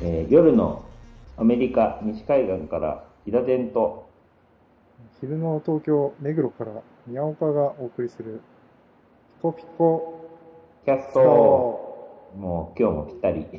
夜のアメリカ西海岸から伊田天と昼の東京目黒から宮岡がお送りするピコピコキャススト。 ト。もう今日もぴったり。 い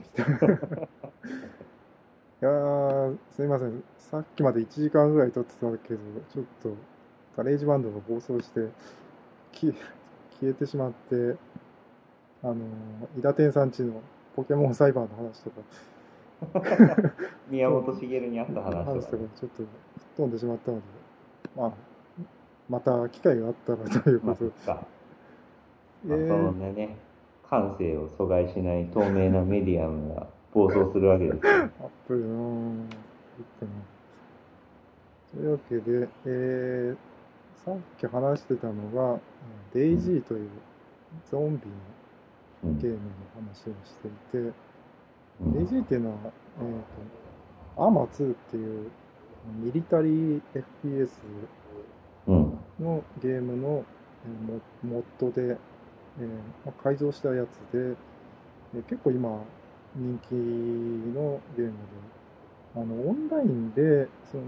やー、すいません。さっきまで1時間ぐらい撮ってたけど、ちょっとガレージバンドが暴走して消えてしまって、伊達天さんちのポケモンサイバーの話とか、 宮本茂に会った話と話とかかね。 ちょっと吹っ飛んでしまったので、まあ、また機会があったらというまあ、 ことで、 そのえね、感性を阻害しない透明なメディアムが暴走するわけですよ。 アップルなぁ、いいかな。というわけで、さっき話してたのが、デイジーというゾンビのうん。 ゲームの話をしていて、 うん。 デイジーっていうのは、アーマー2っていうミリタリー FPS うん。 のゲームのモッドで、改造したやつで、結構今人気のゲームで、オンラインで、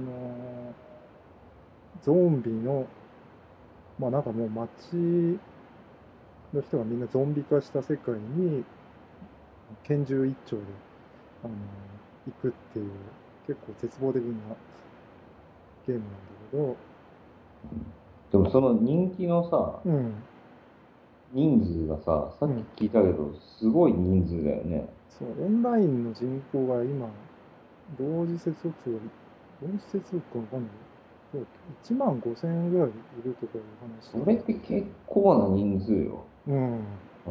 ゾンビの、まあなんかもう街の人がみんなゾンビ化した世界に拳銃一丁で、あの行くっていう結構絶望的なゲームなんだけど、 でもその人気のさ、 うん、 人数がさ、さうん、 っき聞いたけど、すごい人数だよね。 そう、オンラインの人口が今、同時接続数が、同時接続かわかんないけど、1万5千ぐらいいるとかいう話それって結構な人数よ。 で、うん。 うん。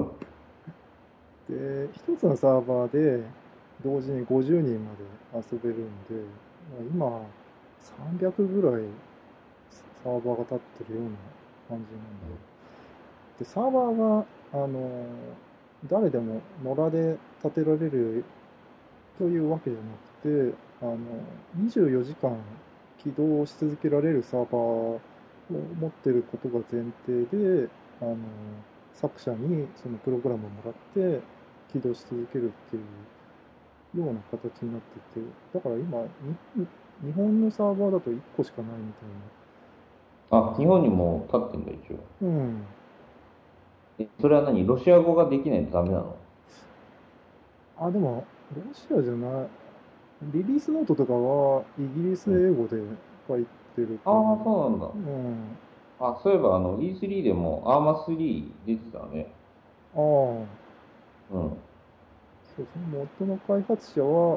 で、一つのサーバーで同時に50人まで遊べるんで、今300ぐらいサーバーが立ってるような感じなんで、サーバーが、誰でも野良で建てられるというわけじゃなくて、24時間起動し続けられるサーバーを持ってることが前提で、あの、作者にそのプログラムをもらって起動し続けるっていうような形になってて、だから今、日本のサーバーだと1個しかないみたいなあ、 感じ。 日本にも立ってんだ、一応。 うん。 それは何ロシア語ができないとダメなの？ あ、でも、ロシアじゃない。リリースノートとかはイギリスうん。 英語で書いてるけど、 ああ、そうなんだ。 うん。 あ、そういえばE3 でもアーマ3出てたね。 ああ、 うん。 そうですね。元の開発者は、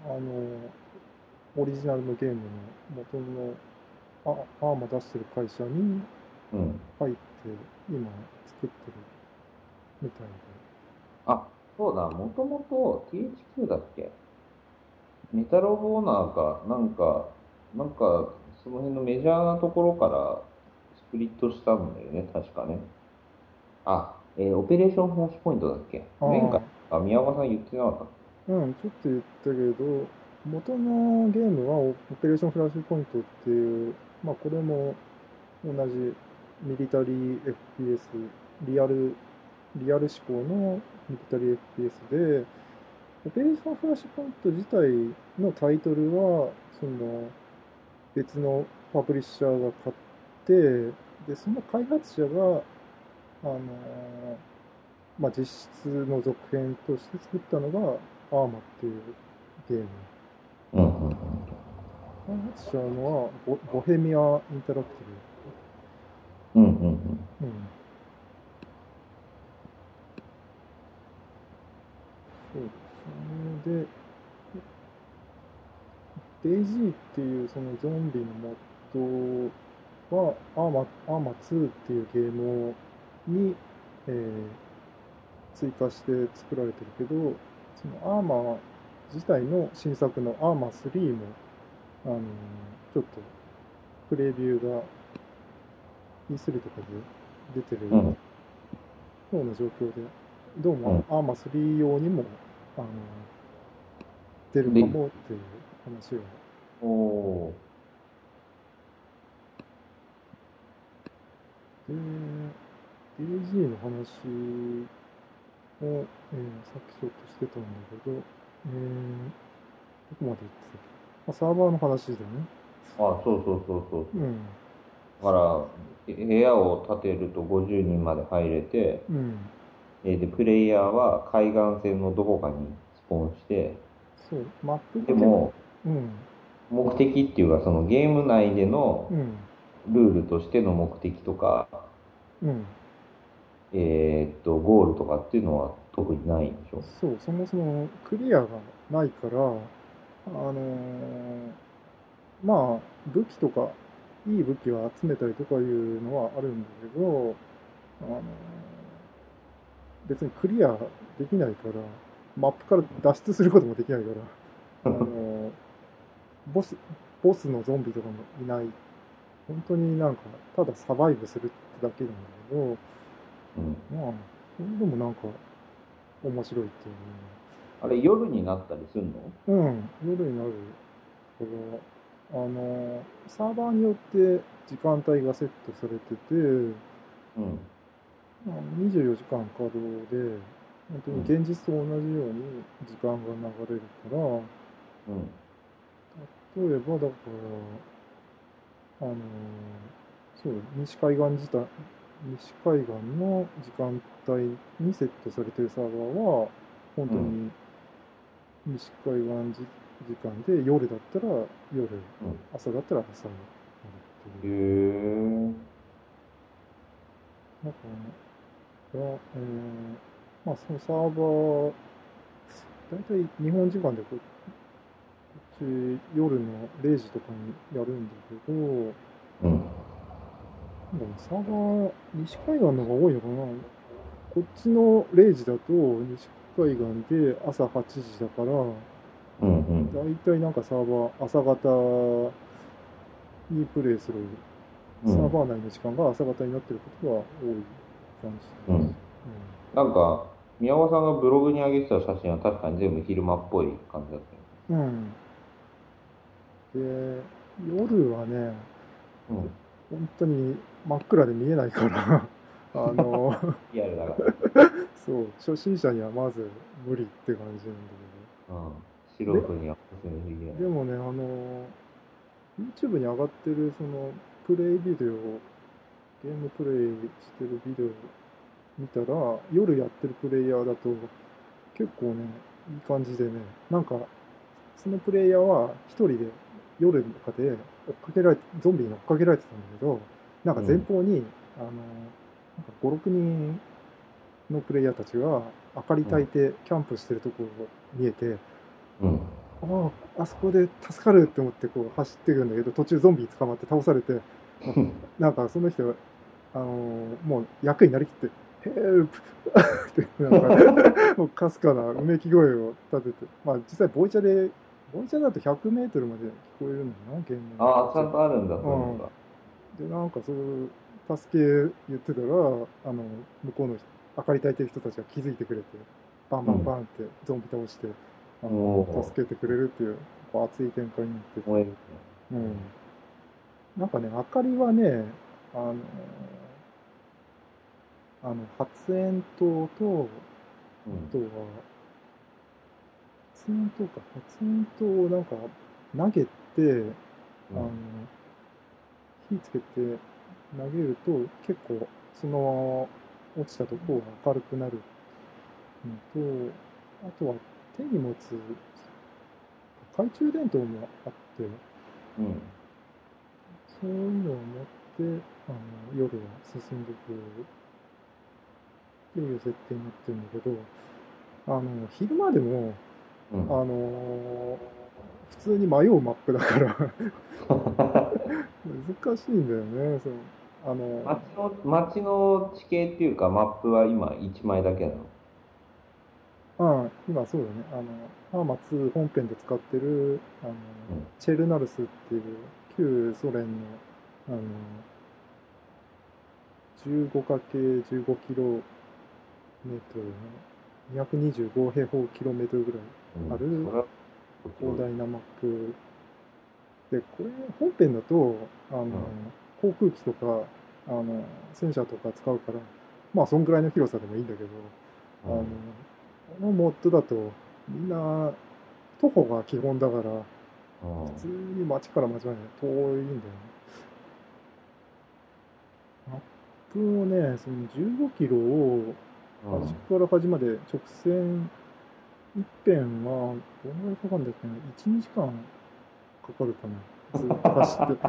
オリジナルのゲームの元のアーマ出してる会社にうん。 入って今作ってるみたいあ、そうだ、もともと THQ だっけ？メタルオブオーナーか、なんか、その辺のメジャーなところからスプリットしたんだよね、確かね。あ、オペレーションフラッシュポイントだっけ？ で。 前回、 ああ、 あ、宮岡さん言ってなかったっうん、ちょっと言ったけど、元のゲームはオペレーションフラッシュポイントっていう、まあこれも同じミリタリー FPS、リアル、リアル思考のミリタリー FPS で、オペレーションフラッシュポイント自体のタイトルは、別のパブリッシャーが買って、で、その開発者が、あのまあ、実質の続編として作ったのが、アーマっていうゲーム。 け？うんうんうん。 開発者のはボヘミアインタラクティうんうんうん。 ブ。うん。そうですね。で、デイジーっていうそのゾンビのモッドは、アーマ2っていうゲームに、えー追加して作られてるけど、そのアーマー自体の新作のアーマー3も、あのーちょっとプレビューが E3 とかで出てるうんような状況で、どうもうん。 アーマー3用にも、あのー出るかで、 もっていう話が。 おー、 で、DG の話を、さっきちょっとしてたんだけど、 どこまで行ってたっけ？あ、サーバーの話だよね。 あ、そうそうそうそうそう。 うん。 だから、部屋を建てると50人まで入れて、 うん。 で、プレイヤーは海岸線のどこかにスポーンして、 そう。マップが結構、 でも、 うん。 目的っていうか、そのゲーム内でのうん。 ルールとしての目的とか、 うん。 ゴールとかっていうのは特にないんでしょ？ そう。そもそもクリアがないから、のーまあ、武器とか、いい武器は集めたりとかいうのはあるんだけど、あのー別にクリアできないから、マップから脱出することもできないから、ボス、ボスのゾンビとかもいない。本当になんか、ただサバイブするってだけなんだけど、 うん。 まあ、それでもなんか面白いっていうあれ、夜になったりするの？ ね。うん、夜になるから、サーバーによって時間帯がセットされてて、 うん。 まあ24時間稼働で、本当にうん。 現実と同じように時間が流れるから、 うん。 例えばだから、そう、西海岸の時間帯にセットされているサーバーは、本うん。 当に西海岸時間で夜だったら夜、 うん。 朝だったら朝になるっていう。 へえ。 だから、まあそのサーバー、だいたい日本時間でこっち夜の0時とかにやるんだけど、 うん。 なんだろう、サーバー、西海岸の方が多いのかな。こっちの0時だと西海岸で朝8時だから、 うん。うん。 だいたいなんかサーバー、朝方にプレイする、 うん。 サーバー内の時間が朝方になってることが多い感じ。 うん。なんか、宮尾さんがブログに上げてた写真は確かに全部昼間っぽい感じだったよ。 うん。うん。で、夜はね、 うん。 本当に真っ暗で見えないからあの、 リアルだから。 そう、初心者にはまず無理って感じなんだうん。素けど。 人にはおすすめできない。 でもね、YouTube に上がってるそのプレイビデオ、ゲームプレイしてるビデオ見たら、夜やってるプレイヤーだと結構ね、いい感じでね、なんか、そのプレイヤーは一人で夜とかで追っかけられて、ゾンビに追っかけられてたんだけど、なんかうん。 前方に、なんか5、6人のプレイヤーたちが明かりうん。 焚いてキャンプしてるところが見えて、 うん。 ああ、あそこで助かるって思ってこう走ってくるんだけど、途中ゾンビに捕まって倒されて、もうなんかその人、もう役になりきって、ヘルプってなんか、もうかすかなうめき声を立てて、まあ実際ボイチャだと100メートルまで聞こえるんだな、ゲームのああ、ちゃボイチャ。 んとあるんだ、そういうのが。 うん。で、なんかそういう助け言ってたら、向こうの明かり焚いてる人たちが気づいてくれて、バンうん。 バンバンってゾンビ倒して、 おお、 助けてくれるっていう、こう熱い展開になってて。 燃えるね。 うん。なんかね、明かりはね、あの、発煙筒と、 うん。 あとは、発煙筒をなんか投げて、 うん。 あの、火つけて投げると結構その落ちたところが明るくなるのと、あとは手に持つ懐中電灯もあって、 うん。 そういうのを持って、夜は進んでいくっていう設定になってるんだけど、昼間でも、 うん。 あの、普通に迷うマップだから難しいんだよね。 街の地形っていうか、マップは今1枚だけなの？ 今そうだね。ハーマ2本編で使ってる、 うん。 チェルナルスっていう旧ソ連の、あの、15×15 キロメートルの225平方キロメートルぐらいうん。 あるそれは広い。 広大なマップで、これ本編だと、あの、 うん。 航空機とか、あの、戦車とか使うから、まそんぐらいの広さでもいいんだけど、あの、 うん。 このモッドだと、みんな徒歩が基本だから、 うん。 普通に街から街まで遠いんだよね。マップをね、その15キロを端うん。 から端まで直線一辺は、どのぐらいかかるんだっけな、1、2時間かかるかな。ずっと走って。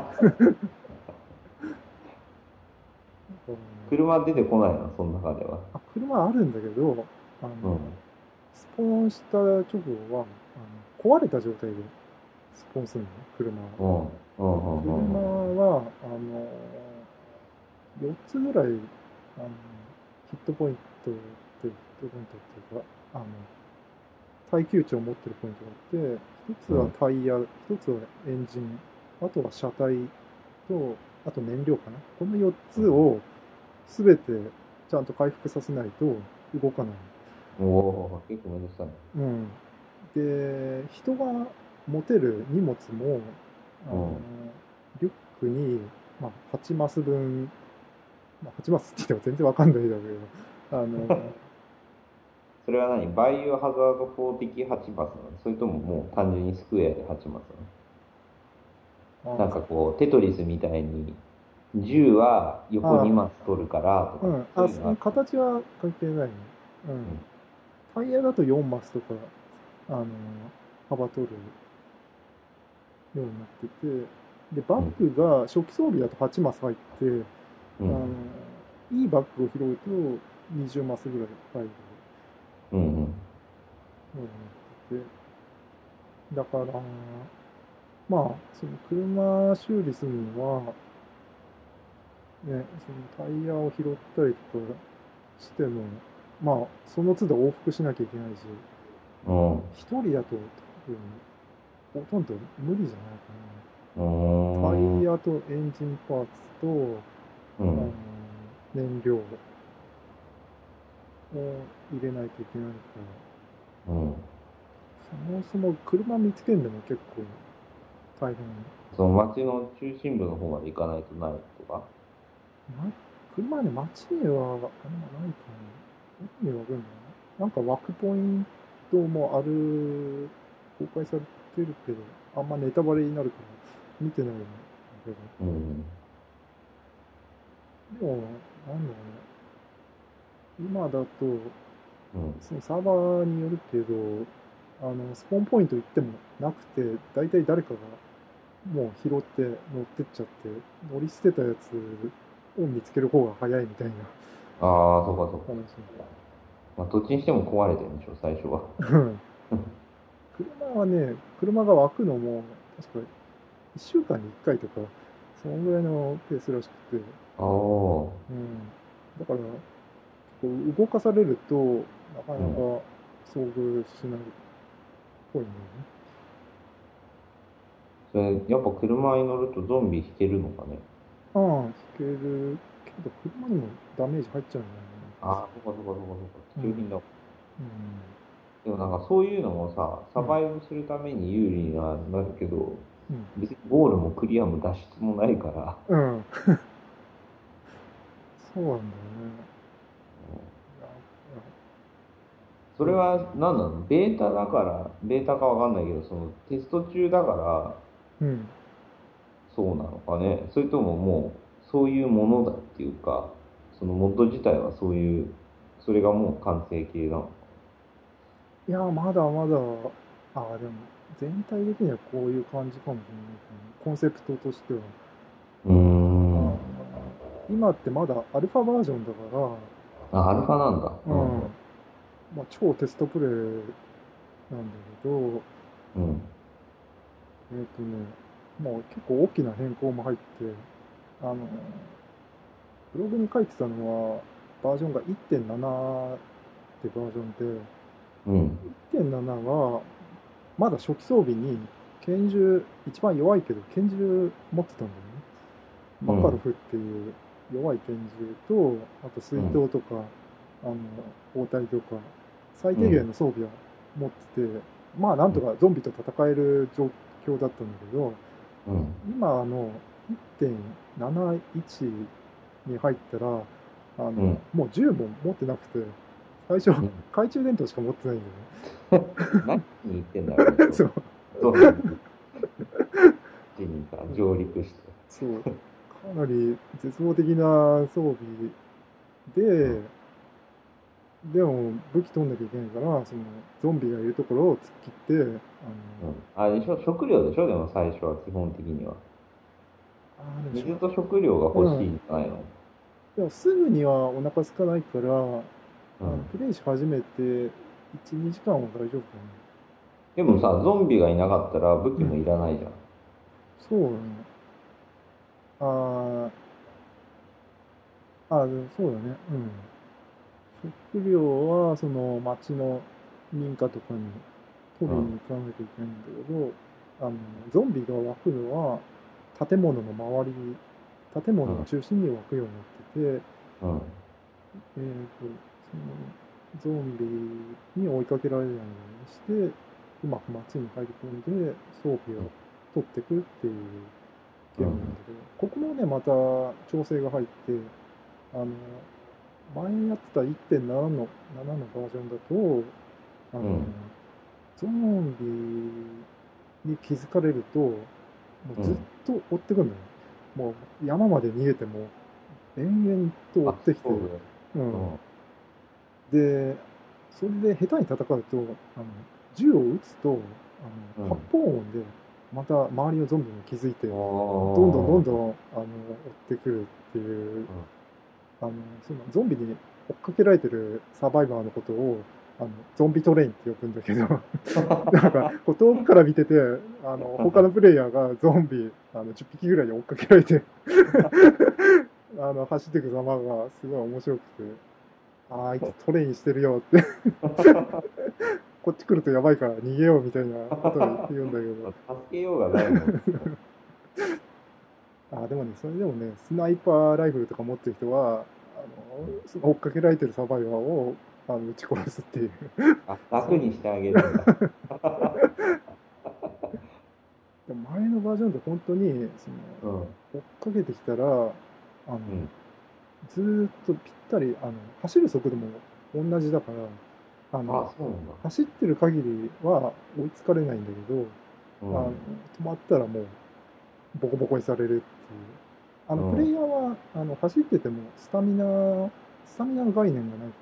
うん、 車出てこないの、その中では。 車あるんだけど、あの、 うん。 スポーンした直後は、壊れた状態でスポーンするのね、車は。 うん。うん。 で、 うん。 車うん。 は、4つぐらい、ヒットポイントっていうか、耐久値を持ってるポイントがあって、一つはうん。 タイヤ、一つはエンジン、あとは車体と、あと燃料かな。この4つをすべてちゃんと回復させないと動かない。 おおー、結構めんどくさい。 うん。で、人が持てる荷物も、あの、 うん。 リュックに、まあ、8マス分、まあ、8マスって言っても全然わかんないだろうけど、 それは何、バイオハザード4的8マスなの、それとももう単純にスクエアで8マスなの？なんかこう、テトリスみたいに、10は横あ、 2マス取るからとか、そういうそののあるの？ 形は関係ないね。うん。タイヤだと4マスとか、あの、幅取るようになってて、で、バッうん。 グが初期装備だと8マス入って、 うん。 いいバッグを拾うと20マスぐらい入るうん。うん。 ようになってて、だから、まあ、その車修理するのは、ね、そのタイヤを拾ったりとかしても、まあ、その都度往復しなきゃいけないし、 うん。 一人だと多分、ほとんど無理じゃないかうーな。タイん。 ヤとエンジンパーツと、あのうん。 燃料を入れないといけないから、 うん。 そもそも車見つけるのも結構大変。 その街の中心部の方まで行かないとないとか。 ま、車ね、街にはあんまないかな。どこにあるんだろうな。なんか枠ポイントもある、公開されてるけど、あんまネタバレになるから見てないんだけど。 うん。 でも、なんだろうね。今だと、 うん。 そのサーバーによるけど、スポーンポイント行ってもなくて、大体誰かがもう拾って乗ってっちゃって、乗り捨てたやつを見つける方が早いみたいなああ、そうかそうか。 話。 まあ、どっちにしても壊れてるんでしょ、最初は。 うん車はね、車が湧くのも、確か1週間に1回とか、そのぐらいのペースらしくて、 ああ、ううん。だから、こう動かされると、なかなかん。 遭遇しないっぽいんだよね。 それ、やっぱ車に乗るとゾンビ引けるのかね。 ああ、引けるけど、車にもダメージ入っちゃうんだよああ、そうかそうかそうかそうか。貴重ね。 品だ。 うん。 でもなんかそういうのもさ、 うん。 サバイブするために有利にはなるけど、 うん。 別にゴールもクリアも脱出もないから、 うん。そうなんだよね。いや、 それは何なの、ベータだから、ベータかわかんないけど、そのテスト中だからうん。 そうなのかね。それとももうそういうものだっていうか、そのモッド自体はそういう、それがもう完成形なのか。 いや、まだまだ、でも、全体的にはこういう感じかもしれないけど、コンセプトとしては。 うーん。 あの、今ってまだアルファバージョンだから、 あ、アルファなんだ。 うん、まあ、超テストプレイなんだけど、 うん。うん。 もう結構大きな変更も入って、あの、ブログに書いてたのは、バージョンが1.7ってバージョンで、 うん。 1.7は、まだ初期装備に拳銃、一番弱いけど拳銃持ってたんだよね。マカロうん。 フっていう弱い拳銃と、あと水うん。 筒とか、あの、包帯とか、最低うん。 限の装備は持ってて、まあなんとかゾンビと戦える状況だったんだけど、 うん。 今1.71に入ったら、 うん。 もう銃も持ってなくて、 最初、 うん。 懐中電灯しか持ってないん何に言ってんだろうね、 だよね。そう。 ゾンビ地にさ、上陸して。 そう。かなり絶望的な装備うん。 で、でも武器取んなきゃいけないから、そのゾンビがいるところを突っ切って、 うん。あれでしょ、食料でしょ、でも最初は基本的には。 でも水と食料が欲しいんじゃないの？ でもすぐにはお腹空かないから、 うん。 プレイし始めて1、2時間は大丈夫かでもさ、ゾンビがいなかったら武な。うん。 器もいらないじゃん。 そうだね。あーでもそうだね。うん。食料は、その町の民家とかに取うん。 りに行かなきゃいけないんだけど、あの、ゾンビが湧くのは、建物の周りに、建物のうん。 中心に湧くようになってて、 うん。 そのゾンビに追いかけられないようにして、うまく街に入り込んで装備を取っていくっていうゲームなんだうん。 けど、ここもね、また調整が入って、あの、前やってた1.7の、7のバージョンだと、あの、 うん。 ゾンビに気づかれると、もうずっうん。 と追ってくんだよ。もう山まで逃げても延々と追っあ、 てきて、 そうだよ。 うん。 うん。 で、それで下手に戦うと、銃を撃つと、発うん。 砲音で、また周りのゾンビに気づいて、どんどんどんどおー。 ん、追ってくるっていう、 うん。 あの、そのゾンビに追っかけられてるサバイバーのことを、ゾンビトレインって呼ぶんだけど、なんか、こう遠くから見てて、他のプレイヤーがゾンビ、10匹ぐらいに追っかけられて走っていく様がすごい面白くて、あいつトレインしてるよってこっち来るとやばいから逃げようみたいなことを言うんだけど、 助けようがないもん。 でもね、それでもね、スナイパーライフルとか持ってる人は、その追っかけられてるサバイバーを、撃ち殺すっていう。 あ、 そう。 楽にしてあげるんだ。 でも前のバージョンって本当に、 うん。 追っかけてきたら、の、 うん。 ずーっとぴったり、走る速度も同じだから、 あ、そうなんだ。 走ってる限りは追いつかれないんだけど、あの、 うん。 止まったらもうボコボコにされるっていう。プレイうん。 ヤーは、走っててもスタミナの概念がないから、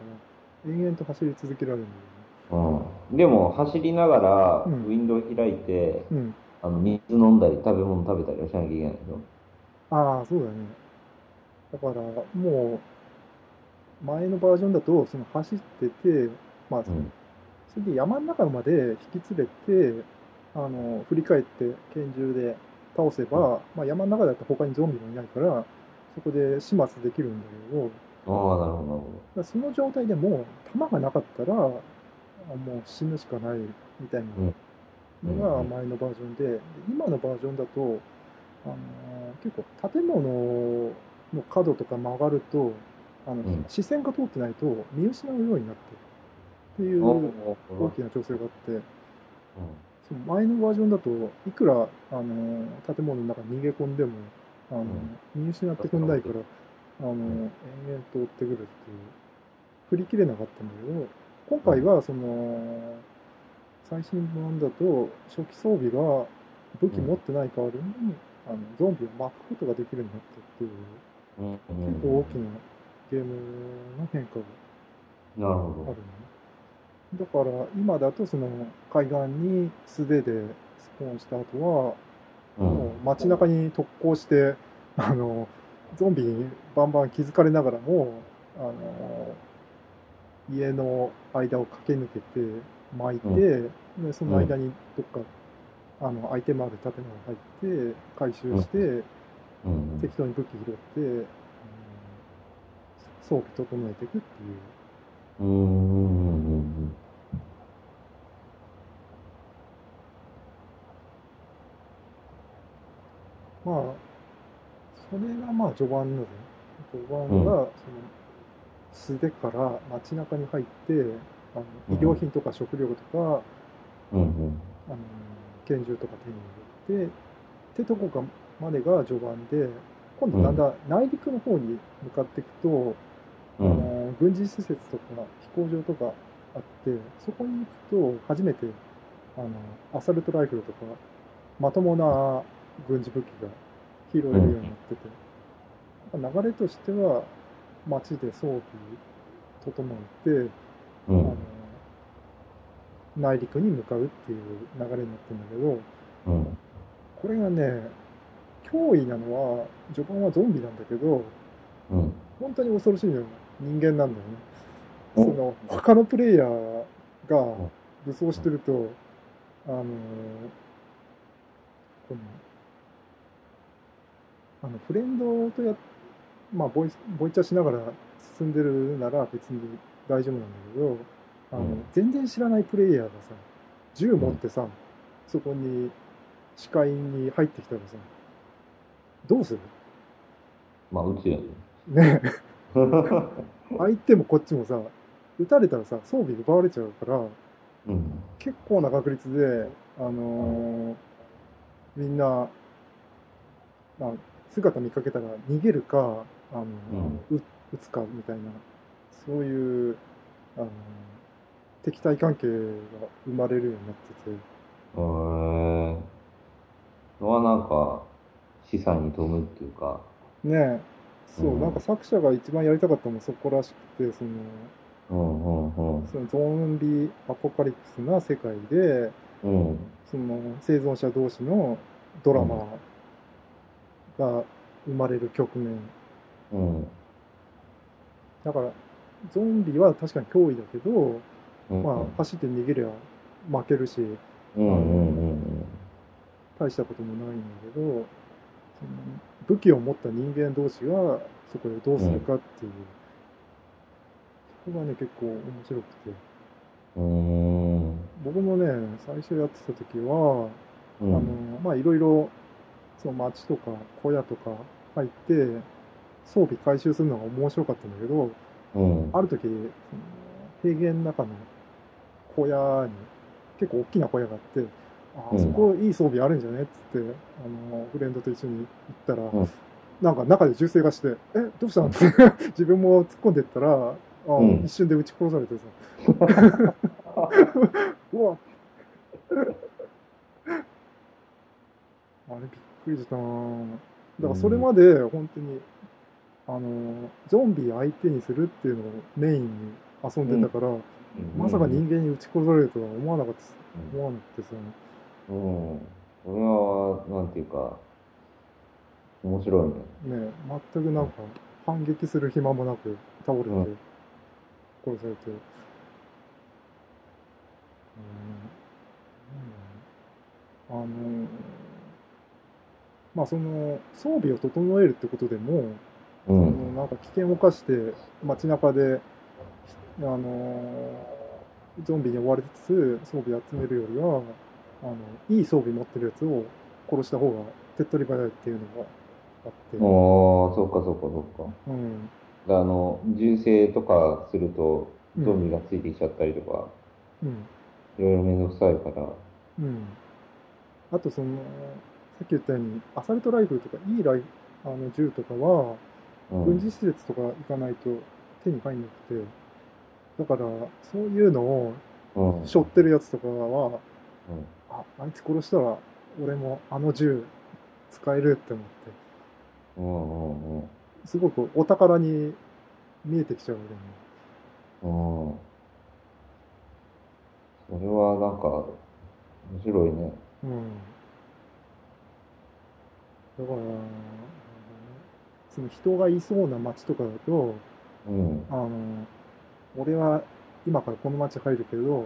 延々と走り続けられるんだうん。でも、走りながけどね。 ら、ウィンドウ開いて、 うん。うん。 水飲んだり、食べ物食べたりはしなきゃいけないでしょ？ ああ、そうだね。だから、もう、前のバージョンだと、その走ってて、まあ、 うん。 それで山の中まで引き連れて、振り返って拳銃で倒せうん。 ば、まあ、山の中だと他にゾンビもいないから、そこで始末できるんだけど、 ああ、なるほど、なるほその状態でも弾がなかったら、もう死ぬしかないみたいなど。うん。うん。うん。 のが前のバージョンで、今のバージョンだと、あの結構建物の角とか曲がると、 うん。 視線が通ってないと見失うようになってっておいう大ー。 きな調整があって、 うん。 その前のバージョンだといくら建物の中に逃げ込んでもあのうん。 見失ってくん確かめて。 ないから、 うん。 延々と追ってくるっていう、振り切れなかったんだけど、今うん。 回はその最新版だと初期装備が武うん。 器持ってない代わりにゾンビを巻くことができるようになったっていう、 うん。うん。 結構大きなゲームの変化がなるほど。 あるね。だから今だとその海岸に素手でスポーンした後は、 うん。 もう街中に特攻して、あの、ゾンビにバンバン気づかれながらも、あの、家の間を駆け抜けて巻いうん。 て、で、そのうん。 間にどっか、アイテムある建物入って、回収うん。 して、 うん。 適当に武器拾って、装備整えていくっていう。 うん。うん。 まあ、それがまあ序盤のね、序盤うん。 が、素手から街中に入って、衣料うん。 品とか食料とか、 うん。 あの、拳銃とか手に入れて、ってとこがまでが序盤で、今度うん。 だんだん内陸の方に向かっていくと、 うん。 軍事施設とか飛行場とかあって、そこに行くと初めてあのアサルトライフルとかまともな軍事武器が拾えるようになってて、流れとしては街で装備整えて、 うん。 あの内陸に向かうっていう流れになってるんだけど、 うん。 これがね、脅威なのは、序盤はゾンビなんだけど、 うん。 本当に恐ろしいのは人間なんだよね。そお、 の、他のプレイヤーがうん。 武装してると、あの、この、フレンドとまあ、ボイチャしながら進んでるなら別に大丈夫なんだけど、 うん。 全然知らないプレイヤーがさ、銃うん。 持ってさ、そこに視界に入ってきたらさ、どうする？ まあ、宇宙やね。 ねえ。相手もこっちもさ、撃たれたらさ、装備奪われちゃうから、 うん。 結構な確率で、みんな、まあ、姿見かけたら逃げるか、 うん。 撃つかみたいな、そういう、あの、敵対関係が生まれるようになってて、 のはなんか、資産に富むっていうか、 ねえ、そう、なんうん。 か作者が一番やりたかったのはそこらしくて、 うん。うん。 そのゾンビアポカリプスな世界で、 うん。 その生存者同士のドラマうん。 が生まれる局面。 うん。 だから、ゾンビは確かに脅威だけど、 うん。 まあ、走って逃げりゃ負けるし、 うん。 あの、 うん。 大したこともないんだけど、その武器を持った人間同士がそこでどうするかっていう、そこがね、結構面白くて。 うん。うん。 僕もね、最初やってた時は、 うん。 まあ、いろいろ、その町とか小屋とか入って、装備回収するのが面白かったんだけど、 うん。 ある時、その平原の中の小屋に、結構大きな小屋があって、 うん。 そこいい装備あるんじゃねっつって、フレンドと一緒に行ったら、 うん。 なんか中で銃声がして、どうしたんって自分も突っ込んでったら、 うん。 一瞬で撃ち殺されてさ、うわ、あれびっくりしたなぁ。だからそれうん。 まで本当に、ゾンビ相手にするっていうのをメインに遊んうん。 でたから、 うん。 まさか人間に撃ち殺されるとは思わなかったです。思わなくてさ、 うん。それは、なんていうか、面白いね。 ね、全くなんか反撃する暇もなく倒れてうん。 殺されて、うん、まあその装備を整えるってことでも、そうん。 のなんか危険を冒して街中で、あのゾンビに追われつつ装備集めるよりは、いい装備持ってるやつを殺した方が手っ取り早いっていうのがあって、 ああ、そっかそっかそっか。 うん、 銃声とかすると、 うん、 ゾンビがついてきちゃったりとか、 うん、 いろいろめんどくさいから。 うん。あとさっき言ったように、アサルトライフルとか、いい銃とかは、 うん。 軍事施設とか行かないと手に入んなくて、だから、そういうのをうん。 背負ってるやつとかは、 うん。 あいつ殺したら、俺もあの銃使えるって思って、 うん。うん。 すごくお宝に見えてきちゃう、 うん。うん。それはなんか、面白いね。 俺も。うん。だから、その人がいそうな街とかだと、 うん。 あの、俺は今からこの街入るけど、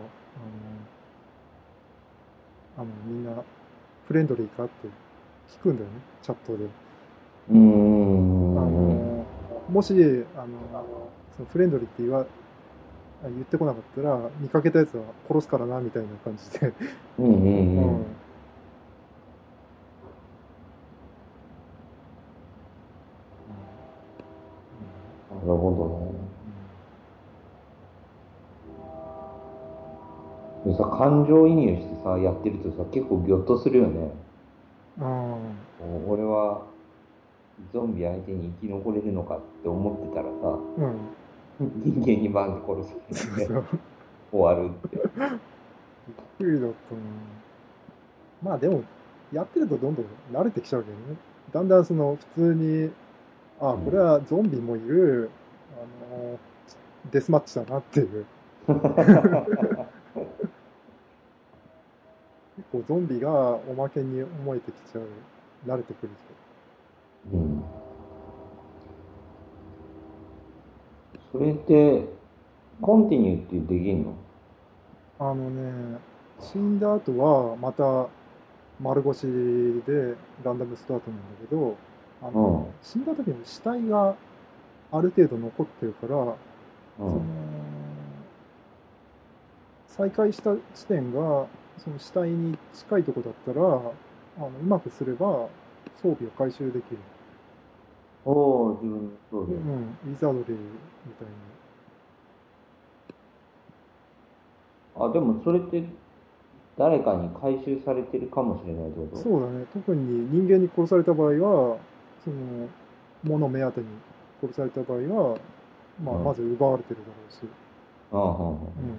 みんなフレンドリーかって聞くんだよね、チャットで。 うん。うん。 もし、そのフレンドリーって言ってこなかったら、見かけたやつは殺すからな、みたいな感じで。 うん。 ううん。 ん。 なるほどね。でさ、感情移入してさ、やってるとさ、結構ギョッとするよね。 うん。 俺はゾンビ相手に生き残れるのかって思ってたらさ、 うん。 人間にバンって殺されてそうそう。 終わるって。 びっくりだったな。まあでも、やってるとどんどん慣れてきちゃうけどね。だんだんその普通に、あ、これはゾンビもいる、あの、デスマッチだなっていう。結構ゾンビがおまけに思えてきちゃう。慣れてくるうん。それってコンティニューってできんの？ と。死んだ後はまた丸腰でランダムスタートなんだけど、 うん。 死んだ時の死体がある程度残ってるから、その、 うん。 再開した地点が、その死体に近いとこだったら、うまくすれば装備を回収できる。 おお、自分のそうだよ。 うん、ウィザードリーみたいに。 あ、でもそれって誰かに回収されてるかもしれないってこそうだね。特に人間に殺された場合は、その、物目当てに殺された場合は、まあ、 と？うん。 まず奪われてるだろうし。 ああ、はんはんはん。 うん。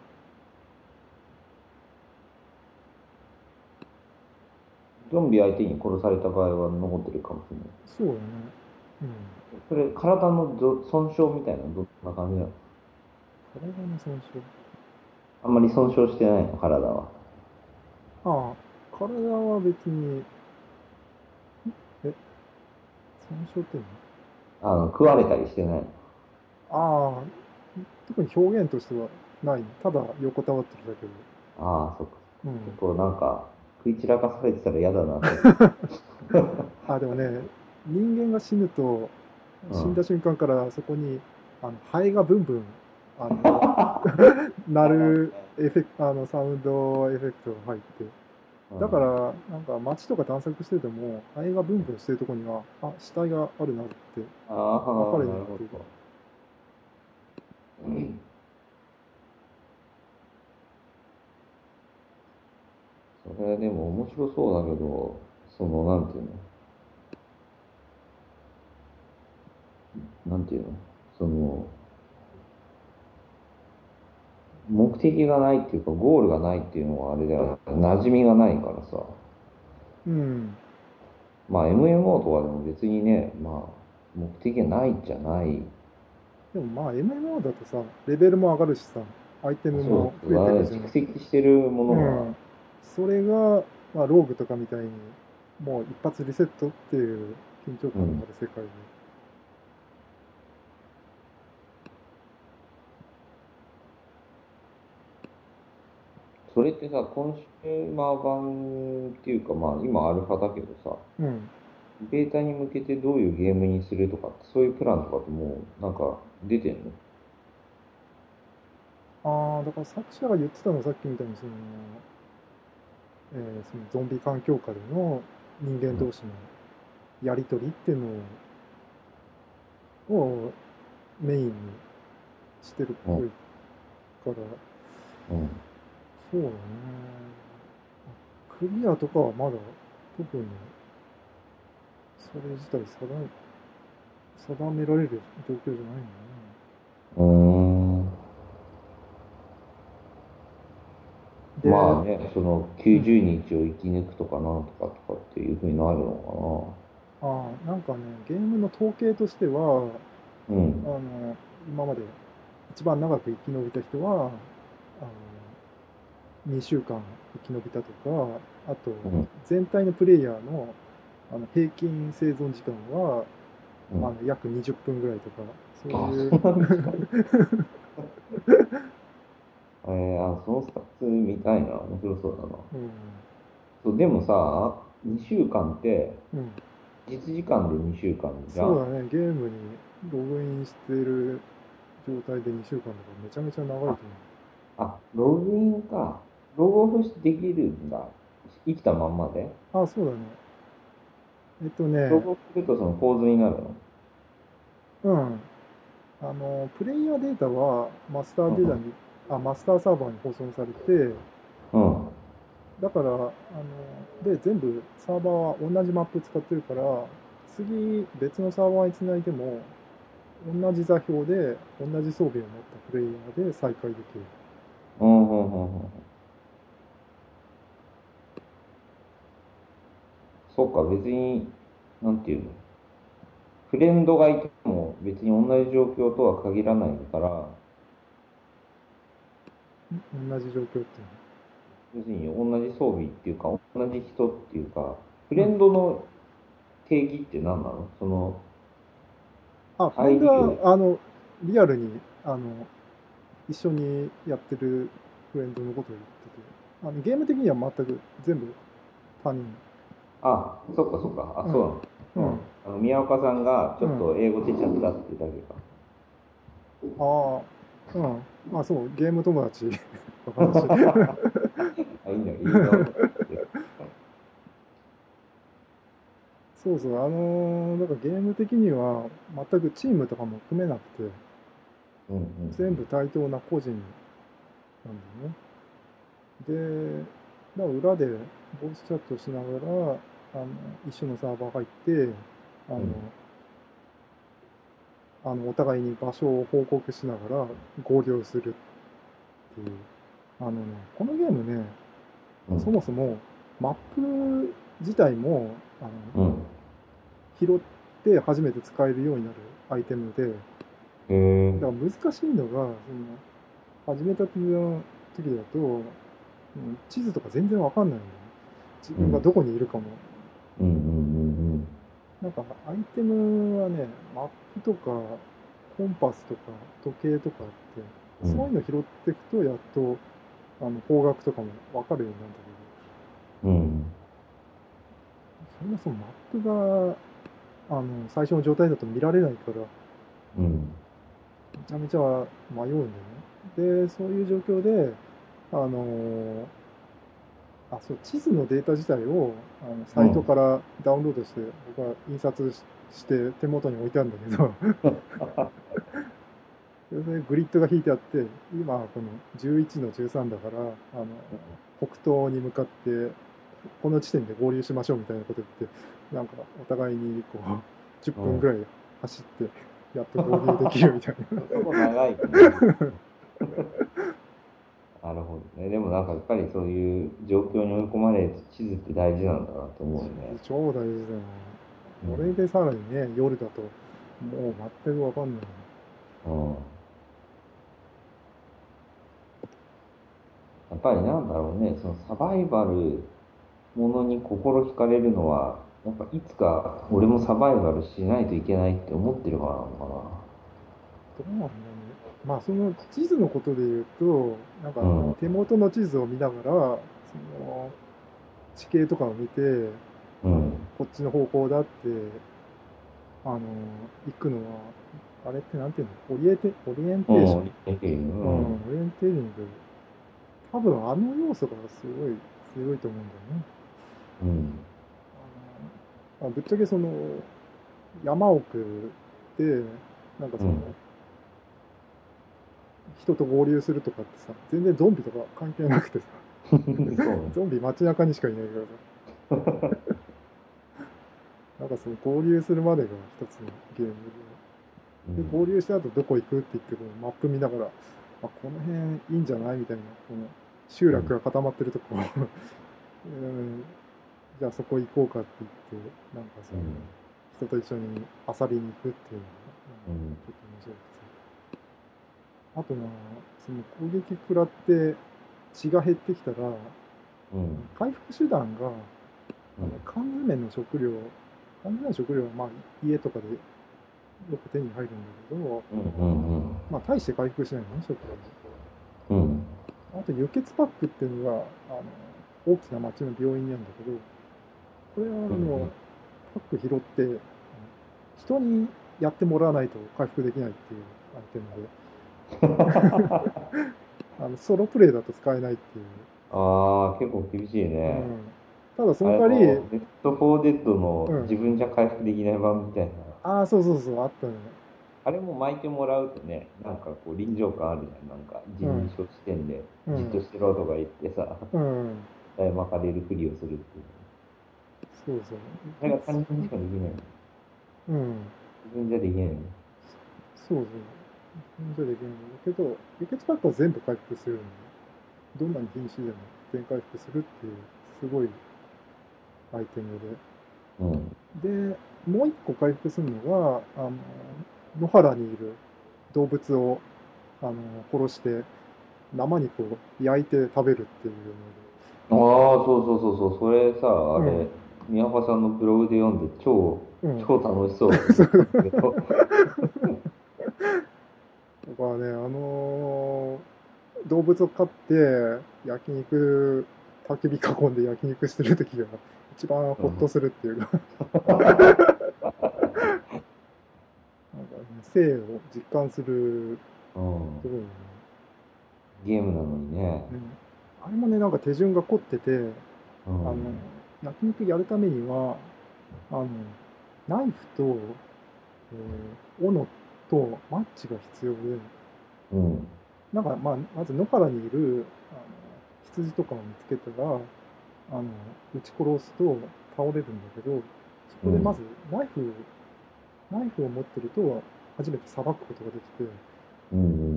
ゾンビ相手に殺された場合は残ってるかもしれない。 そうだね。うん。 それ、体の損傷みたいなのどんな感じなの？ 体の損傷。 あんまり損傷してないの、体は。 ああ、体は別に、え、損傷って食われたりしてないの？ ああ、特に表現としてはないね。ただ横たわってるだけで。 ああ、そっか。 うん。 結構なんか、食い散らかされてたら嫌だなと。 あ、でもね、人間が死ぬと、 うん。 死んだ瞬間からそこに、ハエがブンブン、鳴るエフェクト、サウンドエフェクトが入って、 うん。 だから、なんか街とか探索してても、ハエがブンブンしてるとこには、あ、死体があるなってああ、 分かるようになるほなってる。 ど。それでも面白そうだけど、なんていうのなんていうのその、目的がないっていうか、ゴールがないっていうのはあれだよ。馴染みがないからさ。 うん。 まあ MMO とかでも別にね、まあ、目的がないじゃない。 でもまあ MMO だとさ、レベルも上がるしさ、アイテムそうも増えそう、蓄ていくじゃん。 積してるものが、 うん。それが、まあローグとかみたいに、もう一発リセットっていう緊張感のうん。 ある世界で。 それってさ、コンシューマー版っていうか、まあ今アルファだけどさ、 うん。 ベータに向けてどういうゲームにするとか、そういうプランとかってもう、なんか出てんの？ ああ、だから作者が言ってたのはさっきみたいにそのゾンビ環境下での人間同士のやりとりっていうのをメインにしてるっうん。 ぽいから、 うん。 そうだね。クリアとかはまだ特にそれ自体定められる状況じゃないんだね。 うーん。まで、 あね、 うん。 90日を生き抜くとかなんとかっていうふうになるのああ、なんかね、ゲームの統計としては、 かな。うん。 今まで一番長く生き延びた人は、2週間生き延びたとか、あと、 うん。 全体のプレイヤーの、平均生存時間は、 うん。 まあ、約20分ぐらいとか、そうあ、 いうそんな短い。そのスタッツ見たいな。面白そうだな。 うん、 そう、でもさ、2週間って、 うん。 実時間で2週間じゃん。 そうだね、ゲームにログインしてる状態で2週間とかめちゃめちゃ長いと思あ、ログインか。ログオフできるんだ。生きたまんまで。 う。あ、そうだね。ね、 ログオフするとその構図になるの？ うん。プレイヤーデータはマスターデータに、マスターサーバーに保存されて、 うん。うん。 だから、で、全部サーバーは同じマップ使ってるから、次別のサーバーにつないでも、 同じ座標で同じ装備を持ったプレイヤーで再開できる。 うんうんうんうん。そうか、別に、なんていうの。フレンドがいても別に同じ状況とは限らないから、 同じ状況っていう要するに同じ装備っていうか、同じ人っていうか、フレのは。うん。 ンドの定義って何なの？その、 あ、フレンド ID を、 は、リアルに、一緒にやってるフレンドのことを言ってて、ゲーム的には全く全部他人。 あ、そっかそっか、あ、そううん。 なの。 うん。 うん。宮岡さんがちょっうん。 と英語出ちゃったってだけか。 ああ、うん。あ、そう、ゲーム友達の話。 あ、いいんだ、いいよ。 そうそう、だからゲーム的には全くチームとかも組めなくて、 うんうん全部対等な個人なんだよね。で、だから裏でボイスチャットしながら、一緒のサーバー入って、あの、 うん。 お互いに場所を報告しながら合流するっていう。このゲームね、 うん。 そもそもマップ自体も、あの、 うん。 拾って初めて使えるようになるアイテムで、 へえ。 だから難しいのが、始めた時の時だと、地図とか全然わかんないんだよね。自うん。 分がどこにいるかも。 うんうんなんかアイテムはね、マップとかコンパスとか時計とかあって、 うんうん。 そういうの拾っていくと、やっと、方角とかもわかるようになるんだうん。うん。 けど、そもそもマップが、最初の状態だと見られないから、 うん。 めちゃめちゃ迷うんだよね。で、そういう状況で、あのそう、地図のデータ自体をサイトからダウンロードして、僕は印刷して手元に置いてあるんだけど、それでグリッドが引いてあって、今この11の13だから、北東に向かって、この地点で合流しましょうみたいなこと言って、なんかお互いにこう、10 うん。 分ぐらい走って、やっと合流できるみたいそこ長いね。 な。 なるほどね。でもなんかやっぱりそういう状況に追い込まれると地図って大事なんだなと思うよね。 超大事だよ。 うん。 これでさらにね、夜だと、もう全くわかんない。 うん。やっぱりなんだろうね、そのサバイバルものに心惹かれるのは、やっぱいつか俺もサバイバルしないといけないって思ってるからなのどうなんだろうね。まあ、その地図のことで言うと、なんかかな。うん。 手元の地図を見ながら、の地形とかを見て、 うん。 こっちの方向だって、あの、行くのは、あれってなんていうのオリエンテーション。 うん。できるよ。 うん、 うん。 オリエンテーリング。多分あの要素がすごい強いと思うんだよね。 うん。 ぶっちゃけその、山奥で、なんかその、 うん。 人と合流するとかってさ、全然ゾンビとか関係なくてさ、 そうね。 ゾンビ街中にしかいないからさ、なんかその合流するまでが一つのゲームで、で、 うん。 合流した後どこ行くって言って、このマップ見ながら、この辺いいんじゃないみたいな、この集うん。 落が固まってるとこ、うんじゃあそこ行こうかって言って、なんかその、 うん。 人と一緒に遊びに行くっていうのが、 うん。 ちょっと面白くてさ。あとな、その攻撃食らって血が減ってきたら、 うん。 回復手段が、 うん。 缶詰の食料、缶詰の食料はまあ家とかでよく手に入るんだけど、 うん。 まあ大して回復しないのね、食うん。うん。 料。あと輸血パックっていうのが、大きな町の病院にあるんだけど、これはうん。 パック拾って、人にやってもらわないと回復できないっていうアイテムで、ソロプレイだと使えないっていう。 ああ、結構厳しいね。 うん。ただそのあ代わり、 レフトフォーデッドのうん。 自分じゃ回復できない版みたいな。 ああ、そうそうそう、あったね。 あれも巻いてもらうとね、なんかこう臨場感あるじゃん。なんかうん。 人認証視点でうん。 じっとしてろとか言ってさ、 うん。 巻かれるふりをするっていう。 そうそう。 それが他人にしかできない。 うん。 自分じゃできないの。 そうそう。じゃできるんだけど、輸血パックは全部回復するんで、どんなに瀕死でも全回復するっていう、すごいアイテムうん。 で。で、もう一個回復するのが、野原にいる動物を、あの、殺して、生肉を焼いて食べるっていうああ、そうそうそうそう、それさ、あので、 れ、宮岡さんのブログで読んでうん、うん。 超楽しそうだと思ったんだけど。 だからね、動物を飼って、焼肉、焚き火囲んで焼肉してる時が一番うん。 ホッとするっていうか、なんかね、生を実感するうん。 ところだよね。 ゲームなのにね。 うん。あれもね、なんか手順が凝ってて、あの、 うん。 焼肉やるためには、あの、ナイフと、斧とマッチが必要で、 うん。 なんか、まあ、まず野原にいる、羊とかを見つけたら、撃ち殺すと倒れるんだけど、そうん。 こでまずナイフを持ってると初めてさばくことができて、 うん。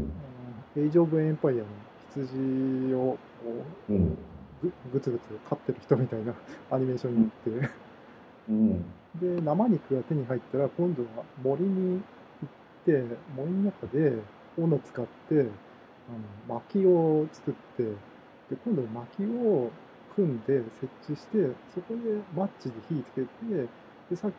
エイジ・オブ・エンパイアの羊をこうん。 うぐつぐつ飼ってる人みたいなアニメーションになってうん。 で、生肉が手に入ったら今度は森に行って森の中で斧使って薪を作って、で今度薪を組んで設置して、そこでマッチで火つけて、でさっき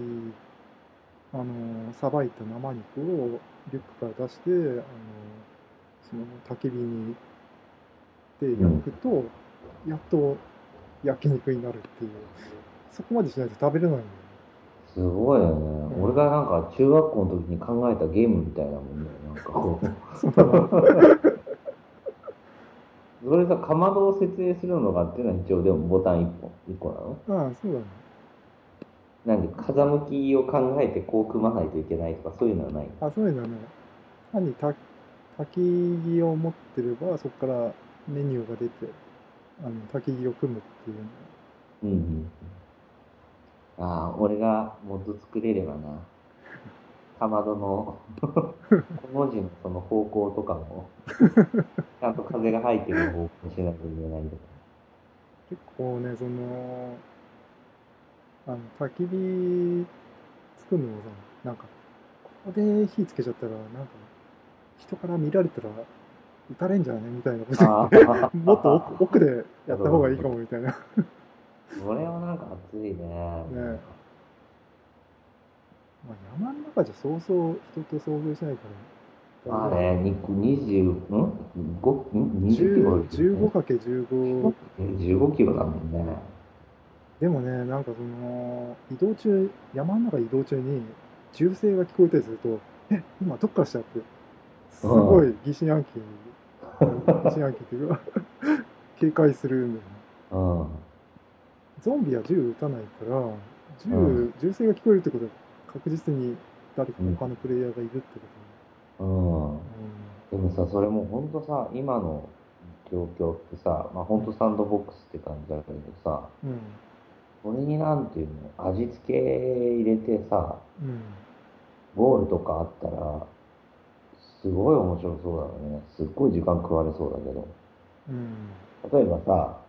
さばいた生肉をリュックから出して、その焚き火にで焼うん。 くと、やっと焼肉になるっていう、そこまでしないと食べれないんだよね。 すごいよね。 うん。 俺がなんか中学校の時に考えたゲームみたいなもんだよ。なんかこそうなの。 う。それさ、かまどを設営するのがっていうのは一応でもボタン一個なの？ ああ、そうだね。 なんで風向きを考えてこう組まないといけないとかそういうのはない？ あ、そういうのはね、単に焚き木を持ってれば、そこからメニューが出て、焚き木を組むっていうの。 うんうん。ああ、俺がモッド作れればな。かまどのこの字のその方向とかも、ちゃんと風が入ってくる方向にしないといけないとか。 結構ね、焚き火作るのもさ、なんか、ここで火つけちゃったら、なんか、人から見られたら撃たれんじゃねみたいなことあ言って、もっとあ、 奥でやった方がいいかそうそう。 もみたいな。 それはなんか熱いね。なんね、 か。 まあ、山の中じゃそうそう人と遭遇しないから、大丈夫。 まあね、20、5、20キロ 10、 いるね。 15×15。 15キロだもんね。 でもね、なんか移動中、山の中移動中に銃声が聞こえたりすると、今どっからしたって、 うすごいん。 疑心暗鬼っていうか警戒するんだよね。 うん。 ゾンビは銃撃たないから、 うん。 銃声が聞こえるってことは確実に誰かうん。 他のプレイヤーがいるってこうん。 と。 でもさ、それも本当さ、今の状況ってさ、まあうん。 本当サンドボックスって感じだけどさ、 うん。 それになんていうの、味付け入れてさ、 うん。 ゴールとかあったら、すごい面白そうだよね。すっごい時間食われそうだけど。 うん。 例えばさ、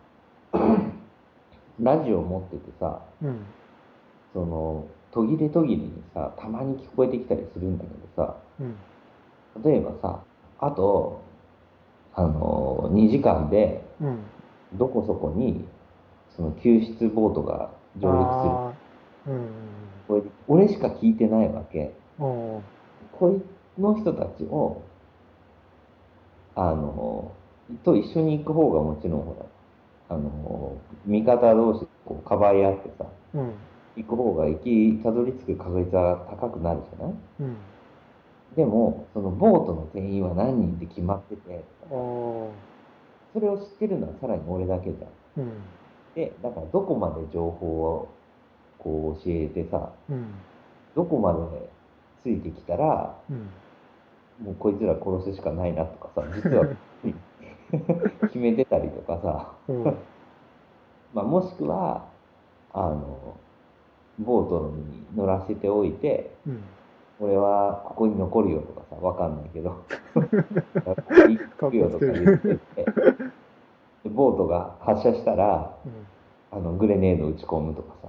ラジオ持っててさ、 うん。 途切れ途切れにさ、たまに聞こえてきたりするんだけどさ、 うん。 例えばさ、あと、2時間で、 うん。 どこそこに、その救出ボートが上陸する。 ああ、うん。 これ、俺しか聞いてないわけ。 うん。あこの人たちを、あの、と一緒に行く方がもちろん、ほら、味方同士、こう、かばい合ってさ、 あ、うん。 行く方がたどり着く確率は高くなるじゃない？ うん。 でも、そのボートの定員は何人って決まってて、とかあさ、 あ、 それを知ってるのはさらに俺だけじゃん。 うん。 で、だからどこまで情報をこう教えてさ、 うん。 どこまでついてきたら、 うん。 もうこいつら殺すしかないなとかさ、実は決めてたりとかさ、 うん。 まあ、もしくは、あの、ボートに乗らせておいて、 うん。 俺はここに残るよとかさ、わかんないけど、ここにかっ行くよとこつける。 か言ってて、でボートが発射したら、 うん。 グレネード打ち込むとかさ、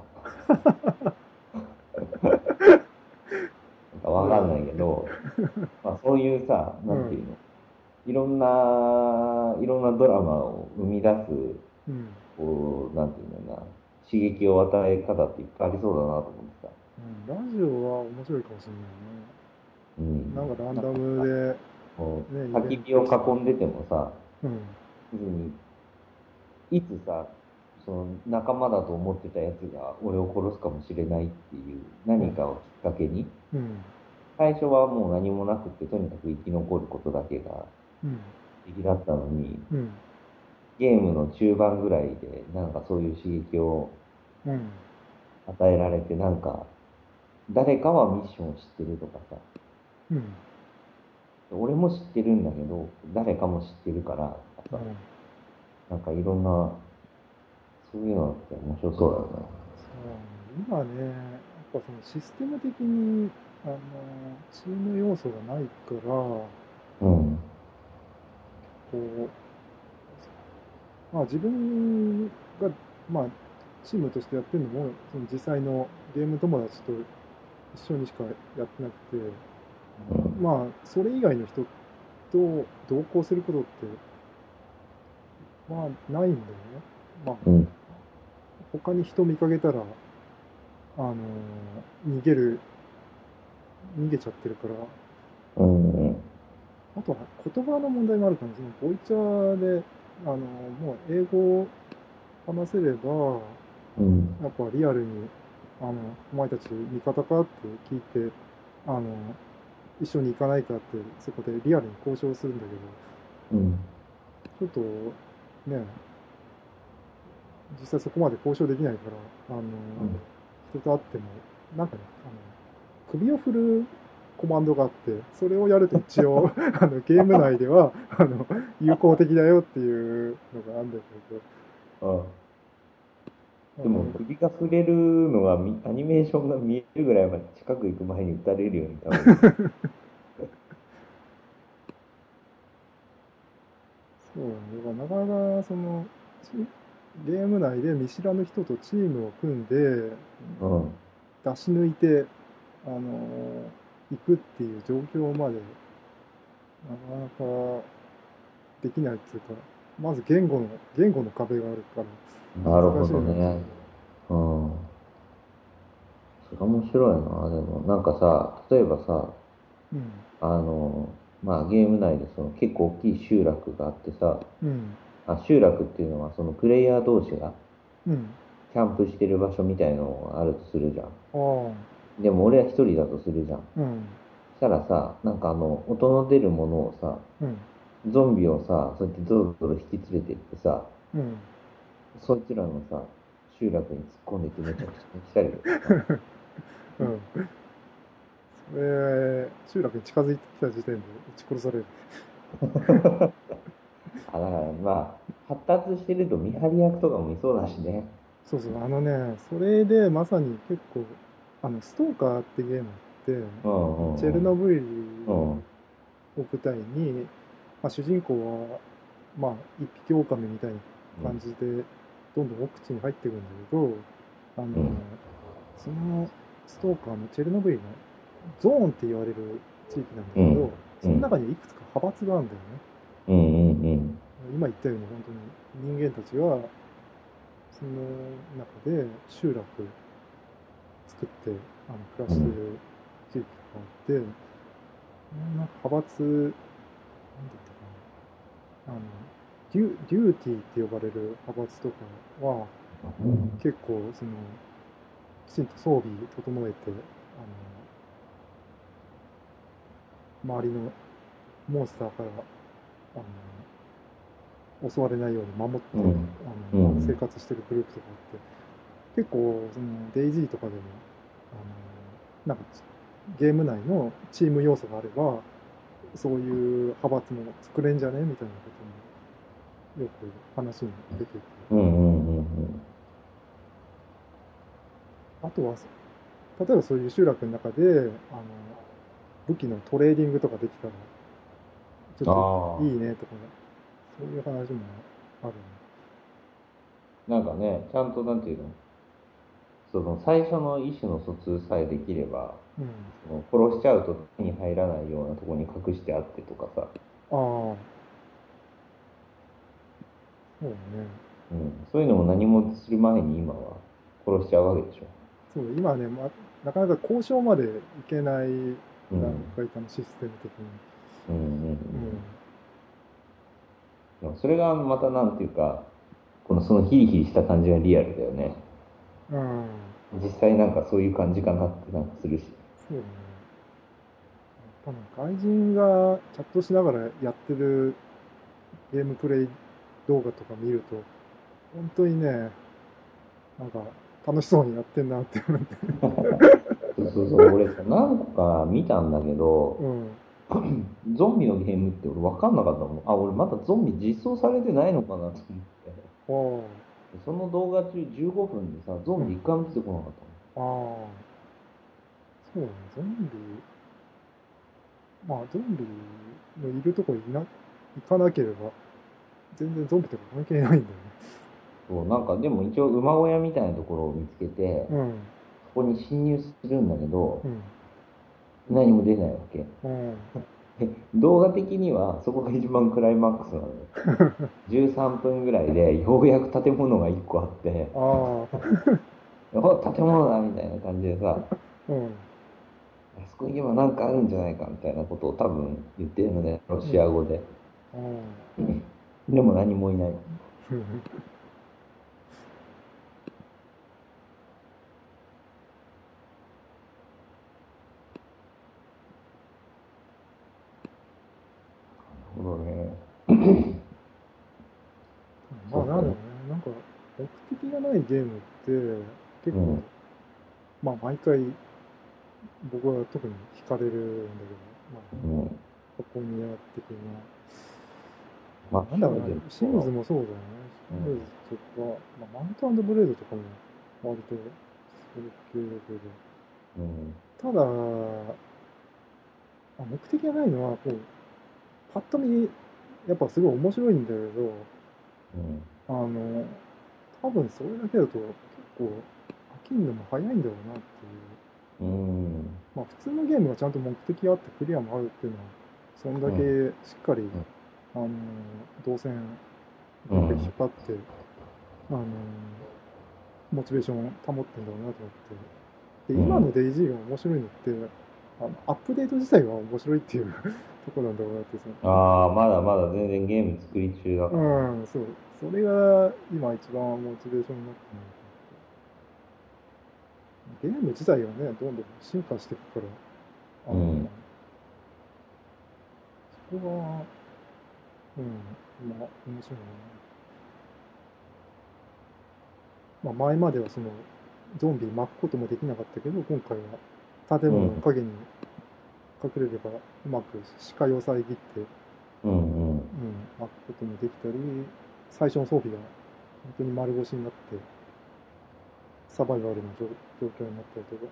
なんかわかんないけど、まあそういうさ、 うん。 なんていうの、いろんなドラマを生み出す、 うん。 こう、なんていうのかな、刺激を与え方っていっぱいありそうだなと思ってさ。 うん。ラジオは面白いかもしれないね。 うん。 なんかランダなんかさ、 ムこで、ね、 う、 イベ焚き火をントして。 囲んでてもさ、 うん。 別に、いつさ、その仲間だと思ってたやつが俺を殺すかもしれないっていううん。 何かをきっかけに、 うん。 最初はもう何もなくて、とにかく生き残ることだけがうん。 敵だったのに、 うん。 ゲームの中盤ぐらいで、なんかそういう刺激をうん。 与えられて、なんか、誰かはミッションを知ってるとかさ、 うん。 俺も知ってるんだけど、誰かも知ってるからとかさ、 うん。 なんかいろんな、そういうのって面白そうだよね。 そう、今ね、やっぱそのシステム的に、あの、チーム要素がないから、 うん。 こう、まあ自分が、まあ、チームとしてやってるのも、その実際のゲーム友達と一緒にしかやってなくて、 うん。 まあ、それ以外の人と同行することって、まあ、ないんだよね。まあ、 うん。 他に人見かけたら、あの逃げる、逃げちゃってるから、 うん。うん。 あとは言葉の問題もあるかもしれない。ボイチャーで、もう英語を話せれば、 うん。 やっぱリアルに、お前たち味方かって聞いて、あの、一緒に行かないかって、そこでリアルに交渉するんだけど、ちょっと、ね、実際そこまで交渉できないから、人と会っても、なんかね、首を振るコマンドがあって、それをやると一応、ゲーム内では、有効的だよっていうのがあるんだけど、 うん。でも、 あの、 首が触れるのがアニメーションが見えるぐらいまで近く行く前に撃たれるように多分。 そうだね。だからなかなか、ゲーム内で見知らぬ人とチームを組んで、 うん。 出し抜いて、あの、行くっていう状況まで、なかなかできないっていうか、まず言語の壁があるから難しいなるほどよね。 ね。うん。それ面白いな。でも、なんかさ、例えばさ、 うん。 まあゲーム内でその結構大きい集落があってさ、 うん。 集落っていうのはそのプレイヤー同士がうん。 キャンプしてる場所みたいのがあるとするじゃん。 ああ。 でも俺は一人だとするじゃん。 うん。 そしたらさ、なんか音の出るものをさ、 うん。 ゾンビをさ、そうやってゾロゾロ引き連れてってさ、 うん。 そいつらのさ、集落に突っ込んでってめちゃくちゃにしたりとかさ、 うん。それ、集落に近づいてきた時点で撃ち殺される。 だからまあ、発達してると見張り役とかもいそうだしね。 そうそう、それでまさに結構、ストーカーってゲームって、 うんうチェルんノブイリうん。うん。 を舞台に、まあ、主人公は、まあ、一匹狼みたいな感じで、どんどん奥地に入っていくんだけど、あの、 うん。 そのストーカーのチェルノブイリのゾーンって言われる地域なんだうん。 けど、そのうん。 中にいくつか派閥があるんだよね。 うんうんうん。 今言ったように本当に人間たちがその中で集落作って暮らうん。 してる地域があって、なんか派閥、なんだったかな、デューティーって呼ばれる派閥とかは結構きちんと装備整えて、周りのモンスターから襲われないように守ってうん。う生ん。 活してるグループとかあって、結構デイジーとかでもなんかゲーム内のチーム要素があればそういう派閥も作れんじゃねみたいなこともよく話に出てて、 うんうんうんあとは例えばそういう集落の中で武器のトレーディングとかできたら、ちょっといいあねとか、そういう話もあるね。 あ、なんかね、ちゃんとなんていうの、その最初の意思の疎通さえできれば、 うん。 その殺しちゃうと手に入らないようなところに隠してあってとかさ、 ああ、そうね。 うん、そういうのも何もする前に今は殺しちゃうわけでしょ。 そう、今ね、なかなか交渉までいけない段うん、 階かな、システム的に。 うん、うん、うん。 うん。 でもそれがまたなんていうか、そのヒリヒリした感じがリアルだよね。 うん。 実際なんかそういう感じかなってなんかするし。 そうね。多分外人がチャットしながらやってるゲームプレイ動画とか見ると、本当にね、なんか楽しそうにやってんなって思って。 そうそうそう、俺さ、何個か見たんだけど、 うん。 ゾンビのゲームって俺分かんなかったもん。あ、俺まだゾンビ実装されてないのかなと思って。 ああ、 その動画中15分でさ、ゾうん。 ンビ一回も出てこなかったああ、そうね。ゾンビ、まあゾンビのいるとこ行かなければ、全然ゾンビとか関係ないんだよね。 もん。そう、なんかでも一応馬小屋みたいなところを見つけて、 うん。 そこに侵入するんだけど、 うん。 何も出ないわけ。 うん。 で動画的にはそこが一番クライマックスなのよ。13分ぐらいでようやく建物が1個あって、 ああ、 お、建物だみたいな感じでさ、 うん。 あそこに今なんかあるんじゃないかみたいなことを多分言ってるので、ロうん。 シア語で。 ああ。 でも何もいない。なるほどね。 まあ、 そうか。 なんだろうね。なんか、目的がないゲームって結構、 うん。 まあ、毎回僕は特に惹かれるんだけど、まあ、 うん。 箱庭的な、 まあ、 なんだろうな、 シムズシムズももそうだよね。 うん。 シムズとか、まあ、マウントブレードとかも割とそれ系だけど、 うん。 ただ、目的がないのは、こう、パッと見、やっぱすごい面白いんだけど、 うん。 あの、多分それだけだと結構飽きるのも早いんだろうなっていう。 うん。 まあ普通のゲームがちゃんと目的があってクリアもあるっていうのは、そんだうん。 けしっかり、あの、動線うまく引っうん。 張って、あの、モチベーションを保ってんだろうなと思って。で、今のうん。 デイジーが面白いのって、アップデート自体が面白いっていうとこなんだろうなって、 ああ、まだまだ全然ゲーム作り中だからね。 うん、そう。それが今一番モチベーションになってるなと思って。ゲーム自体がね、どんどん進化していくから、 うん。 そこが、うん、まあ、面白いな。まあ、前まではゾンビ巻くこともできなかったけど、今回は建物のうん。 陰に隠れればうまく視界を遮って、 うん。うん。 うん、巻くこともできたり、最初の装備が本当に丸腰になって、サバイバルな状況になったりとか、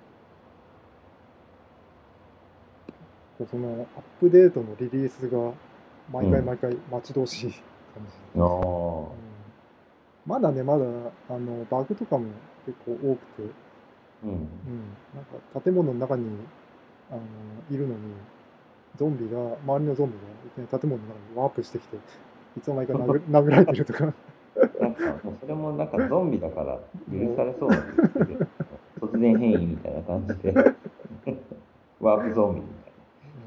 こうアップデートのリリースが毎うん。 回毎回待ち遠しい感じ。 ああ。 まだね、まだ、バグとかも結構多くて、 うん。 うん、なんか建物の中に、あの、いるのに、周りのゾンビがいきなり建物の中にワープしてきて、いつの間にか殴られてるとか、 なんか、もうそれもなんかゾンビだから許もされそうな気がするけど、突然変異みたいな感じで、ワープゾンビみたい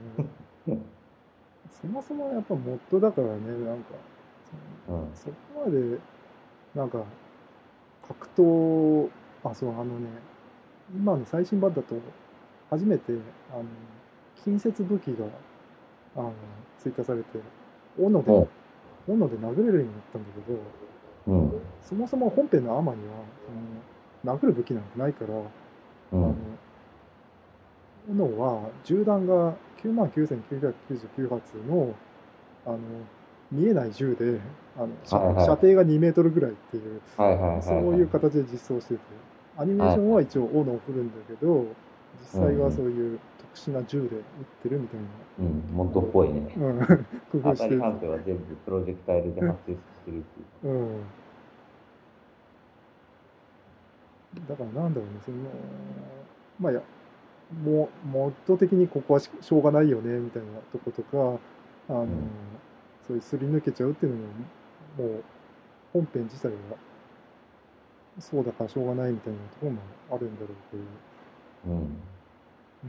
そもそもやっぱモッドだからね、なんか、 な。うん。 そこまで、なんか、格闘、そう、今の最新版だと、初めて、あの、近接武器が、あの、追加されて、斧で、 お斧で殴れるようになったんだけど、 うん。 そもそも本編のアマには、殴る武器なんてないから、あの、 うん。 斧は銃弾が99,999発の、あの、見えない銃で、 はいはい。 射程が2メートルぐらいっていう、 はいはいはいそういうはい。 形で実装してて、アニメーはい。 ションは一応斧を振るんだけど、 実際はそういう特殊な銃で撃ってるみたいうん、モッドっぽいね。 な、うん、工夫当たりしてる。 判定は全部プロジェクタイルで発生してるっていう。 うん。だからなんだろうね、まあモッド的にここはしょうがないよね、みたいなとことか、 うん。 そういうすり抜けちゃうっていうのも、もう本編自体がそうだからしょうがないみたいなところもあるんだろうけど、 うん。 うん。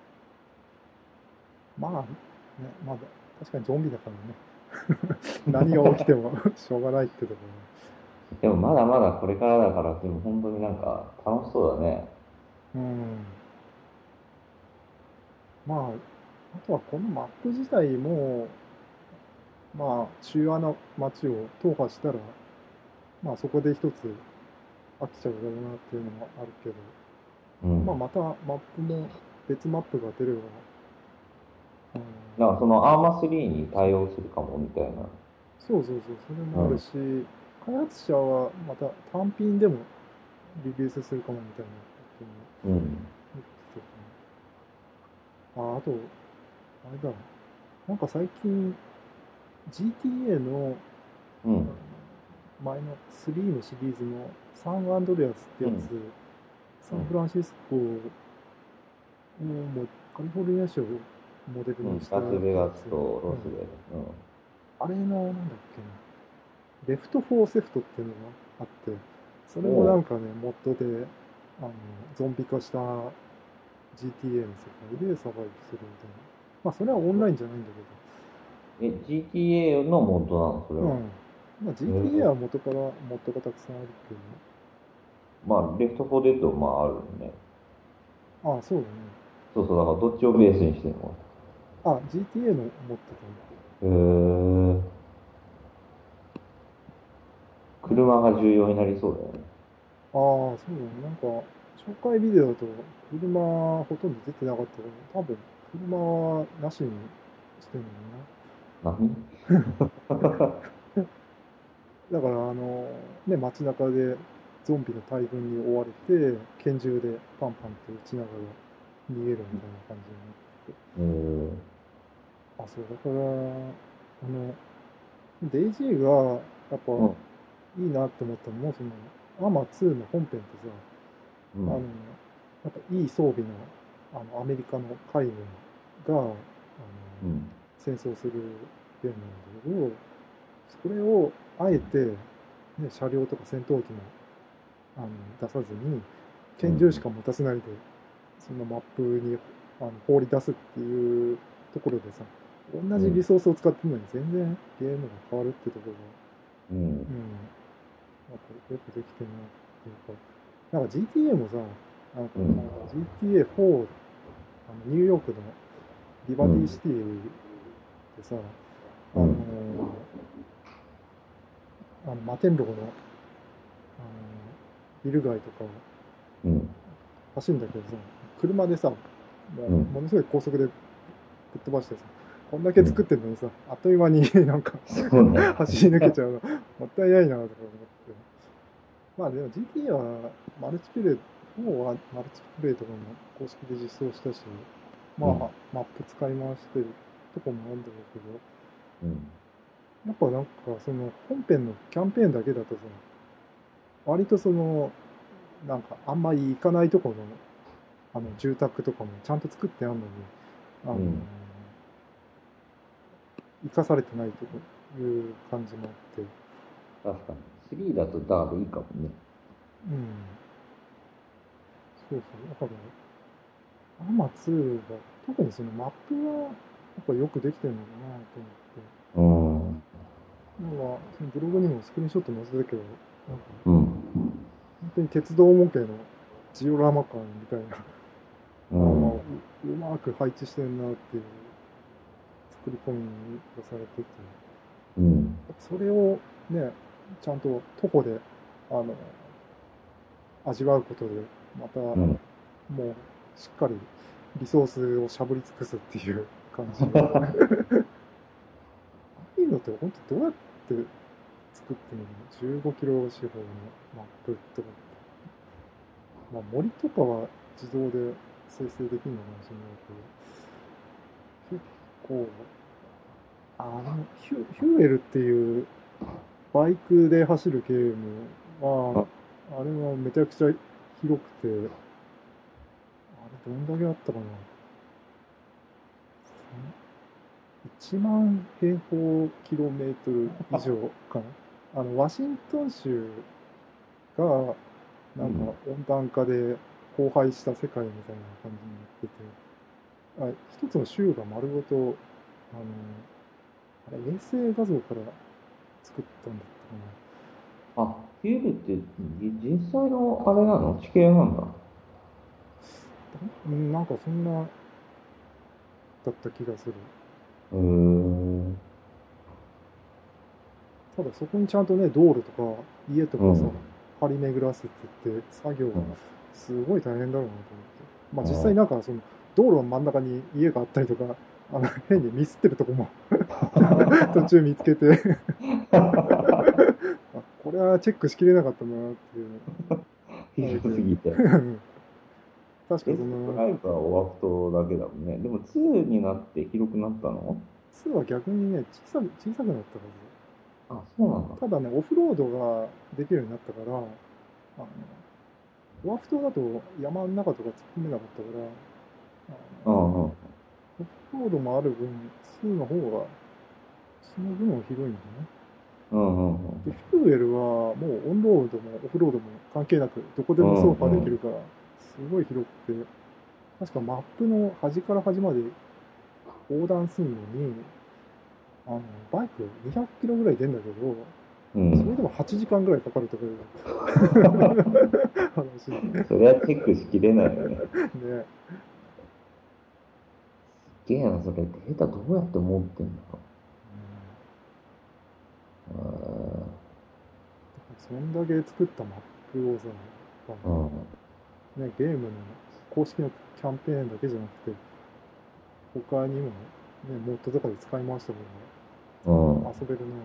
まあ、ね、まあ、確かにゾンビだからね、何が起きてもしょうがないってとこでもまだまだこれからだから、でも本当になんか楽しそうだね。 ろ。うん。まあ、あとはこのマップ自体も、まあ、主要な街を踏破したら、まあそこで一つ飽きちゃうだろうなっていうのもあるけど、 うん。 まあまたマップも別マップが出れば、うん、 なんかそのアーマー3に対応するかもみたいな。 そうそうそう、それうん。 もあるし、開発者はまた単品でもリリースするかもみたいなこともうん。 言ってたかな。あ、あと、あれだ、なんか最近 GTA のうん。 前の3のシリーズのサンアンドレアスってうん。 やつ、サうん。 ンフランシスコをもうカリフォルニア州をモデルうん。 にしたやラスベガスつ、 とうん、 ロスベガス。 あれの、なんだっけな、レフト・フォー・セフトっていうのがあって、それうん。おう。 もなんかね、モッドで、あの、ゾンビ化した GTA の世界でサバイブするみたいな。まあ、それはオンラインじゃないんだけ GTA のモッドなの、それど、うは。 ん。まあ、GTA えは元からモッドがたくさんあるけまあ、レフト4デッド、まああるね。 ど、ああ、そうだね。 そうそう、だからどっちをベースにしてるの？ あ、GTA の持ってへえ。 たの。 車が重要になりそうだよね。 ああ、そうだね。なんか、紹介ビデオだと車ほとんど出てなかったから、多分車はなしにしてんの何？ だから、ね、街中でゾンビの大群に追われて、拳銃でパンパンと撃ちながら逃げるみたいな感じになってて。 うん。 あ、そう、だから、デイジーがやっぱうん。 いいなって思ったのも、アーマー2の本編ってさ、あの、 うん。 やっぱいい装備の、アメリカの海軍が、 うん。 戦争するゲームなんだけど、それをあえて、ね、車両とか戦闘機もあの出さずに、 うん。 拳銃しか持たせないで、そのマップに放り出すっていうところでさ、同じリうん。 ソースを使ってるのに全然ゲームが変わるってところうん。 が、うん、なんかよくできてるなっていうか、なんか GTA もさ、なんかうん。 GTA4、ニューヨークのリバティうん。 シティでさ、あのうん。 摩天楼の、ビル街とかうん。 走るんだけどさ、車でさ、もうん。 ものすごい高速でぶっ飛ばしてさ、こんだうん。 け作ってんのにさ、あっという間になんかそうね。 走り抜けちゃうの、もったいないなとか思って。まあでも GTA はマルチプレイ、4はマルチプレイとかも公式で実装したし、まあうん。 マップ使い回してるとこもあるんだろうけど、 うん。 やっぱなんかその本編のキャンペーンだけだとさ、割となんかあんまり行かないところの住宅とかもちゃんと作ってあるのに、あのうん。 生かされてないという感じもあって、 確かに。3だとダーブいいかもね。 うん、そうそう、だから、アマ2が、特にそのマップは、やっぱよくできてるのかなと思って、 うん。 なんか、そのブログにもスクリーンショット載せたけど、なんか、 うん。 本当に鉄道模型のジオラマ感みたいなうのがん。 うまく配置してるなっていう作り込みがされてて、 うん。 それをね、ちゃんと徒歩で、あの、味わうことで、また、もうん。 う、しっかりリソースをしゃぶり尽くすっていう感じが。ああいうのって本当どうやって作ってるの？ 15 キロ四方のマップとかって。まあ森とかは自動で生成できるのかもしれないけど、結構、でもヒューエルっていうバイクで走るゲームは、 あ、 あれはめちゃくちゃ広くて、あれどんだけあったかな？1万平方キロメートル以上かな。ワシントン州が、なんかうん。 温暖化で荒廃した世界みたいな感じになってて、一つの州が丸ごと、あの、あれ衛星画像から作ったんだったあ、ヒュールって実際のあれなの地形なんだ。 かな。なんかそんなだった気がする。 へー。 ただそこにちゃんとね、道路とか家とかさ、 うん。 張り巡らせてって作業、 うん。 すごい大変だろうなと思って。まあ実際あなんかその道路の真ん中に家があったりとか、変にミスってるとこも途中見つけてこれはチェックしきれなかったなっていうのある広けど、 すぎて。 確かテストドその、 ライブはオワフトだけだもんね。でも2になって広くなったの？ 2は逆にね、小さくなったはあ、そうなんだ。 ず。ただね、オフロードができるようになったから、オアフ島だと山の中とか突っ込めなかったから、 うん、うん、 オフロードもある分、2の方が、その分は広いんだね。 うん、うん、 で、フューエルはもうオンロードもオフロードも関係なく、どこでうん、 も走破でうん、 きるから、すごい広くて、確かマップの端から端まで横断するのに、あの、バイク200キロぐらい出るんだけど、 うん。 それでも8時間ぐらいかかるとかいう話。 それはチェックしきれないよね。 ね。 すげえな、それ。データどうやって持ってんだろそんだけ作ったマップをさ、やっう。うん、 ぱね、ゲームの公式のキャンペーンだけじゃなくて、他にもね、モッドとかで使い回したうん。 方が遊べるな。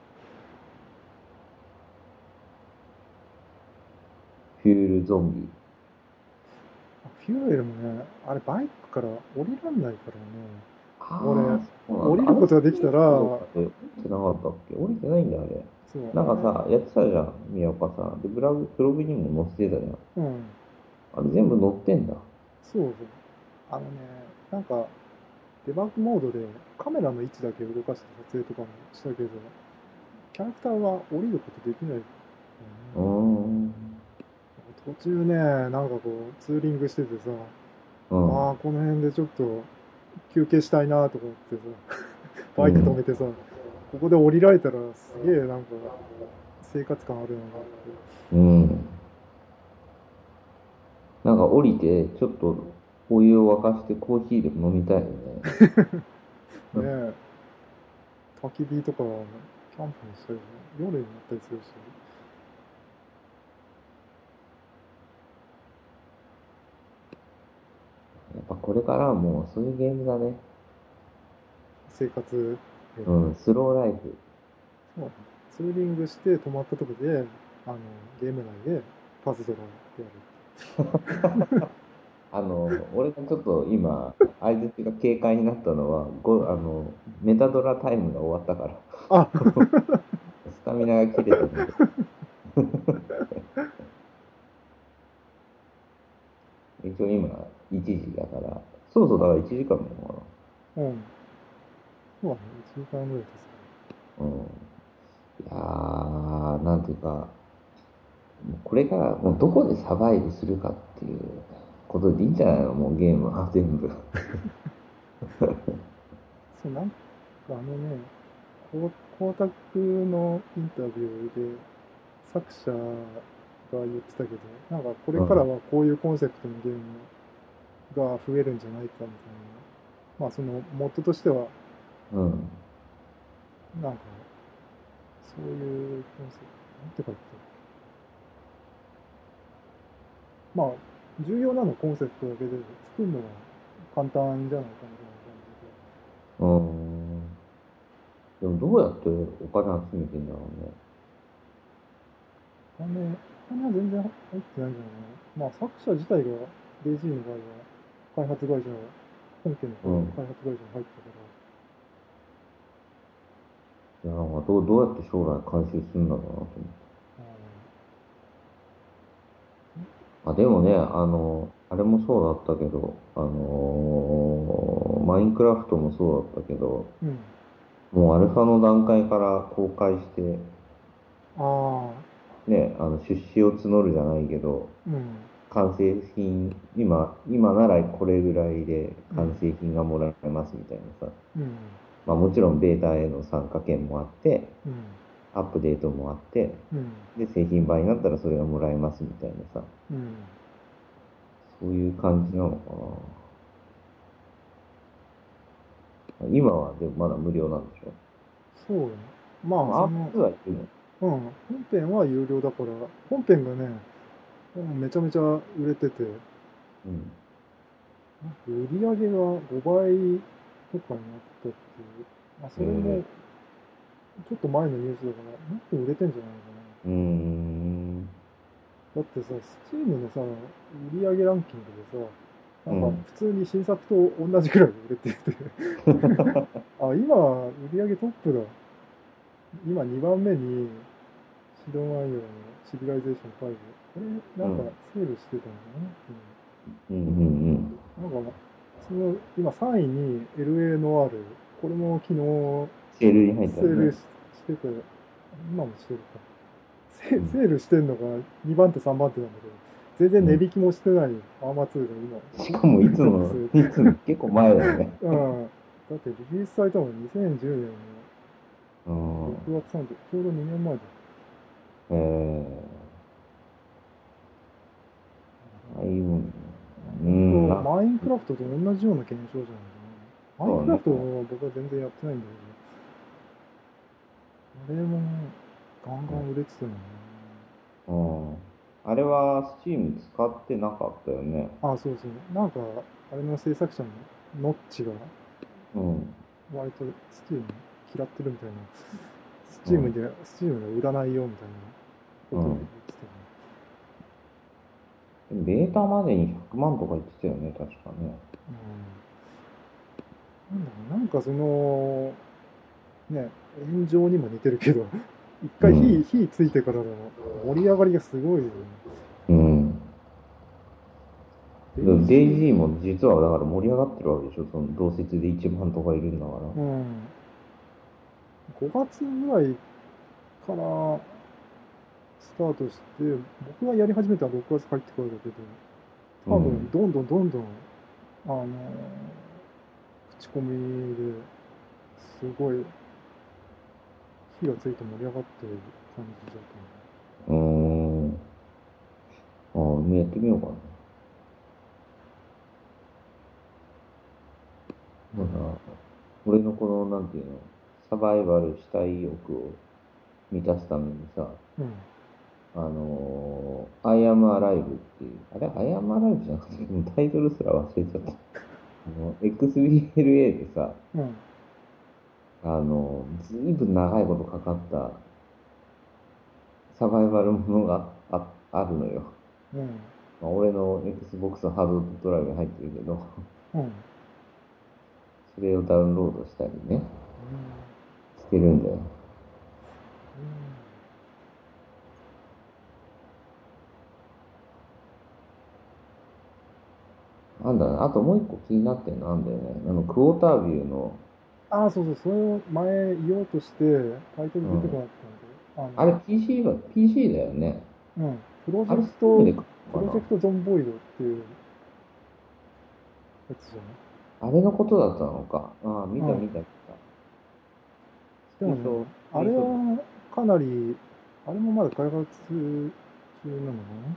フュールゾンビ。 フューエルもね、あれバイクから降りらんないからね、俺、 ああ、そうなんだ。 降りあれ、 ることができたら、 スイーツかどうかそって降りてなかったっけ？降りてないんだよ、あれ。 う、 なんかさ、やってたじゃん、宮岡さん。で、ブログにも載せてたじゃん。 うん、 あれ全部載ってんだ。 そうそう。なんか、デバッグモードでカメラの位置だけ動かして撮影とかもしたけど、キャラクターは降りることできないからね。 うーん。 途中ね、なんかこう、ツーリングしててさ、 うん。 この辺でちょっと休憩したいなとか思ってさ、バイク止うん。 めてさ、ここで降りられたらすげえなんか生活感あるよなっうん。なんか降りて、ちょっとお湯を沸かしてコーヒーでも飲みたいよね。 て。 うん。 ねえ、焚き火とかキャンプにしたり、夜になったりするし、 やっぱこれからはもうそういうゲームだね。 生活で、 うん、スローライフ。 そうツーリングして泊まったとこで、あの、ゲーム内でパズドラをやる。 俺がちょっと今、相槌が軽快になったのは、メタドラタイムが終わったから、 あスタミナが切れたので、一応今、1時だから、そうそう、だから1時間なのかうん。そうだね。1時間ぐらい経な。うん。いやー、なんていうか、もうこれからもうどこでサバイブするかっていうことでいいんじゃないの？もうゲームは全部。 つ。そう、なんかね、光沢のインタビューで作者が言ってたけど、なんかこれうん。 からはこういうコンセプトのゲームが増えるんじゃないかみたいな。まあそのモッドとしては、 うん。 なんかそういうコンセプト、なんて書いてたっけ？まあ重要なのはコンセプトだけで作るのは簡単じゃないかみたいなうん。でもどうやってお金集めてんだろうね。 感じで、お金は全然入ってないんじゃないかな。まあ作者自体がデイジーの場合は、 開発会社、本家のうん。 開発会社に入ったかいや、なんかどうやって将来回収するんだろうなと思って。 ら、 あ、でもね、あれもそうだったけど、マインクラフトもそうだったけど、 うん。 もうアルファの段階から公開して、 ああ、 ね、出資を募るじゃないけど、 うん、 完成品、今ならこれぐらいでうん、 完成品がもらえますみたいなさ。 うん、 まあもちろんベータへの参加権もあって、 うん、 アップデートもあって、 うん、 で、製品版になったらそれがもらえますみたいなさ。 うん。 そういう感じなのかな。今はでもまだ無料なんでしょ？ そうよね。まあ、 でもアープ2はいるの？ うん、本編は有料だから、本編がね、めちゃめちゃ売れてて、 うん。 売り上げが5倍とかになったっていう、まあ、それもちょっと前のニュースだから、もっと売れてんじゃないかうーん。 な。だってさ、スチームのさ、売り上げランキングでさ、なんかうん。 普通に新作と同じくらいで売れててあ、今、売り上げトップだ。今2番目に、シドンアイオのシビライゼーション5。これ、なんかうん。 セールしてたのかな、 うん。うん。 なんか、今3位に LA ノアール。これも昨日セールに入ったのね。 セールしてて、今もしてるか。 うん。 セールしてんのが2番手、3番手なんだけど、全然うん。 値引きもしてないアーマー2が今、 しかもトップする。 いつも結構前だよね。 うん。だってリリースされたの2010年のうん。 6月3日、ちょうど2年前だ。 ああいう、うん、 本当、マインクラフトと同じような現象じゃないかな。マインそうね。 クラフトは僕は全然やってないんだけど、あれもガンガン売れてたのね。 うん。あれはスチーム使ってなかったよね。 あ、そうそう。なんか、あれの制作者のノッチがうん。 割とスチーム嫌ってるみたいな、 うん。 スチームで売らないよみたいなことを言っうん。 てたね。 でもベータまでに100万とか言ってたよね、確かね。 うん。なんだろう、なんかその、ね、炎上にも似てるけど、一回うん。 火ついてからの盛り上がりがすごいよね。 うん。 デイでもデイジジーも実はだから盛り上がってるわけでしょ、その同説で1万とかいるんだから。 ー、うん。5月ぐらいからスタートして、僕がやり始めたのは6月入ってからだけど、多分、 うん。 どんどん、あの口コミですごい火がついて盛り上がってる感じだとうーん。ああ、もうやってみようかな。だから、俺のこの、なんていうの、サバイバルしたい欲を満たすためにさ、 思う。 I am Alive っていう、あれ I am Alive じゃなくて、もうタイトルすら忘れちゃった。XBLA でさ、 うん。うん。 ずいぶん長いことかかったサバイバルものがあるのよ。 うん。 まあ、俺の Xbox のハードドライブに入ってるけど、 うん。 それをダウンロードしたりね、 うん。 してるんだよ。なんだな、あともう一個気になってるのなんだよね。クォータービューの、 ああ、そうそう、それを前言おうとして、タイトル出てこうん。 なかったんで、 あれ PC だよね。 うん、 あれ、スチームで買うのかプロジェクトゾンボイドっていうやつじゃな？あれのことだったのか。ああ、見ない。うん。 た見た見た。スでもね、 クショ、スクあれリーンショット。 はかなり、あれもまだ開発中なのか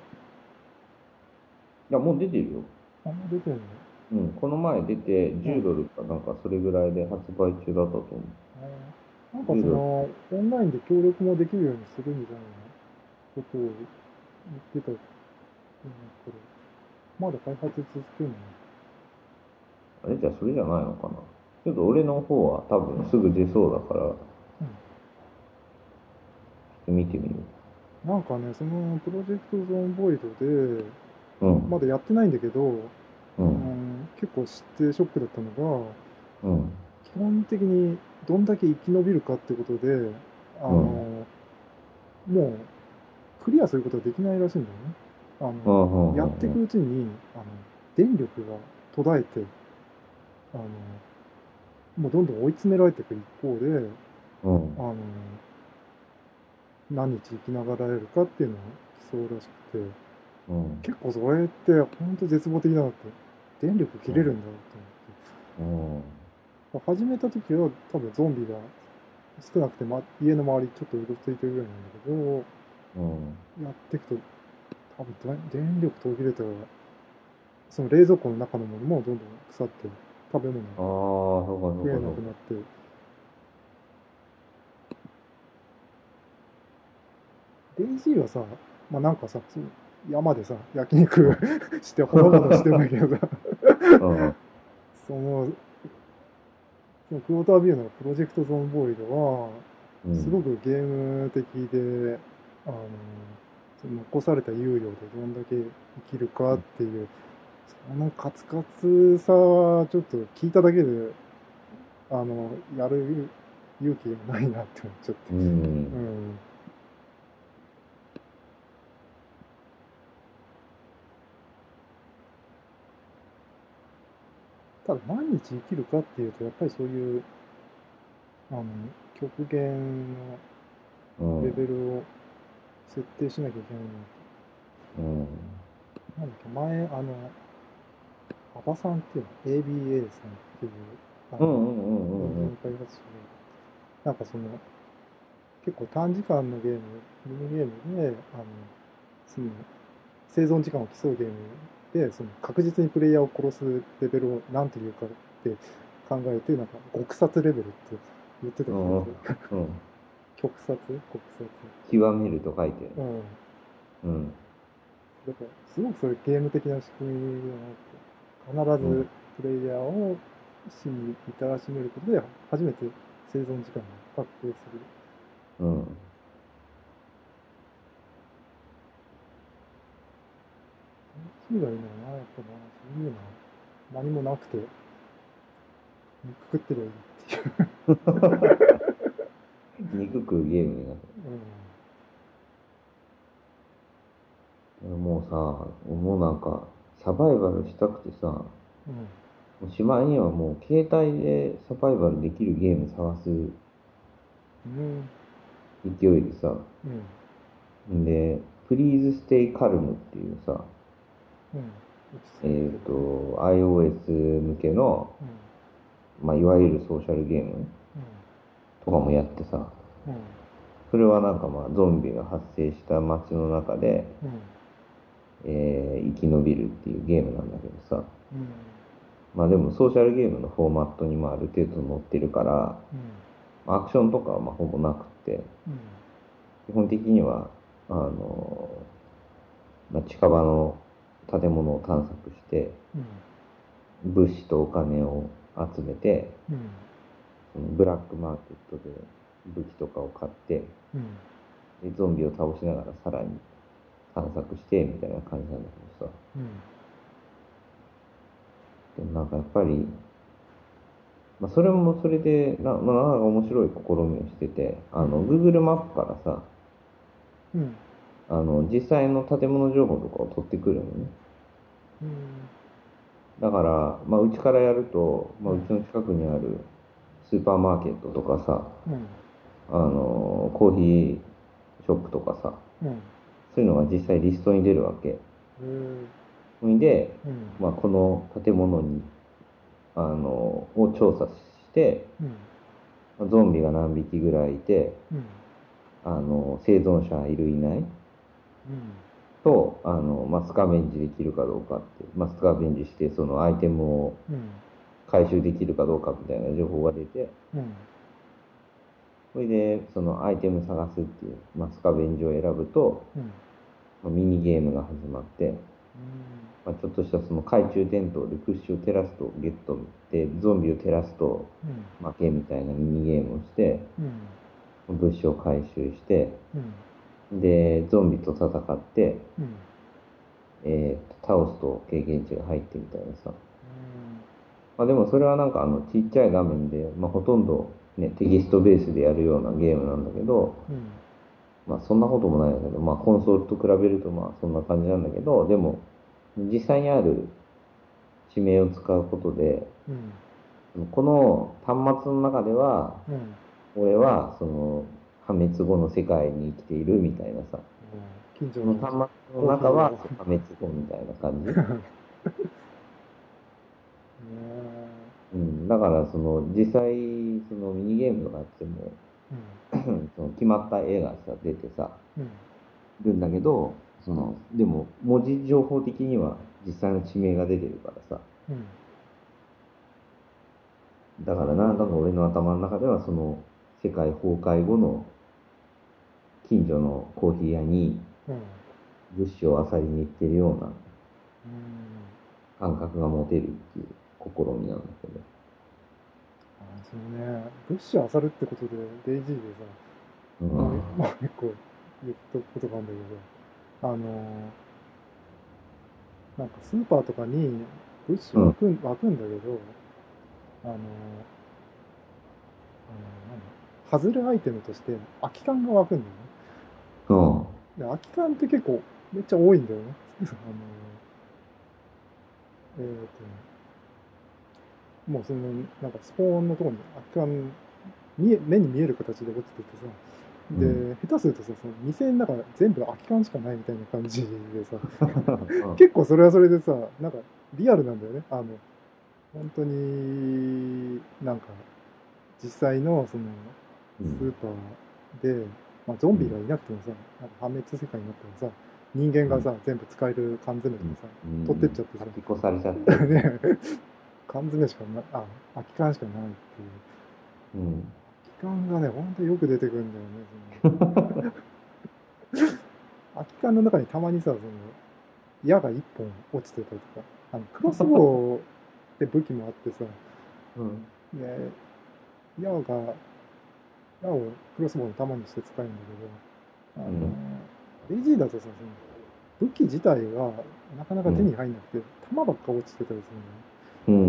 いや、もう出てるよ。 な。あんま出てるの。 うん、この前出てうん。 10ドルかなんかそれぐらいで発売中だったと思う。 なんか 10ドル。 その、オンラインで協力もできるようにするみたいなことを言ってたんだけど、まだ開発続けるのね。 あれじゃあそれじゃないのかな。ちょっと俺の方は多分すぐ出そうだから、ちょっと見てみる。 うん。なんかね、そのプロジェクトゾーンボイドで、 うん、 まだやってないんだけど、 うん、 結構知ってショックだったのが、 うん。 基本的にどんだけ生き延びるかってことで、 うん。 もうクリアすることはできないらしいんだよね。 うん。うん。 やっていくうちに、電力が途絶えて、あの、もうどんどん追い詰められていく一方で、 うん。 あの、何日生きながらえるかっていうのを競うらしくて、 うん。 結構それって本当絶望的だなって、電力切れるんだとうん。 思って。始めた時は多分ゾンビが少なくて、家の周りちょっとうろついてるぐらいなんだうん。 けど、やっていくと多分電力途切れたら、その冷蔵庫の中のものもどんどん腐って、食べ物がああ、そうかそう食えかそうか。 なくなって、デイジーはさ、なんかさ、その山でさ、焼肉うん。 してほのぼのしてんだけどさ、 うん。 その、そのクォータービューのプロジェクトゾーンボーイドは、 うん。 すごくゲーム的で、あの、その残された猶予でどんだけ生きるかっていう、そのカツカツさはちょっと聞いただけで、やる勇気がないなって思っちゃって。 うん。 うん。ただ毎日生きるかっていうと、やっぱりそういう、あの、極限のうん。 レベルを設定しなきゃいけないなうん。 と。なんだっけ、前、馬場さんっていうの、ABA さんっていう、あの、 うん。うん。 エンジうん。 ン開発者で、なんかその、結構短時間のゲーム、ミニゲームで、その、生存時間を競うゲームで、その確実にプレイヤーを殺すレベルを何て言うかって考えて、なんか、極殺レベルって言ってた気がうん。 する。 うん。 極殺極殺。 極めると書いてる。 うん。 うん。 だから、すごくそういうゲーム的な仕組みだなって。必うん。 ずプレイヤーを死に至らしめることで、初めて生存時間が確定する。 うん。 そうがいいんだよな、やっぱな。そういうのは何もなくて、肉食ってりゃいいっていう。 憎くゲームになる。 うん。 もうさ、もうなんか、サバイバルしたくてさ、もうん。 うしまいにはもう携帯でサバイバルできるゲーム探すうん。 勢いでさ、 うん。 んで、Please Stay Calm っていうさ、 うん。落ち着けってるね。 iOS 向けの、 うん。 まあ、いわゆるソーシャルゲームとかもやってさ、 うん。 それはなんかまあ、ゾンビが発生した街の中で、 うん。うん。 生き延びるっていうゲームなんだけどさ、 うん。 まあでもソーシャルゲームのフォーマットにまあある程度載ってるから、 うん。 アクションとかはまあほぼなくて、 うん。 基本的には、まあ、近場の建物を探索して、 うん。 物資とお金を集めて、 うん。 そのブラックマーケットで武器とかを買って、 うん。 でゾンビを倒しながらさらに探索してみたいな感じなんだけどさ、 うん。 でもなんかやっぱり、まあ、それもそれでなかなか面白い試みをしてて、Google マップからさ、 うん。 実際の建物情報とかを取ってくるのね。 うん。 だから、まあ、うちからやると、まあ、 うん。 うちの近くにあるスーパーマーケットとかさ、 うん。 コーヒーショップとかさ、 うん。 そういうのが実際リストに出るわけ。 うん。 それで、 うん。 まあ、この建物に、を調査して、 うん。 ゾンビが何匹ぐらいいて、 うん。 生存者いるいないうん。 と、まあ、スカベンジできるかどうかって、まあ、スカベンジして、そのアイテムをうん。 回収できるかどうかみたいな情報が出て、 うん。 それで、そのアイテム探すっていう、まあ、スカベンジを選ぶと、 うん。 まあ、ミニゲームが始まって、まあ、ちょっとしたその懐中電灯でプッシュを照らすとゲットで、ゾンビを照らすとうん。 負けみたいなミニゲームをして、 うん。 物資を回収して、 うん。 で、ゾンビと戦って、 うん。 倒すと経験値が入ってみたいなさ。 まあでもそれはなんかちっちゃい画面で、まあほとんどね、テキストベースでやるようなゲームなんだけど、 うん。 まあそんなこともないんだけど、まあコンソールと比べるとまあそんな感じなんだけど、でも実際にある地名を使うことで、 うん。 この端末の中では、 うん。 俺はその破滅後の世界に生きているみたいなさ、 近所このの端末のコーヒーを中はそう破滅後みたいな感じ。 ねうん、だからその実際そのミニゲームとかやってもうん。 その決まった絵がさ出てさ、 うん。 るんだけど、でも文字情報的には実際の地名が出てるからさ、 うん。 だからなんだか俺の頭の中ではその世界崩壊後の近所のコーヒー屋にうん。 物資を漁りに行ってるようなうん。 感覚が持てるっていう試みなんだけど。 そのね、物資を漁るってことで、デイジーでうさ、もう、 ん。 もう一個言ったことがあるんだけど、なんかスーパーとかに物資うん。 湧くんだけど、あの、なんだ、外れアイテムとして空き缶が湧くんだよね。 うん。 で、空き缶って結構めっちゃ多いんだよね。もうその、なんかスポーンのところに空き缶、目に見える形で落ちててさ、 うん。 で、下手するとさ、その店の中全部空き缶しかないみたいな感じでさ、 うん。 結構それはそれでさ、なんかリアルなんだよね。本当になんか実際のそのうん。 スーパーで、まあ、ゾンビがいうん。 なくてもさ、なんか破滅世界になったらさ、人間うん。 がさ、全部使える缶詰とうん。 かさ、 う取ってっん。 ちゃってさ、 先越されちゃってる。 ね、缶詰しかな、空き缶しかないっていう。 うん。 空き缶がね、ほんとよく出てくるんだよね。空き缶の中にたまにさ、その、矢が一本落ちてたりとか、クロスボウって武器もあってさ、 うん。 ね、矢が、矢をクロスボウの弾にして使えるんだけど、 うん。 レジーだとさ、その武器自体がなかなか手うん。 に入んなくて、弾ばっか落ちてたりするんだよね。 うん。うん。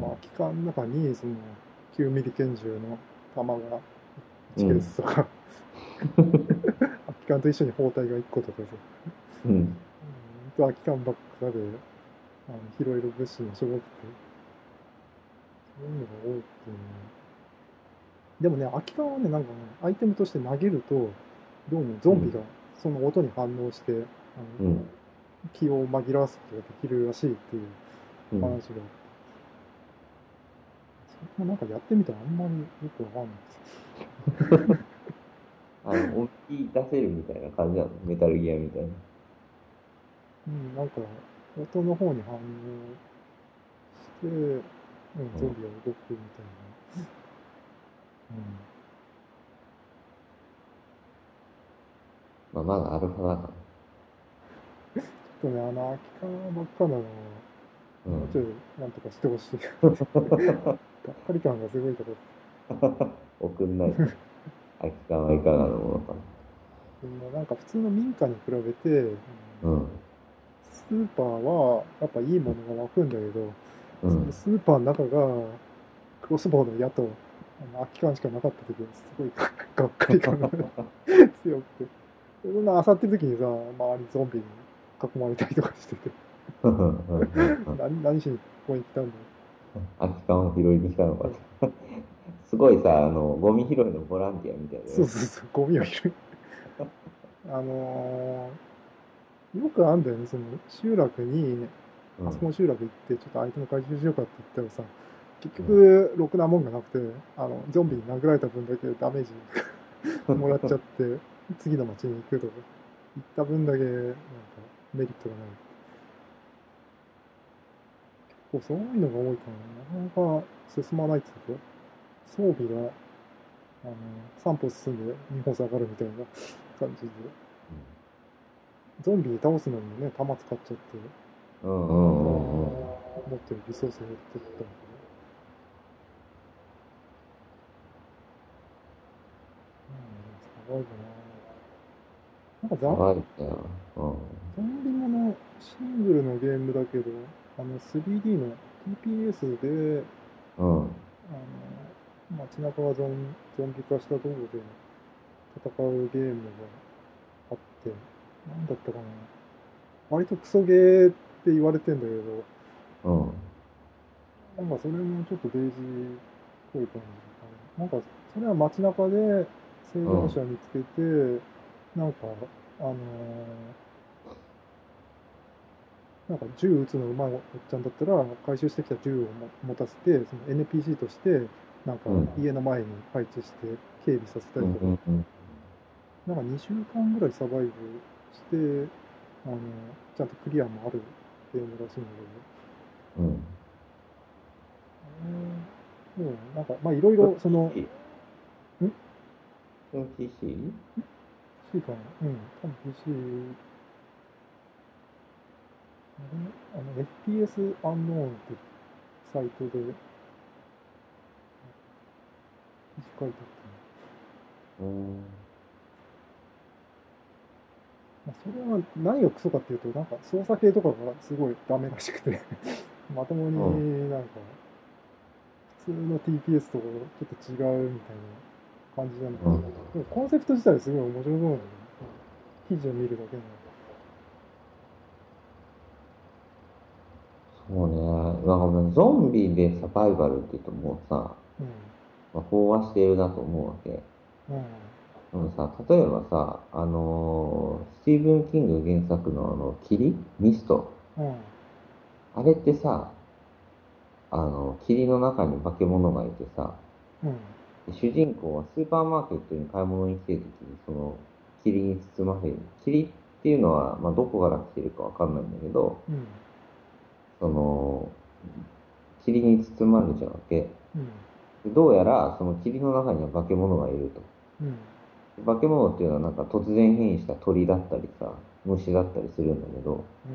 まあ、空き缶の中に、その、9ミリ拳銃の弾が1ケーうん。 スとか、空き缶と一緒に包帯が1個とかさ、 うん。 空き缶ばっかで、拾える物資もしょぼくて、そういうのが多いっていうね。でもね、空き缶はね、なんかね、アイテムとして投げると、どうもゾンビがうん。 その音に反応して、 うん。 気を紛らわすことができるらしいっていううん。 話があって、それもなんかやってみたらあんまりよくわかんないです。 音聞出せるみたいな感じなのメタルギアみたいな。 うん、なんか、音の方に反応して、うん、 うん。 ゾンビが動くみたいな。うん。 まあ、まだアルファだかちょっとね、空き缶ばっかなのは、 ら。うん。 もうちょいなんとかしてほしい。がっかり感がすごいところ。 送んないと。空き缶はいかがなものか。 でもなんか普通の民家に比べて、 うん。 スーパーはやっぱいいものが湧くんだけど、そのうん。 スーパーの中がクロスボウの矢と空き缶しかなかった時にすごいがっかり感が強くて。そんな漁ってる時にさ、周りゾンビに囲まれたりとかしてて、何しにここに来たんだ。 空き缶を拾いに来たのかと。すごいさ、ゴミ拾いのボランティアみたいだよね。 そうそうそう、ゴミを拾い。あのよくあんだよね、その集落に、 うん。 あそこの集落行ってちょっとアイテム回収しようかって言ったらさ、結うん。 局、ろくなもんがなくて、ゾンビに殴られた分だけダメージもらっちゃって、次の町に行くとか、行った分だけ、なんか、メリットがない。結構そういうのが多いからなかなか進まないっていうか、装備が、あの、3歩進んで2歩下がるみたいな感じで、ゾンビ倒すのにね、弾使っちゃって、 うんうんうんうん。 持ってるリソース減ってったのかな。うん、すごいな。なんか騒いだよ。 ゾンビものシングルのゲームだけど、3D の、 TPS で、 うん。 街中がゾンビ化したところで戦うゲームがあって、なんだったかな。割とクソゲーって言われてんだけど、 うん。 なんかそれもちょっとデイジーっぽい感じかな。なんか、それは街中で生うん。 存者見つけて、なんか、あのーなんか銃撃つの上手いおっちゃんだったら、回収してきた銃を持たせて、その NPC として、なんかうん。 家の前に配置して警備させたうん。 りとか、 うん。うん。 なんか2週間ぐらいサバイブして、あの、ちゃんとクリアもあるゲームらしいんだうん。 けど、もうなんか、まあいろいそれろ、 PC？ んそれ PC？ ?C かなうん、多分 PC、FPS アンノーンってサイトで記事書いてあったね。 うん。 まあ、それは何がクソかっていうと、なんか操作系とかがすごいダメらしくてまともうん。 になんか普通の TPS とちょっと違うみたいな感じなんだうん。 けど、でもコンセプト自体すごい面白そうなんだよね。記事を見るだけなそうね。なんかねゾンビでサバイバルって言うともうさ、 の。 まあ、飽和しているなと思うわけ。 うん。うん。 でもさ、例えばさ、スティーブン・キング原作の霧ミスト。 うん。 あれってさ、霧の中に化け物がいてさ、 うん。 主人公はスーパーマーケットに買い物に来てるときに、その、霧に包まれる。霧っていうのは、まあ、どこから来てるかわかんないんだけど、 うん。 その、霧に包まれちゃうわけ。 うん。 でどうやら、その霧の中には化け物がいると。 うん。 化け物っていうのはなんか突然変異した鳥だったりさ、虫だったりするんだけど、 うん。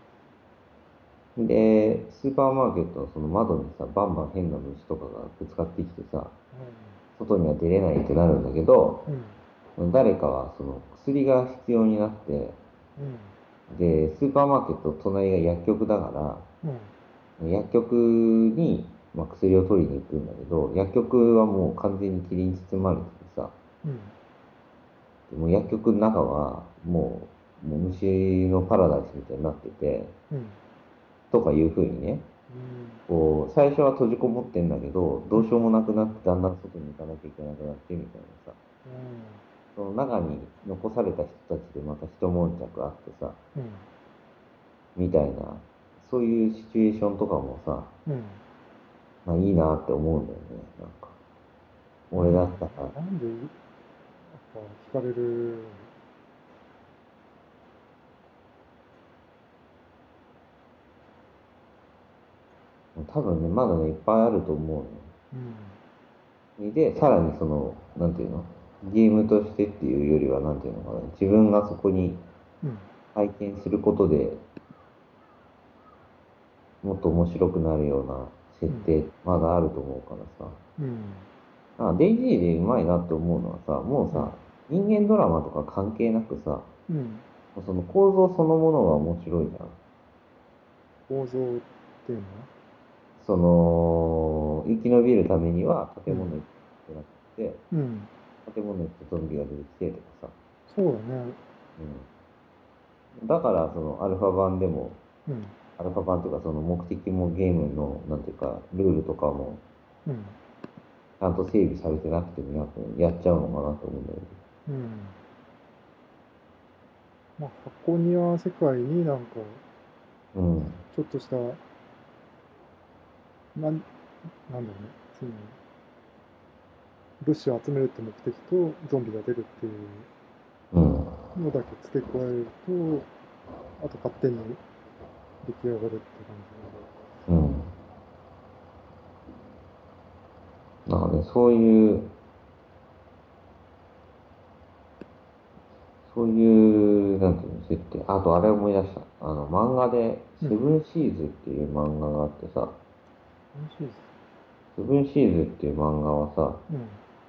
で、スーパーマーケットのその窓にさ、バンバン変な虫とかがぶつかってきてさ、外には出れないってなるんだけど、 うん。 誰かはその薬が必要になって、 うん。 で、スーパーマーケット隣が薬局だかうん。 ら、薬局に、まあ、薬を取りに行くんだけど、薬局はもう完全に霧に包まれててさ、 うん。 でもう薬局の中はもう虫のパラダイスみたいになってて、 うん。 とかいう風にね、こう、最初は閉じこもってんだけど、どうしようもなくなって、だんだん外に行かなきゃいけなくなってみたいなさ、その中に残された人たちでまた一悶着あってさ、 うん。 みたいな、そういうシチュエーションとかもさ、 うん。 まあいいなって思うんだよね、なんか。俺だったら、 なんで、やっぱ惹かれる。 多分ね、まだね、いっぱいあると思ううん。 の。で、さらにその、なんていうの、ゲームとしてっていうよりは、なんていうのかな、自分がそこにうん。 体験することでもっと面白くなるような設うん。 定、まだあると思うからさ。 うん。 デイジーでうまいなって思うのはさ、もううん。 さ、人間ドラマとか関係なくさ、 うん。 その構造そのものが面白いじゃん。 構造っていうのはその、生き延びるためにはうん。 建物にじゃなくて、 うん。 建物にゾンビが出てきてとかさ。 そうだね。 うん。だから、そのアルファ版でも、 うん。 アルファ版というかその目的もゲームの、なんていうか、ルールとかも、 うん。 ちゃんと整備されてなくてもやっちゃうのかなと思うんだよね。 うん。まあ、箱庭世界になんか、 うん。 ちょっとした、なんだろうね。その、物資を集めるって目的と、ゾンビが出るっていううん。 のだけ付け加えると、あと勝手に出来上がるって感うん。なんかね、そういう、なんていうの、設定。あと、あれ思い出した。漫画で、 じ。うん。 セブンシーズっていう漫画があってさ、 楽しいです。 セブンシーズっていう漫画はさ、 うん。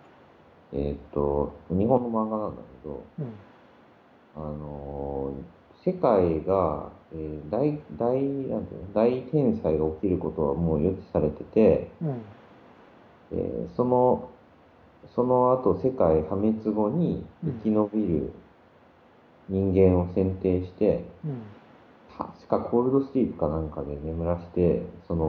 日本の漫画なんだけど、 うん。 あの世界が、なんていうの、大天災が起きることはもう予知されてて、 うん。 えその後世界破滅後にうん。 生き延びる人間を選定して、 うん。 確かコールドスリープかなんかで眠らして、 うん。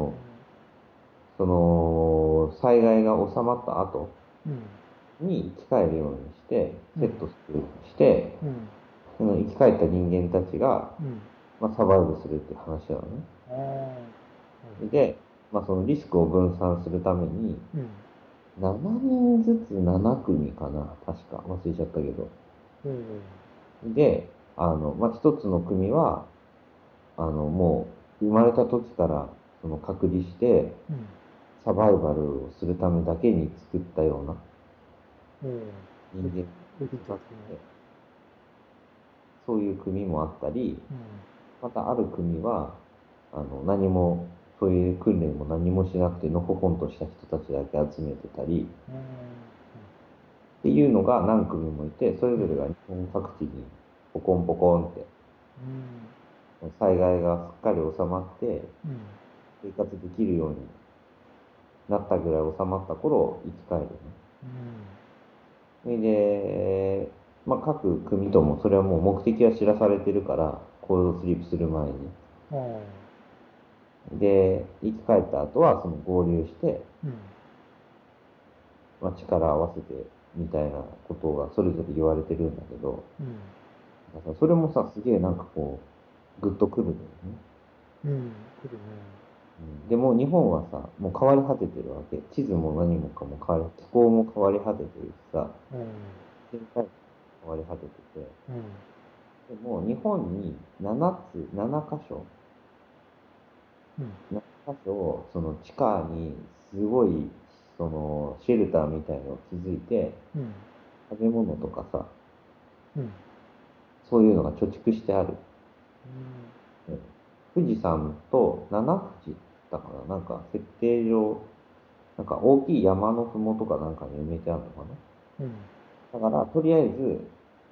災害が収まった後うん。 に生き返るようにして、 うん。 セットして、 うん。 その生き返った人間たちが、 うん。 まあ、サバイブするっていう話なのね。 ああ、はいはい。 で、まあ、そのリスクを分散するために、 うん。 7人ずつ7組かな、確か。忘れちゃったけど。 おお。 で、まあ、一つの組は、もう、生まれた時から、隔離して、 うん。 サバイバルをするためだけに作ったようなおお。 人間エリートが的な。 いて、そういう組もあったり、 うん。 またある組は、何も、そういう訓練も何もしなくて、のほほんとした人たちだけ集めてたり、 ああ、 っていうのが何組もいて、それうん。 ぞれが日本各地にポコンポコンって、 うん。 災害がすっかり収まって、 うん。 生活できるようになったぐらい収まった頃、生き返るね。 うん。 それで、まあ、各組とも、それはもう目的は知らされてるから、コールドスリープする前に。 ああ。 で、生き返った後は、その合流して、 うん。 まあ、力を合わせて、みたいなことがそれぞれ言われてるんだけど、 うん。 だからそれもさ、すげえなんかこう、グッとくるんだよね。 うん。来るね。 でも日本はさ、もう変わり果ててるわけ。地図も何もかも変わり、気候も変わり果ててるしさ、 うん。 天体も変わり果ててて、 うん。 でも日本に7箇所、 うん。 7箇所、その地下にすごい、シェルターみたいのを築いて、 うん。 食べ物とかさ、 うん。 そういうのが貯蓄してある。 うん。 うん、富士山と七富士だから、なんか設定上、なんか大きい山のふもとかなんかに埋めてあるのかうん。 な。だから、とりあえず、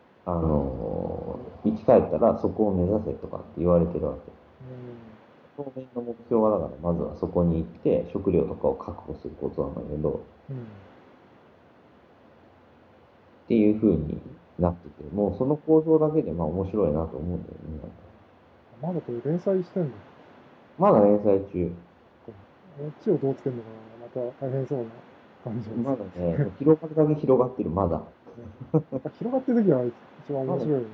生き返ったらそこを目指せとかって言われてるわけ。当面の目標はだから、まずはそこに行って食料とかを確保することなんだけど、 うん。 っていう風になってて、もうその構造だけでまあ面白いなと思うんだよね。なんかまだこれ連載してんのか。 まだ連載中。 こっちをどうつけるのかな。また大変そうな感じがすまだね、広がるだけ広がってる、まだ。 る。ね。やっぱ広がってる時は一番まだ面白いよね。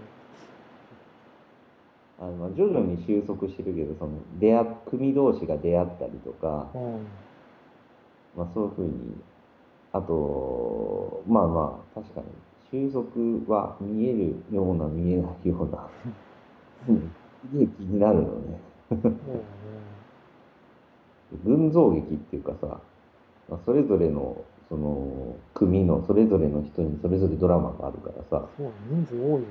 まあ徐々に収束してるけど、組同士が出会ったりとか、 うん。 まあそういうふうに、あと、まあまあ、確かに、収束は見えるような、見えないような、うん、すげえ気になるのね。 そうだね。 群像劇っていうかさ、まあ、それぞれの、組のそれぞれの人にそれぞれドラマがあるからさ、 そうだね。人数多いよね。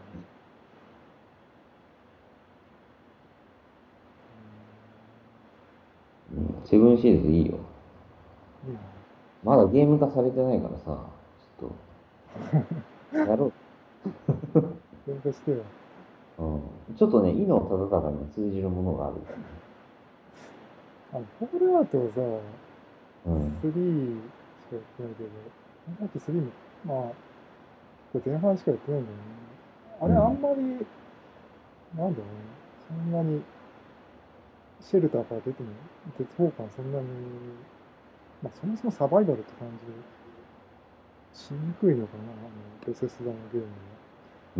うん、セブンシーズいいよ。 いいね。 まだゲーム化されてないからさ、ちょっと、やろ勉強してよ。 う。うん。ちょっとね、伊能忠敬に通じるものがあるからね。 フォールアウトはさ、 うん。 3しかやってないけど、フォールアウト3も、まあ、これ前半しかやってないんだよね。あれあうん。 んまり、なんだろうね。そんなに、シェルターから出ても、絶望感そんなに、まあそもそもサバイバルって感じしにくいのかな、ベセスダのゲームは。 うん。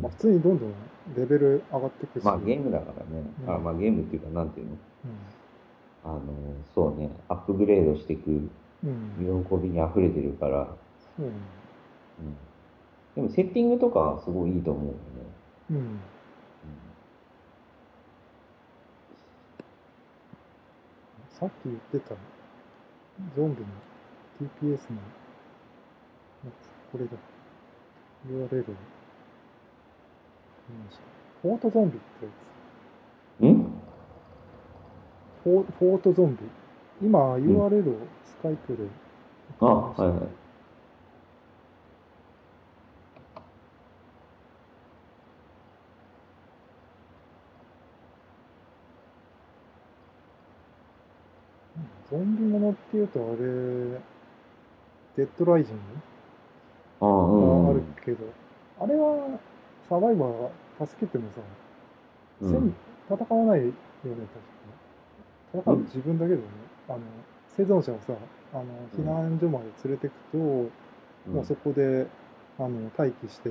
まあ普通にどんどんレベル上がっていくし、 まあゲームだからね。 うん、 まあゲームっていうか、なんていうの、 うん、 そうね、アップグレードしていくうん、 喜びに溢れてるから、 そうね、 うん。でもセッティングとかはすごいいいと思うよね。 うん。さっき言ってたゾンビの TPS のやつ、これだ。URL を見ました。フォートゾンビってやうん。んつ。フォートゾンビ。今うん。 URL をスカイプであ、 送りました。 はいはい。 ゾンビものっていうとあれ、デッドライジンああ、うグがあるんうん。 けど、あれはサバイバー助けてもさ、戦うん。 戦わないよね、確か。戦うのん自分だけだよね。あの、生存者をさ、避うん。 難所まで連れてくと、もうそうん。 こで、待機してて、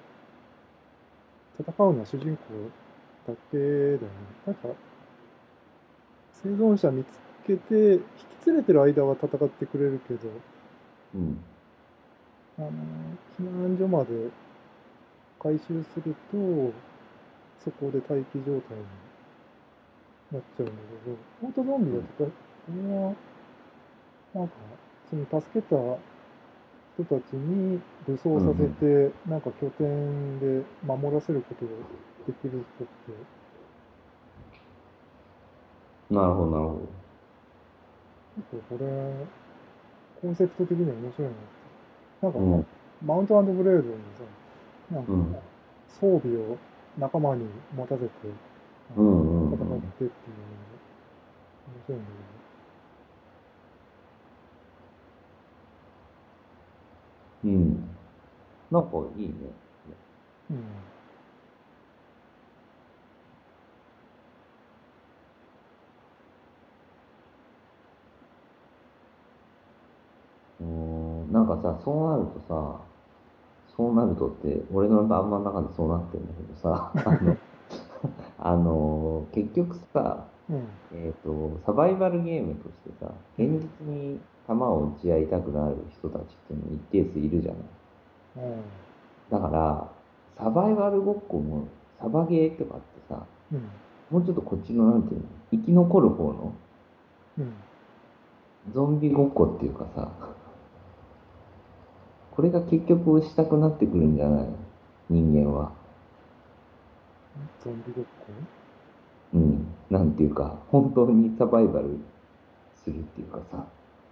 戦うのは主人公だけだよね。なんか、生存者見つけて、引き連れてる間は戦ってくれるけど、 うん。 あの、避難所まで回収すると、そこで待機状態になっちゃうんだけど、オートゾンビだとか、これは、なんか、その助けた人たちに武装させうん。 て、なんか拠点で守らせることができるっぽくて、 なるほど、なるほど。 結構これ、コンセプト的には面白いなって。なんか、 うん。 マウントブレードにさ、なんか、 うん。 装備を仲間に持たせて、 うん。うん。 戦ってっていうのが面白いんだうん。なんかいいね。 けど、 なんかさ、そうなるとさ、そうなるとって、俺の頭の中でそうなってるんだけどさ、結局さ、 うん、うん、 サバイバルゲームとしてさ、 うん、 現実に弾を撃ち合いたくなる人たちっていうの一定数いるじゃない。 うん、 だから、サバイバルごっこも、サバゲーとかってさ、 うん、 もうちょっとこっちの、なんていうの、生き残る方のうん。 ゾンビごっこっていうかさ、これが結局したくなってくるんじゃないの人間は。 ゾンビごっこ。 うん。なんていうか、本当にサバイバルするっていうかさ、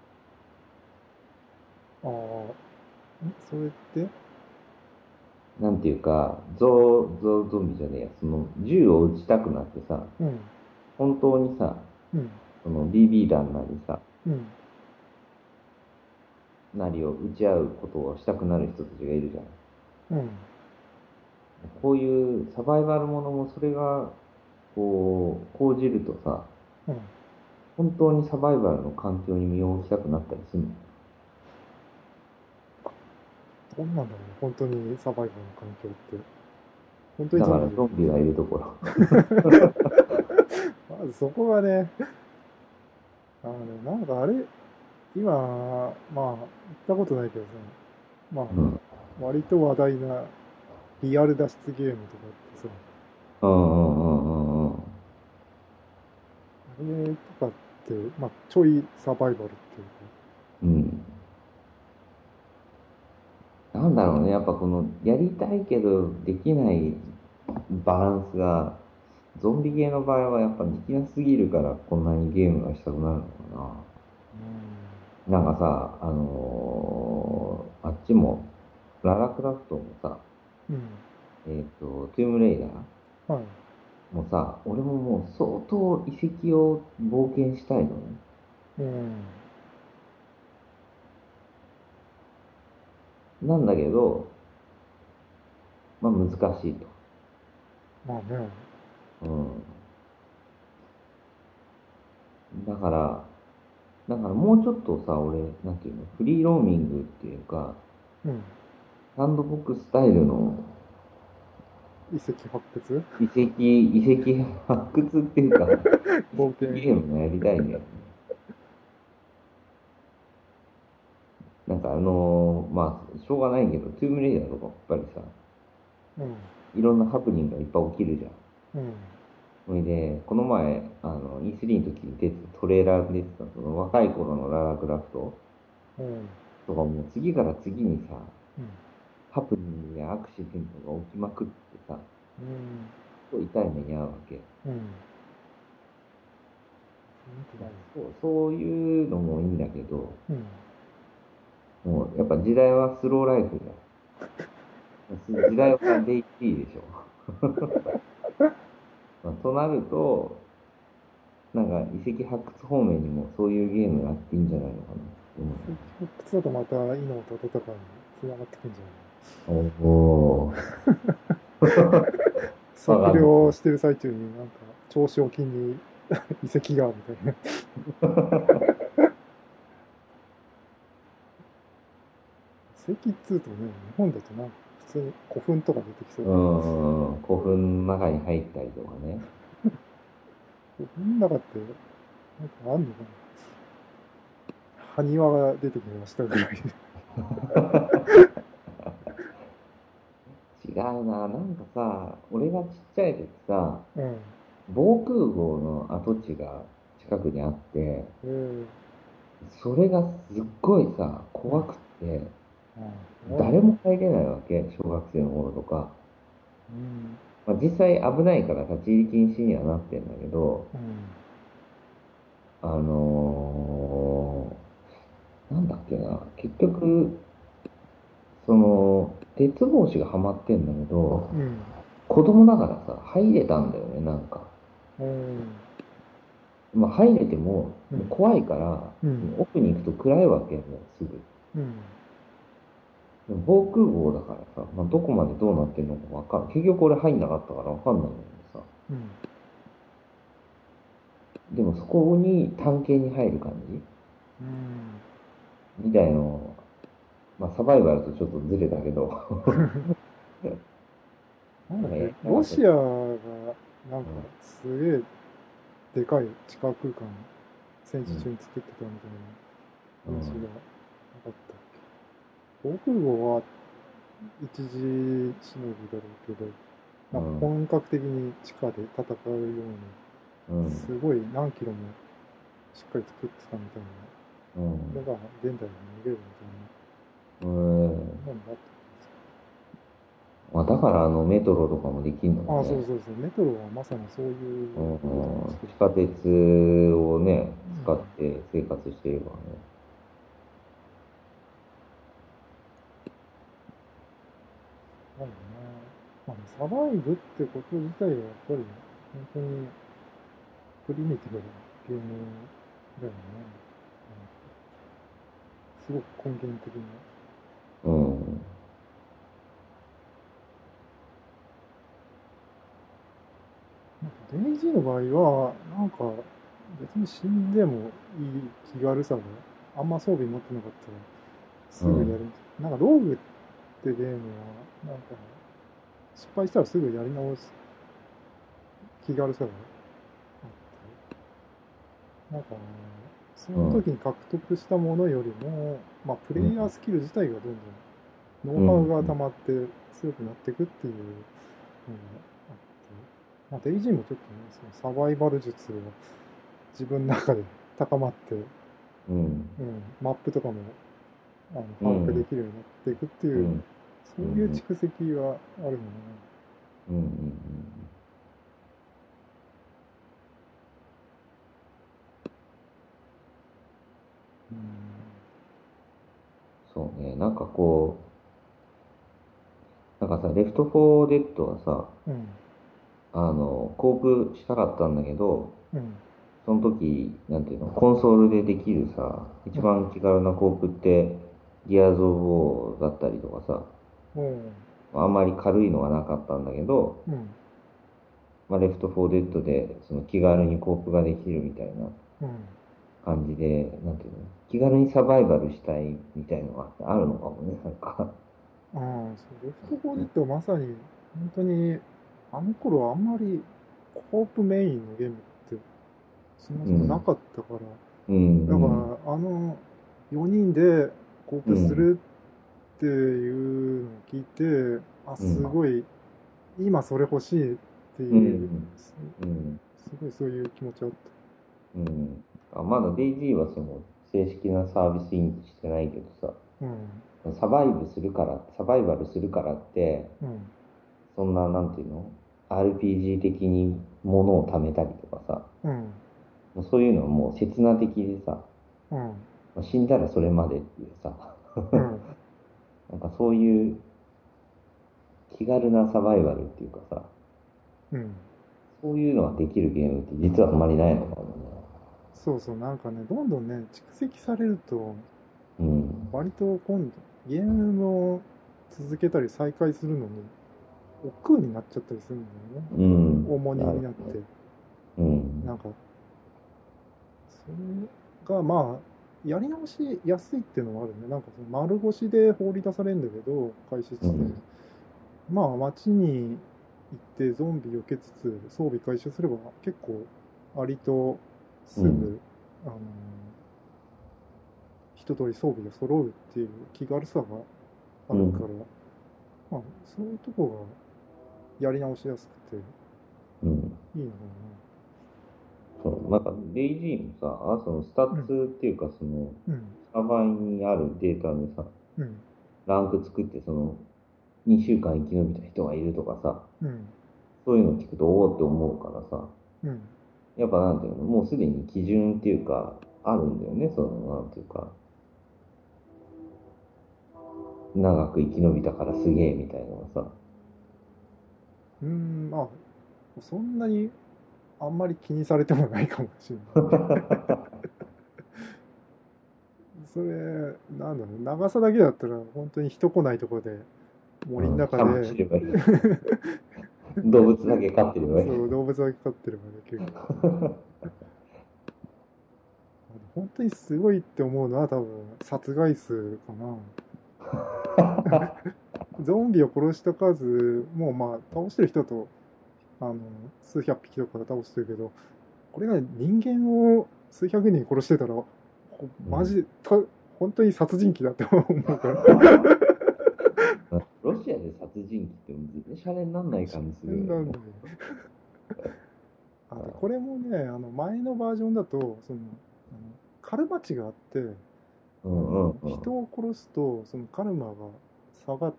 ああ、それって、 なんていうか、ゾンビじゃねえや、その、銃を撃ちたくなってさ、 うん、 本当にさ、 うん、 その BB 弾なりさ、 うん、 なりを撃ち合うことをしたくなる人たちがいるじゃん。 うん、 こういうサバイバルものもそれが、こう、講じるとさ、 うん。 本当にサバイバルの環境に身を置きたくなったりするの。 どんなんだろうね、本当にサバイバルの環境って。本当にだからゾンビゾンビがいるところ。 まずそこがね、なんかあれ、今、まあ、行ったことないけどさ、まあ、 うん。 割と話題なリアル脱出ゲームとかってさ、 うんうんうんうんうん。 あれとかって、まあ、ちょいサバイバルっていうか、 うん。なんだろうね、やっぱこの、やりたいけどできないバランスが、ゾンビゲーの場合はやっぱできなすぎるからこんなにゲームがしたくなるのかな。なんかさ、あっちも、ララクラフトもさ、 うん、うん、 トゥームレイダーはい、 もさ、俺ももう相当遺跡を冒険したいのね。 うん、 なんだけど、まあ難しいと。 まあね、 うん。だから、もうちょっとさ、俺、なんていうの、フリーローミングっていうか、 うん、 サンドボックススタイルの遺跡発掘遺跡発掘っていうか、遺冒険。 跡ゲームがやりたいんだよね。まあ、しょうがないけど、トゥームレイダーとかやっぱりさ、 うん、 いろんなハプニングがいっぱい起きるじゃん。 うん、 それで、この前、E3 の時に出てたトレーラーで出てた、その若い頃のララクラフトうん、 とかもう次から次にさ、 うん、 ハプニングやアクシデントが起きまくってさ、 うん、 痛い目に遭うわけ。 うん。見てない。 そういうのもいいんだけど、 うん。 もうやっぱ時代はスローライフじゃん。時代はデイリーでしょ。まあとなると、 なんか遺跡発掘方面にもそういうゲームがあっていいんじゃないのかなって思靴だとまた伊能と戦いに繋がってくんじゃない？ う。おー。わか測んない。 量してる最中になんか銚子沖に遺跡がみたいな。遺跡っつうとね、日本だとなんか普通に古墳とか出てきそううだけど、 ん、古墳の中に入ったりとかね。 古墳の中ってなんかあんのかな？埴輪が出てきましたぐらいで。 違うな、なんかさ、俺がちっちゃい時さ、 うん。 防空壕の跡地が近くにあって、 えー、 それがすっごいさ、 うん。 怖くって、 ああ、怖いね。 誰も入れないわけ、小学生の頃とか。 うん。 まあ、実際危ないから立ち入り禁止にはなってんだけど、 うん。 あのなんだっけな、結局、鉄格子がはまってんだけど、 うん。 子供だからさ、入れたんだよね、なんか。 うん。 まあ、入れても、 うん。 もう怖いから、 うん。 その奥に行くと暗いわけよ、もうすぐ。 うん。 でも防空壕だからさ、まあ、どこまでどうなってんのかわかんない。結局俺入んなかったからわかんないんだけどさ。 うん。 でもそこに探検に入る感じうん。 みたいの、まあサバイバルとちょっとずれたけど、 なんだっけ、 なんかやりたかった。 ロシアがなんかすげえでかい地下空間戦時うん、 中に作ってたみたいなうん、 話がなかったっけ？防空壕は一時しのぎだろうけど、なんかうん、 本格的に地下で戦うように、 うん、 すごい何キロもしっかり作ってたみたいうん、 なのが現代に見れるみたいうん。 なのがあったんですまあだからメトロとかもできんのよ。ああ、そもね。 うそうそう。メトロはまさにそういううん、 ことをしてる。 地下鉄をね、 うん。 使って生活してるからね。 だよね。まあ、サバイブってこと自体がやっぱり本当にプリミティブなゲームだよね。すごく根源的な。 うん、 なんかデイジーの場合は、なんか別に死んでもいい気軽さが、あんま装備持ってなかったらすぐやる。 うん、 なんかローグってゲームは、なんか失敗したらすぐやり直す気軽さがあって、なんか、そのうん、 時に獲得したものよりも、まあ、プレうん、 イヤースキル自体がどんどんノウハウうん、 が溜まって強くなっていくっていうのがあって、まあ、デイジーもちょっとね、そのサバイバル術を自分の中で高まって、 うん、 うん、マップとかも把握でうん、 きるようになっていくっていう、 うん、 そういううん、 蓄積はあるのね。 うん、 うん。 そうね、なんかこなんかさ、レフトフォーデッドはさ、 うん。 コープしたかったんだけど、 うん。 その時、なんていうの、コンソールでできるさ、一うん。 番気軽なコープって、ギアーズ・オブ・ウォーだったりとかさ、 うん。 あんまり軽いのがなかったんだけど、 うん。 まあ、レフトフォーデッドで、その気軽にコープができるみたいなうん。 感じで、なんていうの、気軽にサバイバルしたいみたいのがあるのかもね、なんか。 ああ、そう、レフトフォーデッドはまさに、本当に、あの頃はあんまりコープメインのゲームってそもうん、 そもなかったから、 うん、 だかうん、 ら、4人でコーうん、 プするっていうのを聞いて、あ、 うん、 すごい、今それ欲しいってういう、 ん、うん。 すごいそういう気持ちあった。 うん。まだデイジーはその正式なサービスインしてないけどうん。 さ、サバイバルするからって、 うん。 そんな、なんていうの ?RPG 的に物を貯めたりとかさ、 うん。 もうそういうのはもう刹那的でさ、 うん。 死んだらそれまでっていうさ、 うん。 なんかそういう気軽なサバイバルっていうかさ、 うん。 そういうのができるゲームって実はあんまりないのかもね。 そうそう、なんかね、どんどんね、蓄積されると、 うん。 割と今度、ゲームを続けたり再開するのに、億劫になっちゃったりするんだよね。 うん。 重荷なるになって。 ほど。うん。 なんか、それがまあ、やり直しやすいっていうのもあるね。なんかその丸腰で放り出されるんだけど、開始地点。 うん。 まあ、街に行ってゾンビ避けつつ装備回収すれば結構ありとうん。 すぐ、あの一通り装備が揃うっていう気軽さがあるから、 うん。 まあ、そういうとこがやり直しやすくてうん。 いいのかそう、なんか、デイジーもさ、そのスタな。 ッツっていうか、 うん、 サーバーにあるデータでさ、 うん、 ランク作って、2週間生き延びた人がいるとかさ、 うん、 そういうの聞くと、おおって思うからさ、 うん、 やっぱなんていうの、もうすでに基準っていうか、あるんだよね、なんていうか、長く生き延びたからすげえみたいなのがさ。 まあ、そんなにあんまり気にされてもないかもしれない。それ、なんだろう、長さだけだったら、本当に人来ないところで、森のうん、キャンプ中ですればいい。動物だけ飼ってればいい。 そう、動物だけ飼ってればね、結構。本当にすごいって思うのは多分、殺害数かな。ゾンビを殺した数もまあ、倒してる人だと、あの、数百匹とか倒してるけど、これが人間を数百人殺してたら、 うん。 マジ、本当に殺人鬼だって思うから。 ロシアで殺人鬼ってもう全然シャレになんない感じするよね。 なんだよ。で、これもね、前のバージョンだと、カルマ値があって、 うんうん人を殺すと、そのカルマが下がって、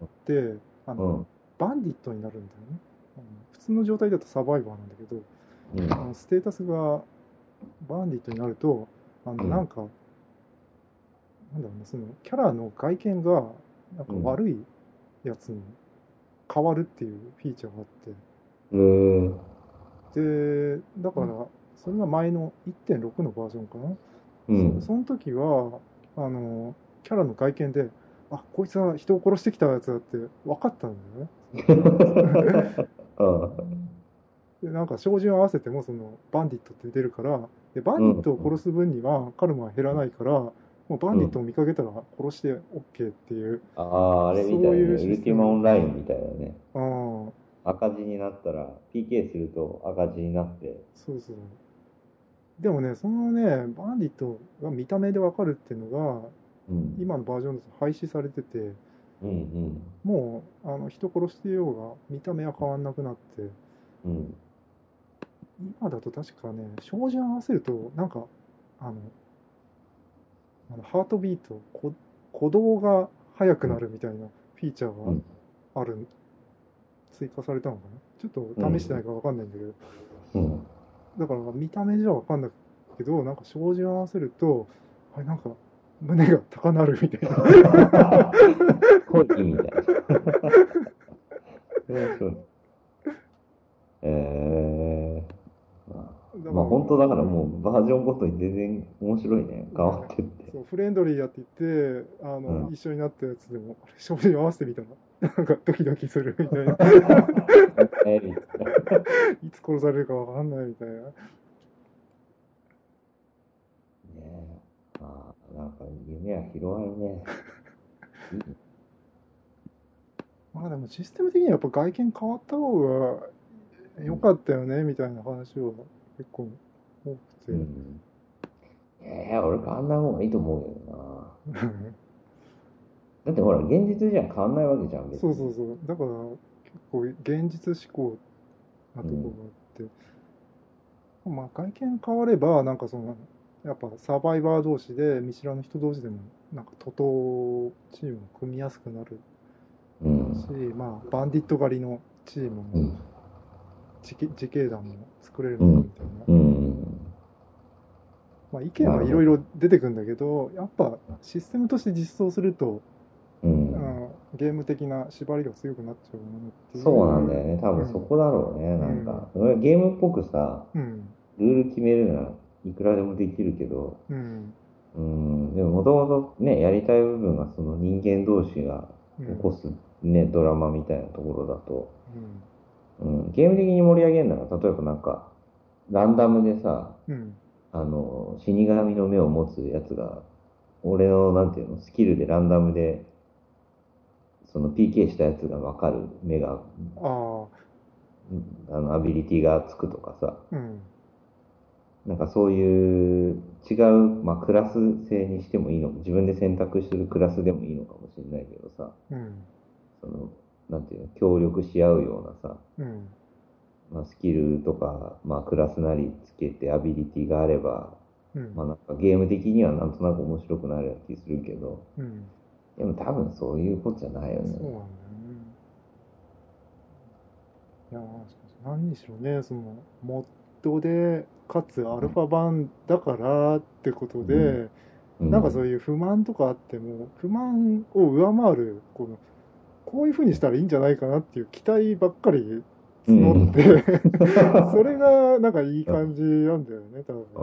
あの、 うん。 バンディットになるんだよね。普通の状態だとサバイバーなんだけど、 うん。 ステータスがバンディットになると、 うん。 なんか、なんだろうね、そのキャラの外見が、なんかうん。 悪いやつに変わるっていうフィーチャーがあって、 うん。 で、だから、それが前の1.6のバージョンかな。 うん。 その時は、キャラの外見で、あ、こいつは人を殺してきたやつだって分かったんだよね。 ああ。 で、なんか照準合わせても、バンディットって出るから、で、バンディッうん。 トを殺す分にはカルマは減らないから、もうバンディットをうん。 見かけたら殺して OK っていう、 ああ、あれみたいね。 そういうウルティマシステム。 オンラインみたいなね。 ああ、 赤字になったら、PK すると赤字になって。 そうそう。でもね、そのね、バンディットが見た目でわかるっていうのが、 うん。 今のバージョンだと廃止されてて、 うん。 もう、人殺してようが、見た目は変わんなくなって、 うん。 今だと確かね、照準合わせると、なんか、あの、ハートビート、鼓動が速くうん。 なるみたいなフィーチャーがうん。 ある、追加されたのかな。ちょっうん。 と試してないからわかんないんだけど、 うん。 だから見た目じゃわかんないけど、なんか照準合わせると、あれなんか、胸が高鳴るみたいな。 コイみたいな。それはそう。 だから、 まあ本当だからもうバージョンごとに全然面白いね。変わね、 ってって。 そう、フレンドリーやって言って、 うん。 一緒になったやつでも、あれ、照準合わせてみたら、なんかドキドキするみたいな。 みたいな。 いつ殺されるかわかんないみたいな。 ねえ。ああ、なんか夢は広がるね。いいね。 まあでもシステム的にはやっぱ外見変わった方が良かったよねみたいな話は結構多くて。 うん。俺変わんない方がいいと思うけどな。だってほら、現実じゃ変わんないわけじゃん、別に。 そうそうそう。だから結構現実志向なうん。 ところがあって。まあ外見変われば、なんかやっぱサバイバー同士で見知らぬ人同士でもなんか徒党チームを組みやすくなるうん。 し、まあバンディット狩りのチームもうん。 自警団も作れるのかうん。 みたいな。 うん。 まあ、意見なるほど。 はいろいろ出てくるんだけど、やっぱシステムとして実装すると、 うん。 ゲーム的な縛りが強くなっちゃうものっていう。 そうなんだよね。多分そうん。 こだろうね。なんうん。 か、ゲームっぽくさ、 うん。 ルール決めるならいくらでもできるけど、 うん。 でももともとね、やりたい部分がその人間同士がうん。 起こすね、ドラマみたいなところだと、 うん。 ゲーム的に盛り上げるなら、例えばなんか、ランダムでさ、 うん。 死神の目を持つやつが、俺の、なんていうの、スキルでランダムで、その PK したやつがわかる目が、 ああ。 アビリティがつくとかさ、 うん。 なんかそういう違う、まあ、クラス制にしてもいいの、自分で選択してるクラスでもいいのかもしれないけどさ、 うん。 その、なんていうの、協力し合うようなさ、 うん。 まあ、スキルとか、まあ、クラスなりつけてアビリティがあれば、 うん。 まあ、なんかゲーム的にはなんとなく面白くなるような気するけど、 うん。 でも多分そういうことじゃないよね。 そうなんだよね。いやー、しかし何にしろね、その、モッドで、かつアルファ版だからってことうん。 で、なんかそううん。 いう不満とかあっても、不満を上回る、こういう風にしたらいいんじゃないかなっていう期待ばっかりうん。 募ってそれがなんかいい感じなんだよね、多分。 うん。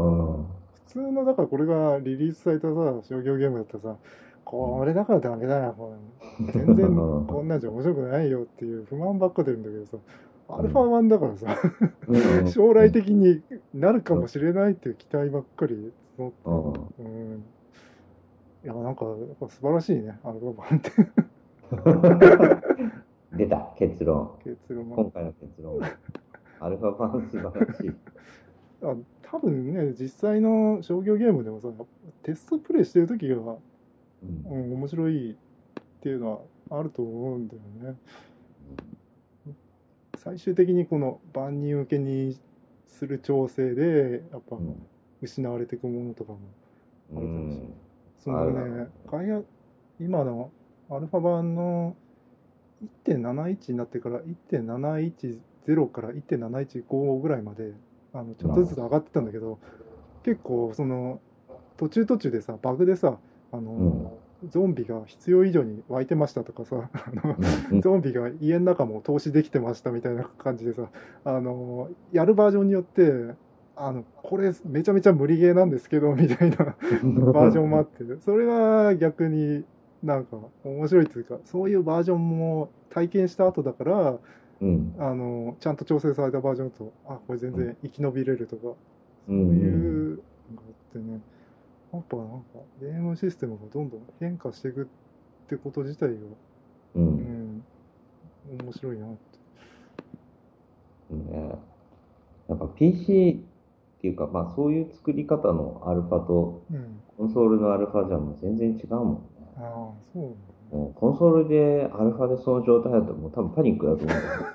普通の、だからこれがリリースされたさ、商業ゲームだったらさ、これだからダメだよ、全然こんなんじゃ面白くないよっていう不満ばっか出るんだけどさ、アルファ版だからさ、 うん。 将来うん。 的になるかもしれないっていう期待ばっかり募って、 うん。 うん。いや、なんか、やっぱ素晴らしいね、アルファ版って。 出た、結論。 結論は。 今回の結論。アルファ版素晴らしい。 多分ね、実際の商業ゲームでもさ、テストプレイしてる時が、 うん。 面白いっていうのはあると思うんだよね。最終的にこの万人受けにする調整で、やっぱうん。 失われていくものとかもうあるだろうし、 ん。 そのあるだろね、今のアルファ版の1.71になってから1.710から1.715ぐらいまで、ちうな。 ょっとずつ上がってたんだけど、結構途中途中でさ、バグでさ、 うん。 ゾンビが必要以上に湧いてましたとかさ、 うん。うん。 ゾンビが家の中も投資できてましたみたいな感じでさ、やるバージョンによって、これめちゃめちゃ無理ゲーなんですけど、みたいなバージョンもあって、それは逆になんか面白いっていうか、そういうバージョンも体験した後だから、 うん。 ちゃんと調整されたバージョンだと、これ全うん。 然生き延びれるとか、 うん。 そううん。 いうのがあってね、やっぱなんかゲームシステムがどんどん変化していくってこと自体が、 うん。 うん、面白いなって。 ね、なんか PC っていうか、まあそういう作り方のアルファとうん。 コンソールのアルファじゃもう全然違うもんね。 ああ、そうなんだね。 もうコンソールでアルファでその状態だともう多分パニックだと思うんだけど。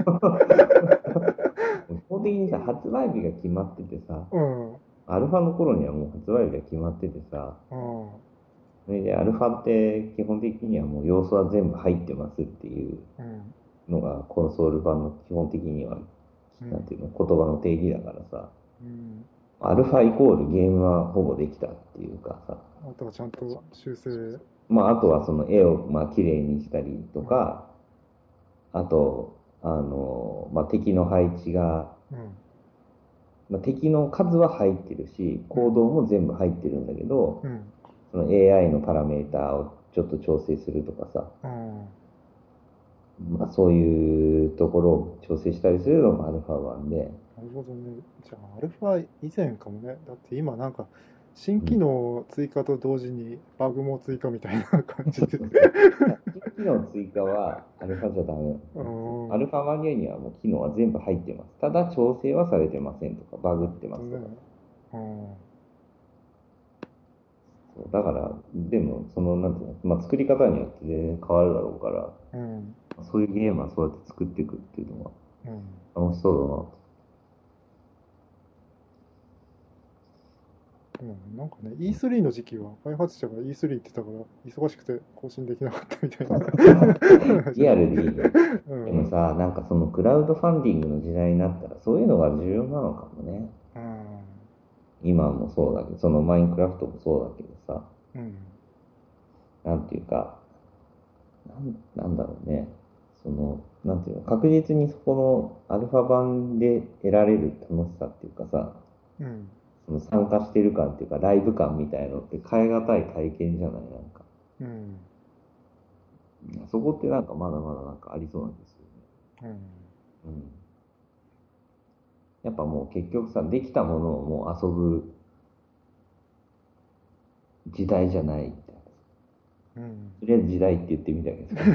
基本的にさ、発売日が決まっててさ、 うん。 アルファの頃にはもう発売日が決まっててさ、 ああ、 それでアルファって基本的にはもう要素は全部入ってますっていううん。 のがコンソール版の基本的には、 うん。 なんていうの、言葉の定義だからさ、 うん。 アルファイコールゲームはほぼできたっていうかさ、 あとはちゃんと修正まあ、あとする。 はその絵をまあ綺麗にしたりとうん。 か、あと、まあ、敵の配置が、 うん。 まあ、敵の数は入ってるし、 うん。 行動も全部入ってるんだけど、 うん。 その AI のパラメーターをちょっと調整するとかさ、 ああ、 まあ、そういうところを調整したりするのがアルファ版で、 なるほどね。じゃあ、アルファ以前かもね。だって今なんか、新機うん、 能追加と同時にバグも追加みたいな感じで。 新機能追加はアルファじゃダメなんですうね。アん。 ルファ版にはもう機能は全部入ってます。ただ調整はされてませんとか、バグなるってますとか。 ほどね。うん。 そうだから、でも、その、なんていうの、まあ、作り方によって全然変わるだろうから、 うん。 そういうゲームはそうやって作っていくっていうのはうん。 楽しそうだなと。 うん、なんかね、E3 の時期は開発者が E3 って言ったから忙しくて更新できなかったみたいな話リは。 アルでいいね。 うん。 でもさ、なんかそのクラウドファンディングの時代になったら、そういうのが重要なのかもね。 うん。 今もそうだけど、そのマインクラフトもそうだけどさ、 うん。 なんていうか、 なんだろうね。なんていうの、確実にそこのアルファ版で得られる楽しさっていうかさ、 うん。 その参加してる感っていうか、ライブ感みたいのって変え難い体験じゃない、なんか。 うん。 そこってなんかまだまだなんかありそうなんですよね。 うん。 うん。やっぱもう結局さ、できたものをもう遊ぶ時代じゃないみたいな。 うん。 とりあえず時代って言ってみたけどさ。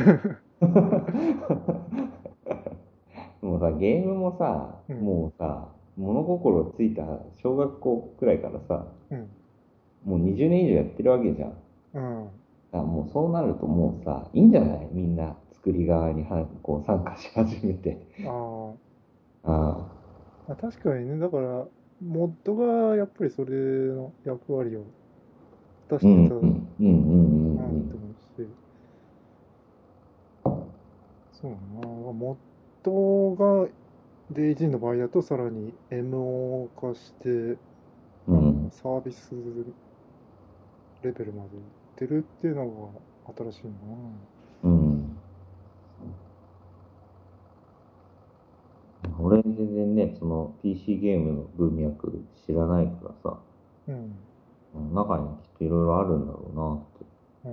もうさ、ゲームもさ、 うん。 もうさ、物心ついた小学校くらいからさ、 うん。 もう20年以上やってるわけじゃん。だかうん。 らもうそうなるともうさ、いいんじゃないみんな作り側にこう参加し始めて。 あああ、確かにね、だから、モッドがやっぱりそれの役割を果たうん、 してたなっうん、うん、うん、うん、うん。 て思うし、そうだな、モッドがデイジーの場合だとさらに MO 化して、 うん、 サービスレベルまでいってるっていうのが新しいのかうん。俺全然ね、その PC ゲームの文脈知らないからさ、 な。うん。 中にきっといろいろあるんだろうなって。 うん。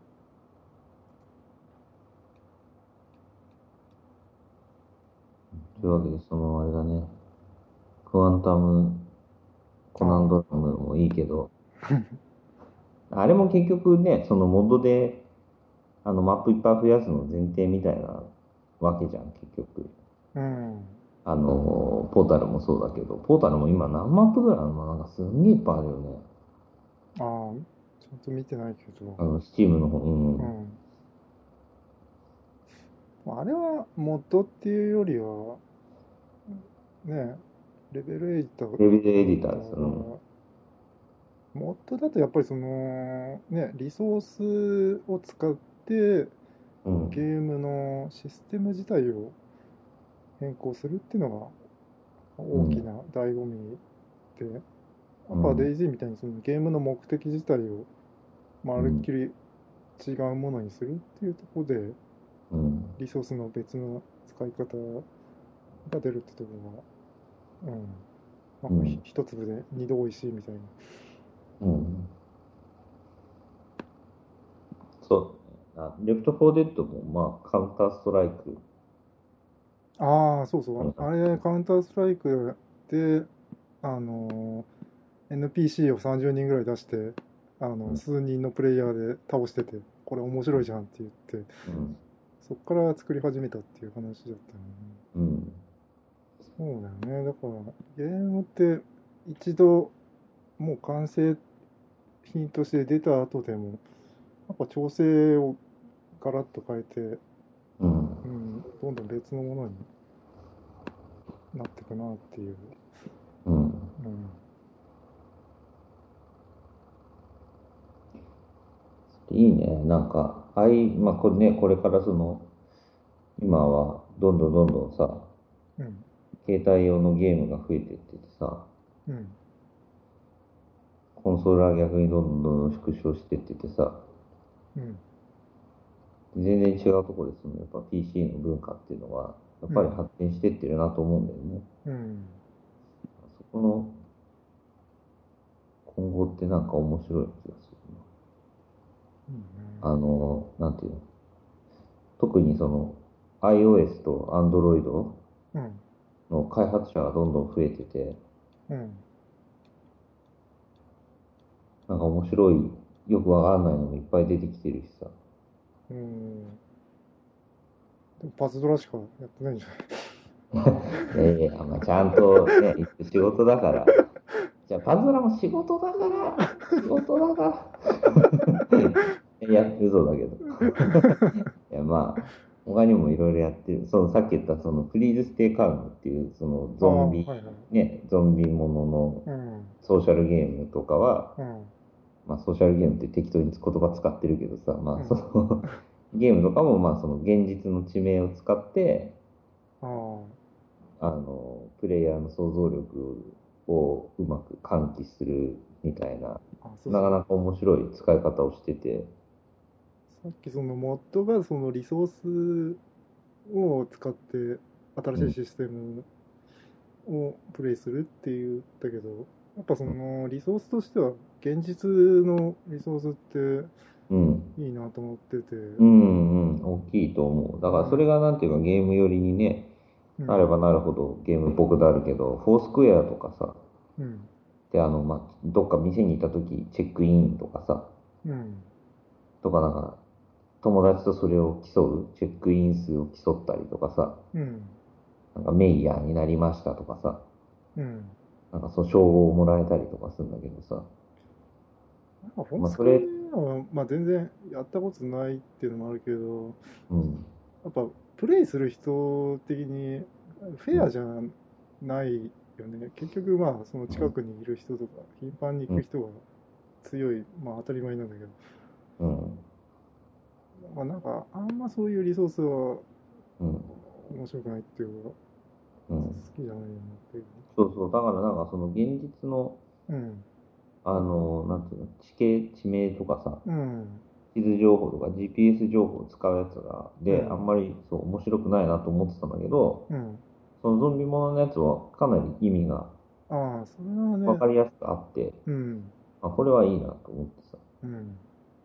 というわけで、あれだね、クワンタムコナンあドラムもいいけど、あれも結局ね、そのモッドで、マップいっぱい増やすの前提みたいなわけじゃん、結局。 あ、うん。 ポータルもそうだけど、ポータルも今何マップぐらいあるの？なんかすんげえいっぱいあるよね。 ああ、ちゃんと見てないけど、 スチームの方、うん。 うん。あれはモッドっていうよりは、ね、レベルエディタレビューエディターです。 ーうん。 が、モッドだとやっぱりその、ね、リソースを使ってうん。 ゲームのシステム自体を変更するっていうのがうん。 大きな醍醐味で、やっぱうん。 デイジーみたいにそのゲームの目的自体をまうん。 るっきり違うものにするっていうところで、 うん。 リソースの別の使い方が出るってところが、うん、なんかうん。 一粒で二度おいしいみたいな。 うん。そうだね。レフトフォーデッドも、まあ、カウンターストライク。 ああ、そうそう。 うん。 あれ、カウンターストライクで、あの NPC を30人ぐらい出して、数人のプレイヤーで倒してて、これ面白いじゃんって言って、 うん。 そっから作り始めたっていう話だったよね。 うん。 そうだよね。だから、ゲームって一度もう完成品として出た後でも、やっぱ調整をガラッと変えて、 うん。 うん、どんどん別のものになっていくなっていう。 うん。 うん。 いいね。なんか、まあ、これね、これから今は、どんどんどんどんさ、 うん。 携帯用のゲームが増えてっててさ、 うん。 コンソールは逆にどんどんどんどん縮小してっててさ、 うん。 全然違うところですね。やっぱ PC の文化っていうのは、やっぱりうん。 発展してってるなと思うんだよね。 うん。 そこの今後ってなんか面白い気がするうんね。 な。なんていうの、特にiOS と Android うん。 の開発者がどんどん増えてて、 うん。 なんか面白い、よくわかんないのもいっぱい出てきてるしさ。 うん。でもパズドラしかやってないんじゃない？ いやいや、まあ、ちゃんとね、仕事だから。じゃあ、パズドラも仕事だから、仕事だから。いや、嘘だけど。いや、まあ、他にもいろいろやってる。さっき言ったプリーズステイカームっていう、 ああ、はいはい。 ゾンビもののうん。 ソーシャルゲームとかは、 うん。 まあ、ソーシャルゲームって適当に言葉使ってるけどさ、まあ、 うん。 ゲームとかも、まあ、現実の地名を使って、 ああ、 プレイヤーの想像力をうまく喚起するみたいな、 あ、そうそう。 なかなか面白い使い方をしてて、 さっきそのモッドがそのリソースを使って新しいシステムをプレイするって言ったけど、やっぱそのリソースとしては現実のリソースってうん。 いいなと思ってて、 うんうん、大きいと思う。だからそれうん、 がなんていうかゲーム寄りにね、 うん、 なればなるほどゲームっぽくなるけど、フォースクエアとかさ、 うん、 で、どっか店に行った時、チェックインとかさ、 うん、 とかなんか、友達とそれを競う、チェックイン数を競ったりとかさ、 うん、 なんかメイヤーになりましたとかさ、 うん。 なんかそう称号をもらえたりとかするんだけどさ、 なんかフォースクエまあそれ、 アは、まあ、全然やったことないっていうのもあるけど、 うん、 やっぱプレイする人的にフうん、 ェアじゃないよね。結局まあその近くにいる人とか頻繁に行うん、 く人が強い、まあ当たり前なんだけど、 うん、 まあなんかあんまそういうリソースはうん、 面白くないっていうか、好うん。 きじゃないよなっていう。 そうそう、だからなんかその現実の、 うん、 なんていうの、地名とかさ、 うん、 地図情報とか GPS 情報を使うやつらで、あうん、 んまりそう面白くないなと思ってたんだけど、 うん。 そのゾンビもののやつはかなり意味がああ、それはね、 分かりやすくあって、 うん、 これはいいなと思ってさ。 うん。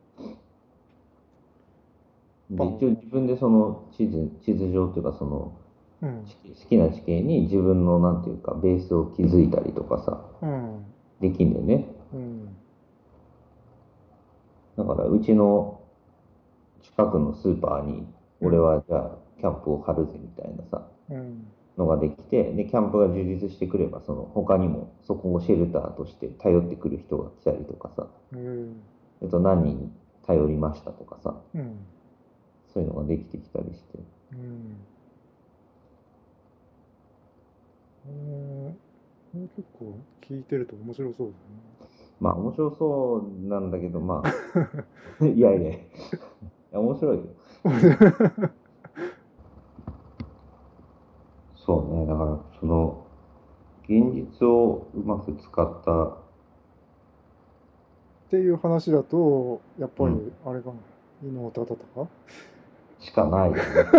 で、一応バン、 自分でその地図上っていうかそのうん、 好きな地形に自分のなんていうかベースを築いたりとかさ、 うん、 できんだよね。 うん、 だからうちの近くのスーパーに俺うん、 はじゃあキャンプを張るぜみたいなさ、 うん、 のができて、で、キャンプが充実してくれば、その他にもそこをシェルターとして頼ってくる人が来たりとかさ、 うん、 何人頼りましたとかさ、 うん、 そういうのができてきたりして。 うん。結構聞いてると面白そうまあ面白そうなんだけど、まだよね。 あ、いやいや、面白いよ。そうね、だからその、現実をうまく使った、 っていう話だと、やっぱりうん、 あれかな、伊能忠敬。 しかないよね。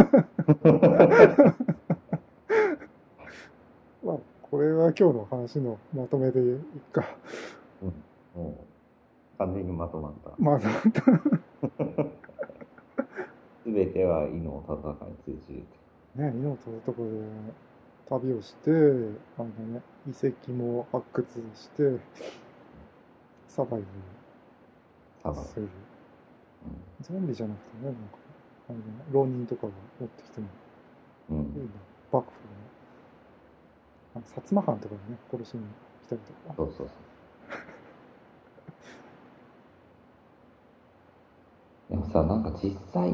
まあ、これは今日の話のまとめでいいか。 うん、もう完全にまとまった。 まあ、 すべては伊能忠敬に通じる。 ね、伊能忠敬で旅をして、遺跡も発掘して、サバイブサバイ。 する。 うゾンビじゃなくてね、なんか、浪人とかが持ってきてもん。うん。 いいな。幕府の、薩摩藩とかにね、殺しに来たりとか。 そうそうそう。でもさ、なんか実際、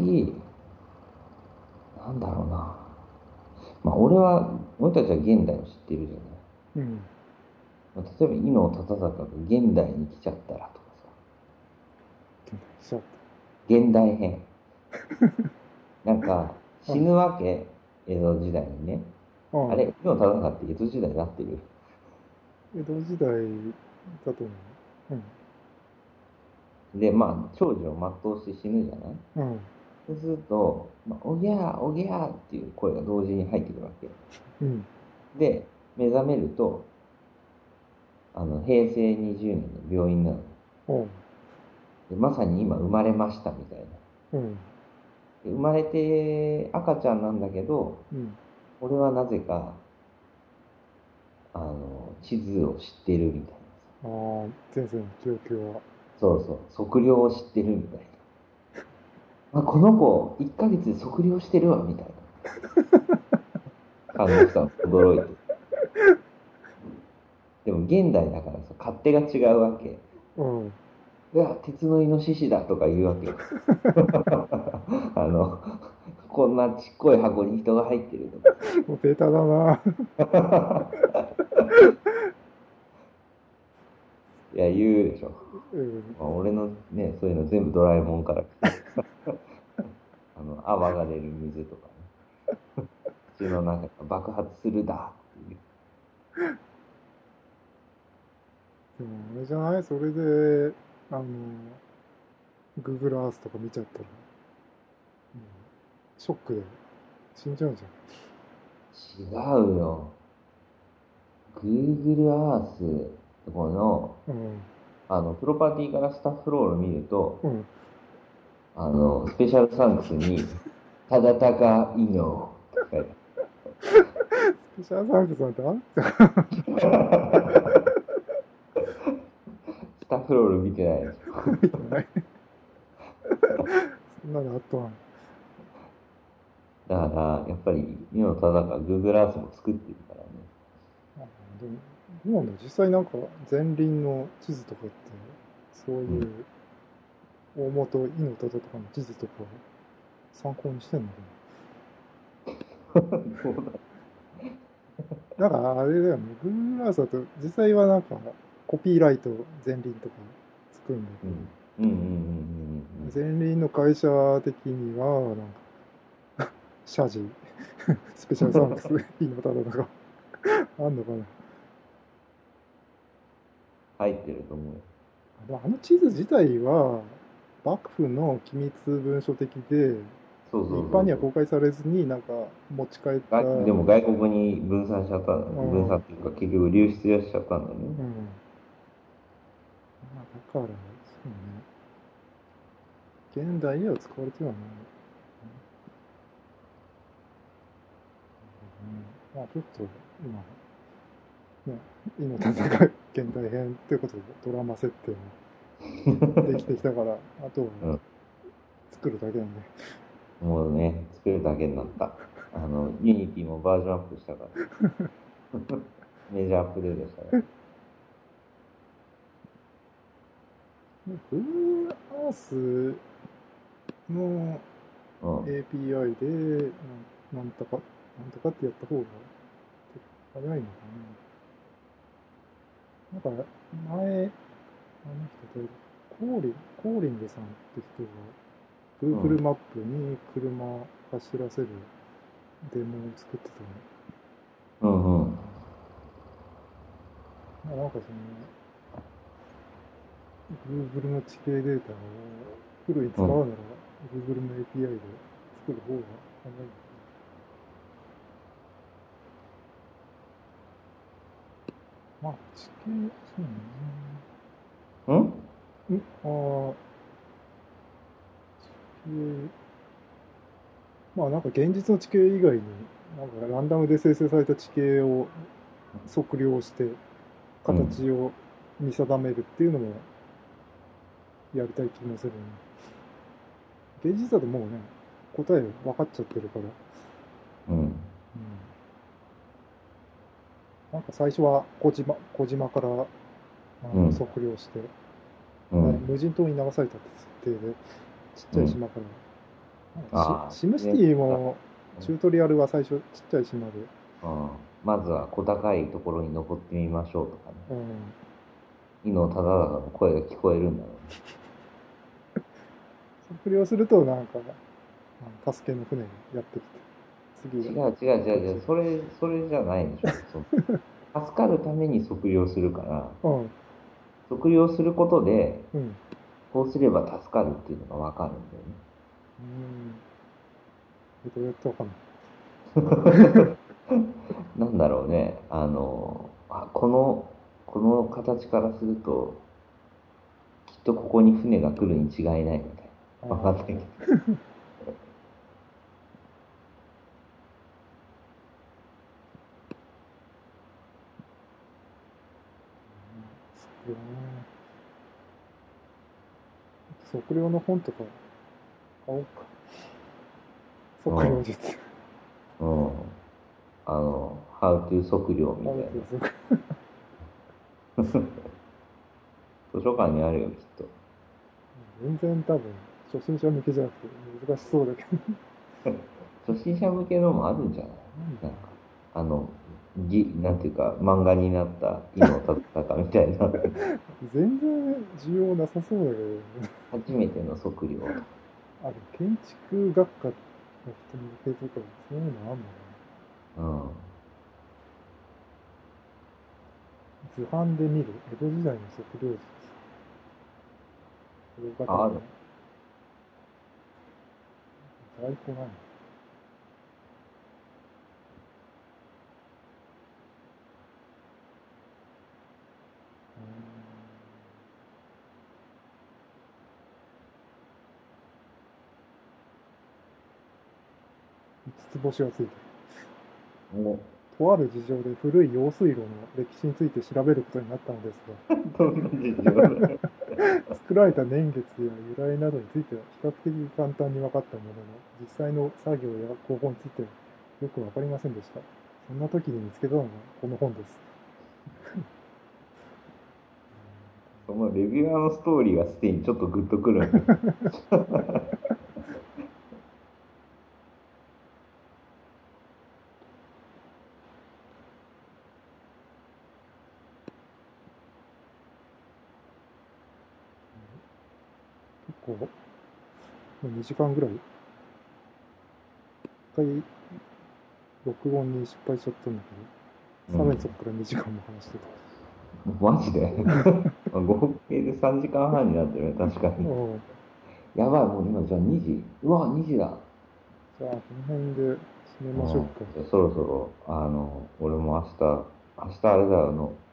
なんだろうな。まあ、俺たちは現代を知ってるじゃない。 うん。 まあ、例えば、伊能忠敬が現代に来ちゃったらとかさ、 しちゃっ現代編。なんか、 た。 死ぬわけ、江戸時代にね。 ああ、 あれ、伊能忠敬って江戸時代になってる？ 江戸時代だと思う。 で、まあ、長寿を全うして死ぬじゃない。 うん。うん。 そうすると、まあ、おぎゃー、おぎゃーっていう声が同時に入ってくるわけ。 うん。 で、目覚めると、平成20年の病院なの。 おう。 でまさに今生まれましたみたいな。 うん。 で生まれて赤ちゃんなんだけど、 うん。 俺はなぜか、地図を知ってるみたいなさ。 ああ、前世の記憶は。 そうそう、測量を知ってるみたいな。この子、1ヶ月で測量してるわ、みたいな感じしたの、驚いて。でも現代だからさ、勝手が違うわけ。 うん。 うわ、鉄のイノシシだとか言うわけよ。あの、こんなちっこい箱に人が入ってるとかもうベタだな。 さ。いや、言うでしょ。 うん。 まあ、俺のね、そういうの全部ドラえもんから来てる。泡が出る水とかね。口の中が爆発するだっていう。 でも、あれじゃないそれで、Google Earth とか見ちゃったら。 ショックで死んじゃうんじ違うよ。Google Earth この、 ゃん。うん。 プロパティからスタッフロール見ると、 うん。 スペシャルサンクスに、ただたかいのって書いてスペシャルサンクスなんてあったスタッフロール見てないでしょ。 みたいな。そんなのあったわ。 だから、やっぱり、井野忠が Google Earth も作ってるからね。 でも、どうなんだ実際なんか前輪の地図とかって、そううん。 いう大元、井の忠とかの地図とか参考にしてんのかどうだ。 な。なんかあれだよね、Google Earth だと実際はなんかコピーライト前輪とかつくんだうん。うんうんうんうんけど、前輪の会社的にはなんか、シャジ、スペシャルサンクス、井の忠とかあんのかな。 入ってると思うよ。 でもあの地図自体は幕府の機密文書的でそうそ一うそうそう。 般には公開されずになんか持ち帰った、 でも外国に分散しちゃった、 うん、 分散っていうか結局流出しちゃったんだよね。 うん、まあ、だからそうね、現代では使われてはない、うん、まあちょっと今ね、井の戦い現代編ということでドラマ設定もできてきたからあとはうん。 作るだけなんで、 もうね、作るだけになった。ユニティもバージョンアップしたから。メジャーアップデートしたから。 Google Earth のうん。 API でなんとかってやった方が早いのかな。なんか前、あの人で、コーリングさんって人がうん。 Google マップに車走らせるデモを作ってたうんうん。 の。なんかその Google の地形データをフルにうん。 使うなら Google の API で作る方が早いのかな。まあ地形、そうね。 うん。 ああ、地形、まあなんか現実の地形以外に、なんかランダムで生成された地形を測量してうん。 形を見定めるっていうのもやりたい気もするね。現実だともうね、答え分かっちゃってるから、 うん。 うん、なんか最初は小島からうん。 測量して、 うん。 無人島に流されたって設定で、ちっちうん。 ゃい島から、なんかああ、 シムシテね、 ィもチュートリアルは最初ちっちゃい島で、 うん。まずは小高いところに登ってみましょうとかね。 うん、 伊能忠敬の声が聞こえるんだろ測量するとなんか、助けの船がやってきて、次はうね。違う違うこっち。 違う違う。それじゃないでしょ。助かるために測量するから、 うん、 測量することで、 うん、 こうすれば助かるっていうのがわかるんだよね。 うん、どうやってわかんない。 なんだろうね。この形からすると、きっとここに船が来るに違いないみたいあな。わかんないけど。 あ、測量ね。測量の本とか買おうか。 うん。 測量術。 うん。How to 測量みあたいな。 る程度図書館にあるよ、きっと。 全然多分、初心者向けじゃなくて難しそうだけど。 初心者向けのもあるんじゃない？ なんだろなんか、あの、なんていうか、漫画になった伊能忠敬みたいな、 う。全然需要なさそうだけど、ね、 初めての測量とか。 ある建築学科の人向けとか、そういうのあんのかうん。 な。図版で見る江戸時代の測量術。大型のある。 在庫ない。 5つ星がついてる。 もとある事情で古い用水路の歴史について調べることになったのですう、どんな事情だよ。 が、作られた年月や由来などについては比較的簡単に分かったものの、実際の作業や工法についてはよく分かりませんでした。そんな時に見つけたのがこの本です。 そのレビュアーのストーリーがすでにちょっとグッとくるんよ。 結構、もう2時間ぐらい、一回録音に失敗しちゃったんだけど、さらにそこから2時間も話してた。 マジで合計で3時間半になってるね、確かに。 うん。 やばい、もう今じゃあ2時。うわ、2時だ。 じゃあ、この辺で締めましょうか。 じゃあそろそろ、俺も明日あれだよ、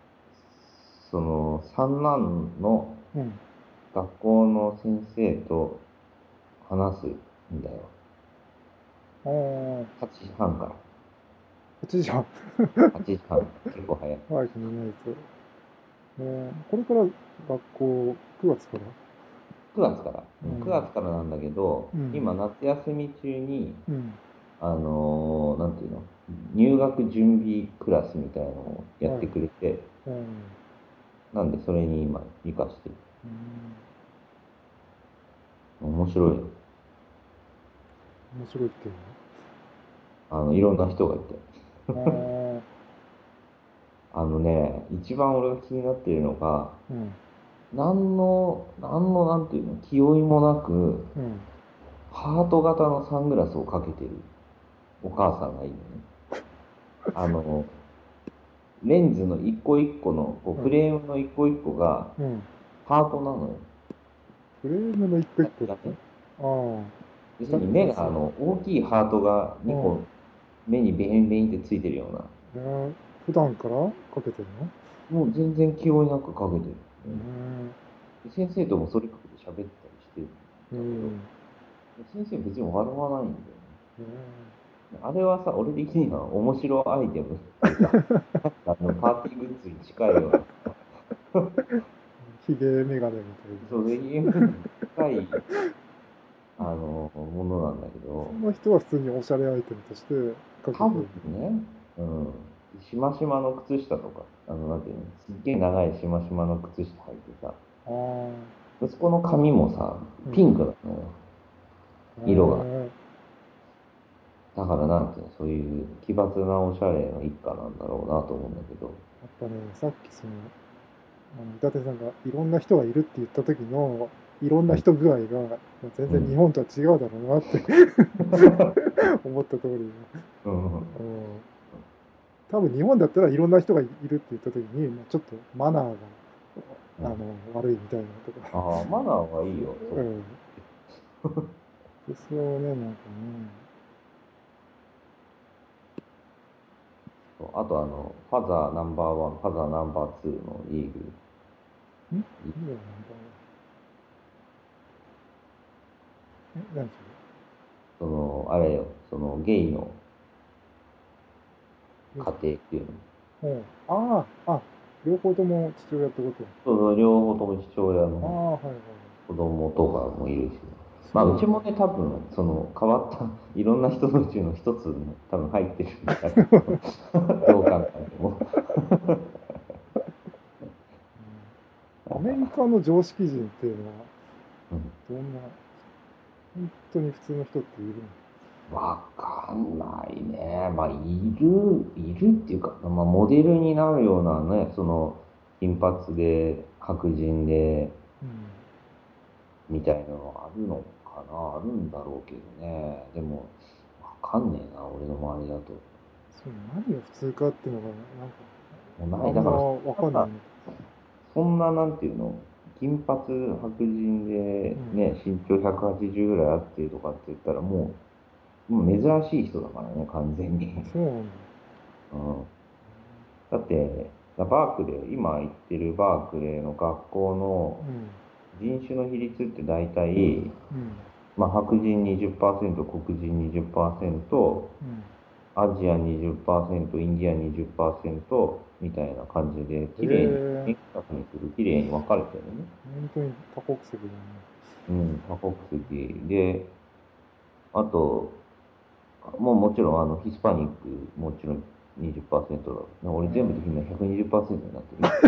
三男のうん。 学校の先生と話すんだよ。 ああ、 8時半から。 8時半。 8時半。結構早い。 早く寝ないと。これから学校、9月から 9月から。 うん。 9月からなんだけど、 うん。 今夏休み中に、 うん。 なんていうの、入学準備クラスみたいなのをやはい。 ってくれて、 うん。 なんでそれに今、生かしてる。 うん。 面白いよ。 面白いっていういろんな人がいて。 の一番俺が気になっているのが、 うん。 なんていうの、気負いもなく、 うん。 ハート型のサングラスをかけてるお母さんがいるのね。あの、レンズの一個一個の、フはい。 レームの一個一個が、 うん。 ハートなのよ。 フレームの一個一個って。 先がね。 ああ、 要するに目が、 二つ。 大きいハートが2 うん。 個、目にベンベンってついてるような。 普段からかけてるのもう全然気負いなくかけてる。 うん。 で先生ともそれかけて喋ったりしてるんうだけど、 ん。 先生別に笑わないんだよね。 うん。 あれはさ、俺的には面白アイテムっていうか、パーティーグッズに近いような、 ヒゲメガネみたいな。 そう、ゲームに近い、ものなんだけど、 その人は普通におしゃれアイテムとしてかけて多分る。 ね、しましまの靴下とか、なんていうの、すっげえ長いしましまの靴下履いてさ、 ああ、 息子の髪もさ、 うん。 ピンクなのよ、色が。 えだからなんていうの、そういう奇抜なおしゃれの一家なんだろうなと思うんだけど、 やっぱね、さっき伊達さんがいろんな人がいるって言った時の、いろんなうん、 人具合が、全うん、 然日本とは違うだろうなって思った通り、 うん、 うん、多分日本だったらいろんな人がいるって言った時に、ちょっとマナーが、 うん。 悪いみたいなとか、 ああ、マナーはいいよ、そうん。で、それをね、なんかね、 う。あとファザーナンバーワン、ファザーナンバーツーのリーグ。 いいよ、なんだ何そあれよ、ゲイのれ家庭っていうの。 うん。両方とも父親ってことそうそう、両方とも父親ああ、 のはいはい。 子供とかもいるし。まあ、 そうなんだ。 うちもね、多分、変わった、いろんな人のうちの一つに多分入ってるんだけど、どう考えても。 アメリカの常識人っていうのは、 うん、 どんな、本当に普通の人っているわかんないね。まあ、いるっていうか、まあ、モデルになるようなね、金髪で、白人で、 のみたいなのあるのかな、あるんだろうけどね。でも、わかんねえな、俺の周りだと。 そう、何が普通かっていうのが、なんか、 もうない。 あんまだから、 わかんないね。 そんな、なんていうの、金髪白人で、 うん。 ね、身長180ぐらいあってとかって言ったら、もう珍しい人だからね、完全に。 そうなんだ。 うん。だって、バークレー、今行ってるバークレーの学校のうん。 人種の比率って大体、 うん。 まあ、白人20%、黒人20%、 うん。 アジア20%、インディア20%みたいな感じで、綺麗に、 ええ、 円卓にする綺麗に分かれてるね。 本当に多国籍だね。 うん、多国籍で、あと、もうもちろん、ヒスパニック、もちろん20%だ。俺全部で今120%になってるよ。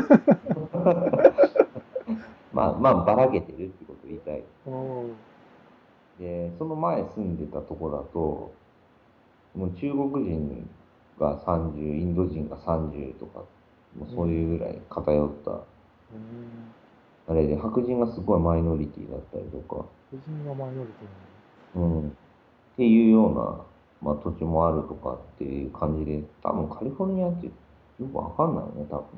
まあ、ばらけてるってことを言いたい。 うん。 で、その前住んでたとこだと、もう中国人が30、インド人が30とか、もうそういうぐらい偏った、 うん。 あれで、白人がすごいマイノリティだったりとか、 個人がマイノリテうん、っていうような、まあ、土地もあるとかっていう感じで、多分カリフォルニアってよくわかんないよね、多分。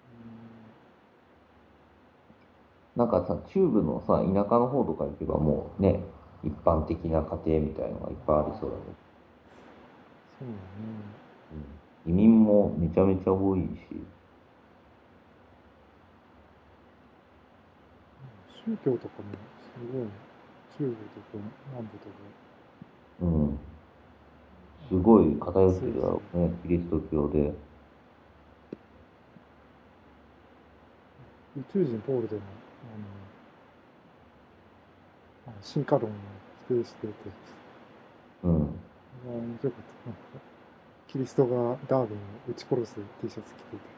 なんかさ、中部のさ、田舎の方とか行けばもうね、一般的な家庭みたいのがいっぱいありそうだけど、 ィな。そうだね。 うん、移民もめちゃめちゃ多いし、 宗教とかもすごい、中部とか南部とか、 うん、すあごい偏ってるだそうそう。 ろうね、キリスト教で。 宇宙人ポールでも、進化論を否定していて、 うん。 面白かった。なんか、キリストがダーウィンを撃ち殺す T シャツ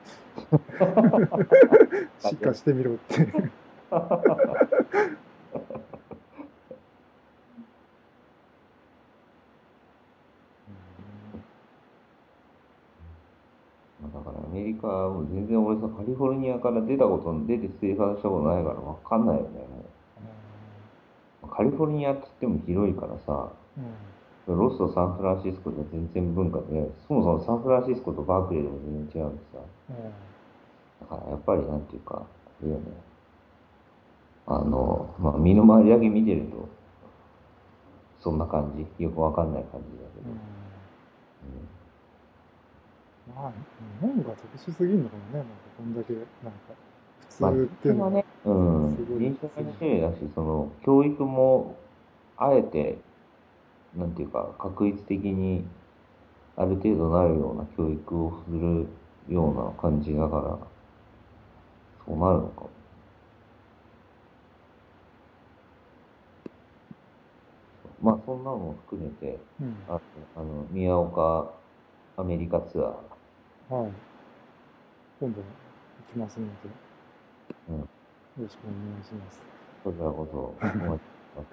着てて、進化してみろってだからアメリカはもう全然俺さ、カリフォルニアから出て生活したことないからわかんないよね、もう。カリフォルニアって言っても広いからさ、 うん。 ロスとサンフランシスコじゃ全然文化で、そもそもサンフランシスコとバークレーでも全然違うんでさ、 うん。 だからやっぱりなんていうか、あれよね、まあ、身の回りだけ見てると、そんな感じ、よくわかんない感じだけど、 うん。まあ、日本が特殊すぎるのかもね。なんか、こんだけ、なんか、普まあ、 通っていうのが、 うん、 すごい人種が普通なの。 種類だし、その、教育も、あえて、なんていうか、確率的に、ある程度なるような教育をするような感じだから、そうなるのかも。まあ、そんなのも含めて、 うん。 あ宮岡アメリカツアー、 はい。今度行きますので、ようん、 ろしくお願いします。 こちらこそ、お待ちしてます。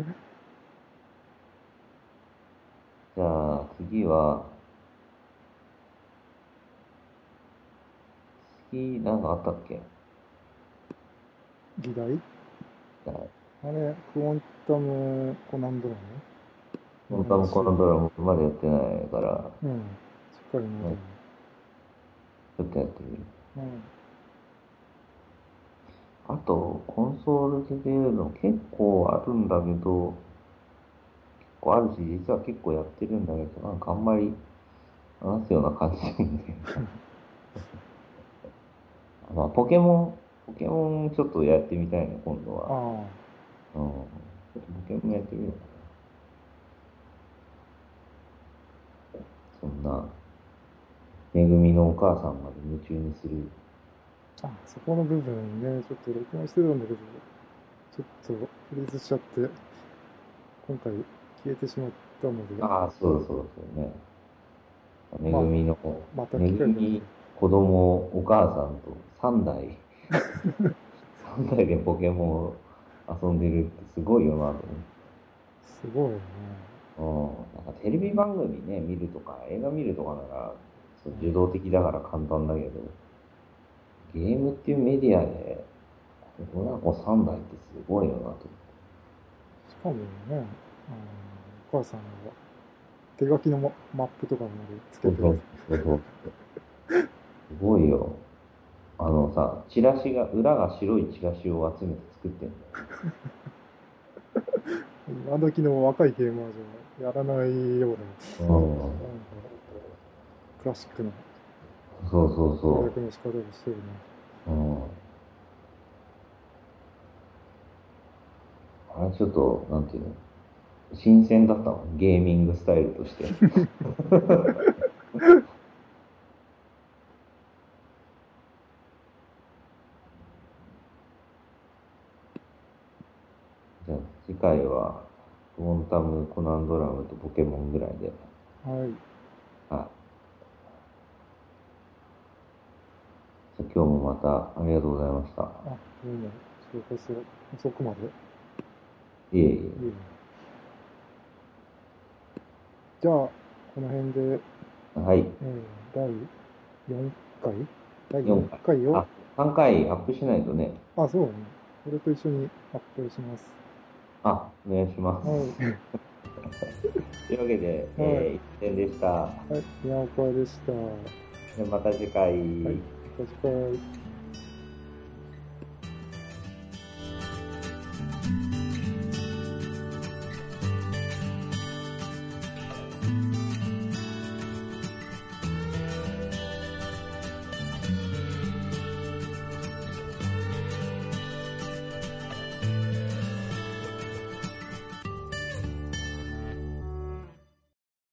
じゃあ、次は、次、なんかあったっけ？ 議題じゃあ、 あれ、クォンタムコナンドラムの本当はこ話を、 のドラマまだやってないから、 うん。しっかりまだ、 ね、ちょっとやってみる。 うん。 あと、コンソールで出るの結構あるんだけど、結構あるし、実は結構やってるんだけど、なんかあんまり話すような感じなんだよな。まあ、ポケモンちょっとやってみたいね、今度は。 あうん。ちょっとポケモンやってみようかな。そんな、めぐみのお母さんまで夢中にする。 あ、そこの部分ね、ちょっと録音してたんだけど、ちょっとフリーズしちゃって、今回消えてしまったので、 ああ、そうね。めまあ、 ぐみの、 まため機会があれぐみ、子供、お母さんと三代でポケモンを遊んでるってすごいよなと思って。 すごいよね。 うん。なんかテレビ番組ね、見るとか、映画見るとかなら、そう受動う的だから簡単だけど、ゲームっていうメディアで、親子3代ってすごいよなと思って。 ん。しかもね、お母さんが手書きのマップとかまでつけてて、 そう。すごいよ。チラシが、裏が白いチラシを集めて作ってんだよ。 今時の若いゲーマーじゃやらないような、なんかうん。 クラシックな攻略その仕方をしてるね。 う。うん。あれちょっと、なんていうの、 新鮮だったもん、ゲーミングスタイルとして。じゃあ次回は、モンタム、コナンドラムとポケモンぐらいで。 はい。 はい。じゃあ今日もまたありがとうございました。 あ、どうも、それこそ遅くまで。 いえいえ。 いえいえ。じゃあ、この辺で、 はい。 第4回第 4 4回を、 あ、3回アップしないとね。 あ、そうだね。これと一緒に発表します。 あ、お願いします。 はい。 というわけで、 はい。 一点でした。 はい。宮岡でした。はでまた次回。 い。また次回。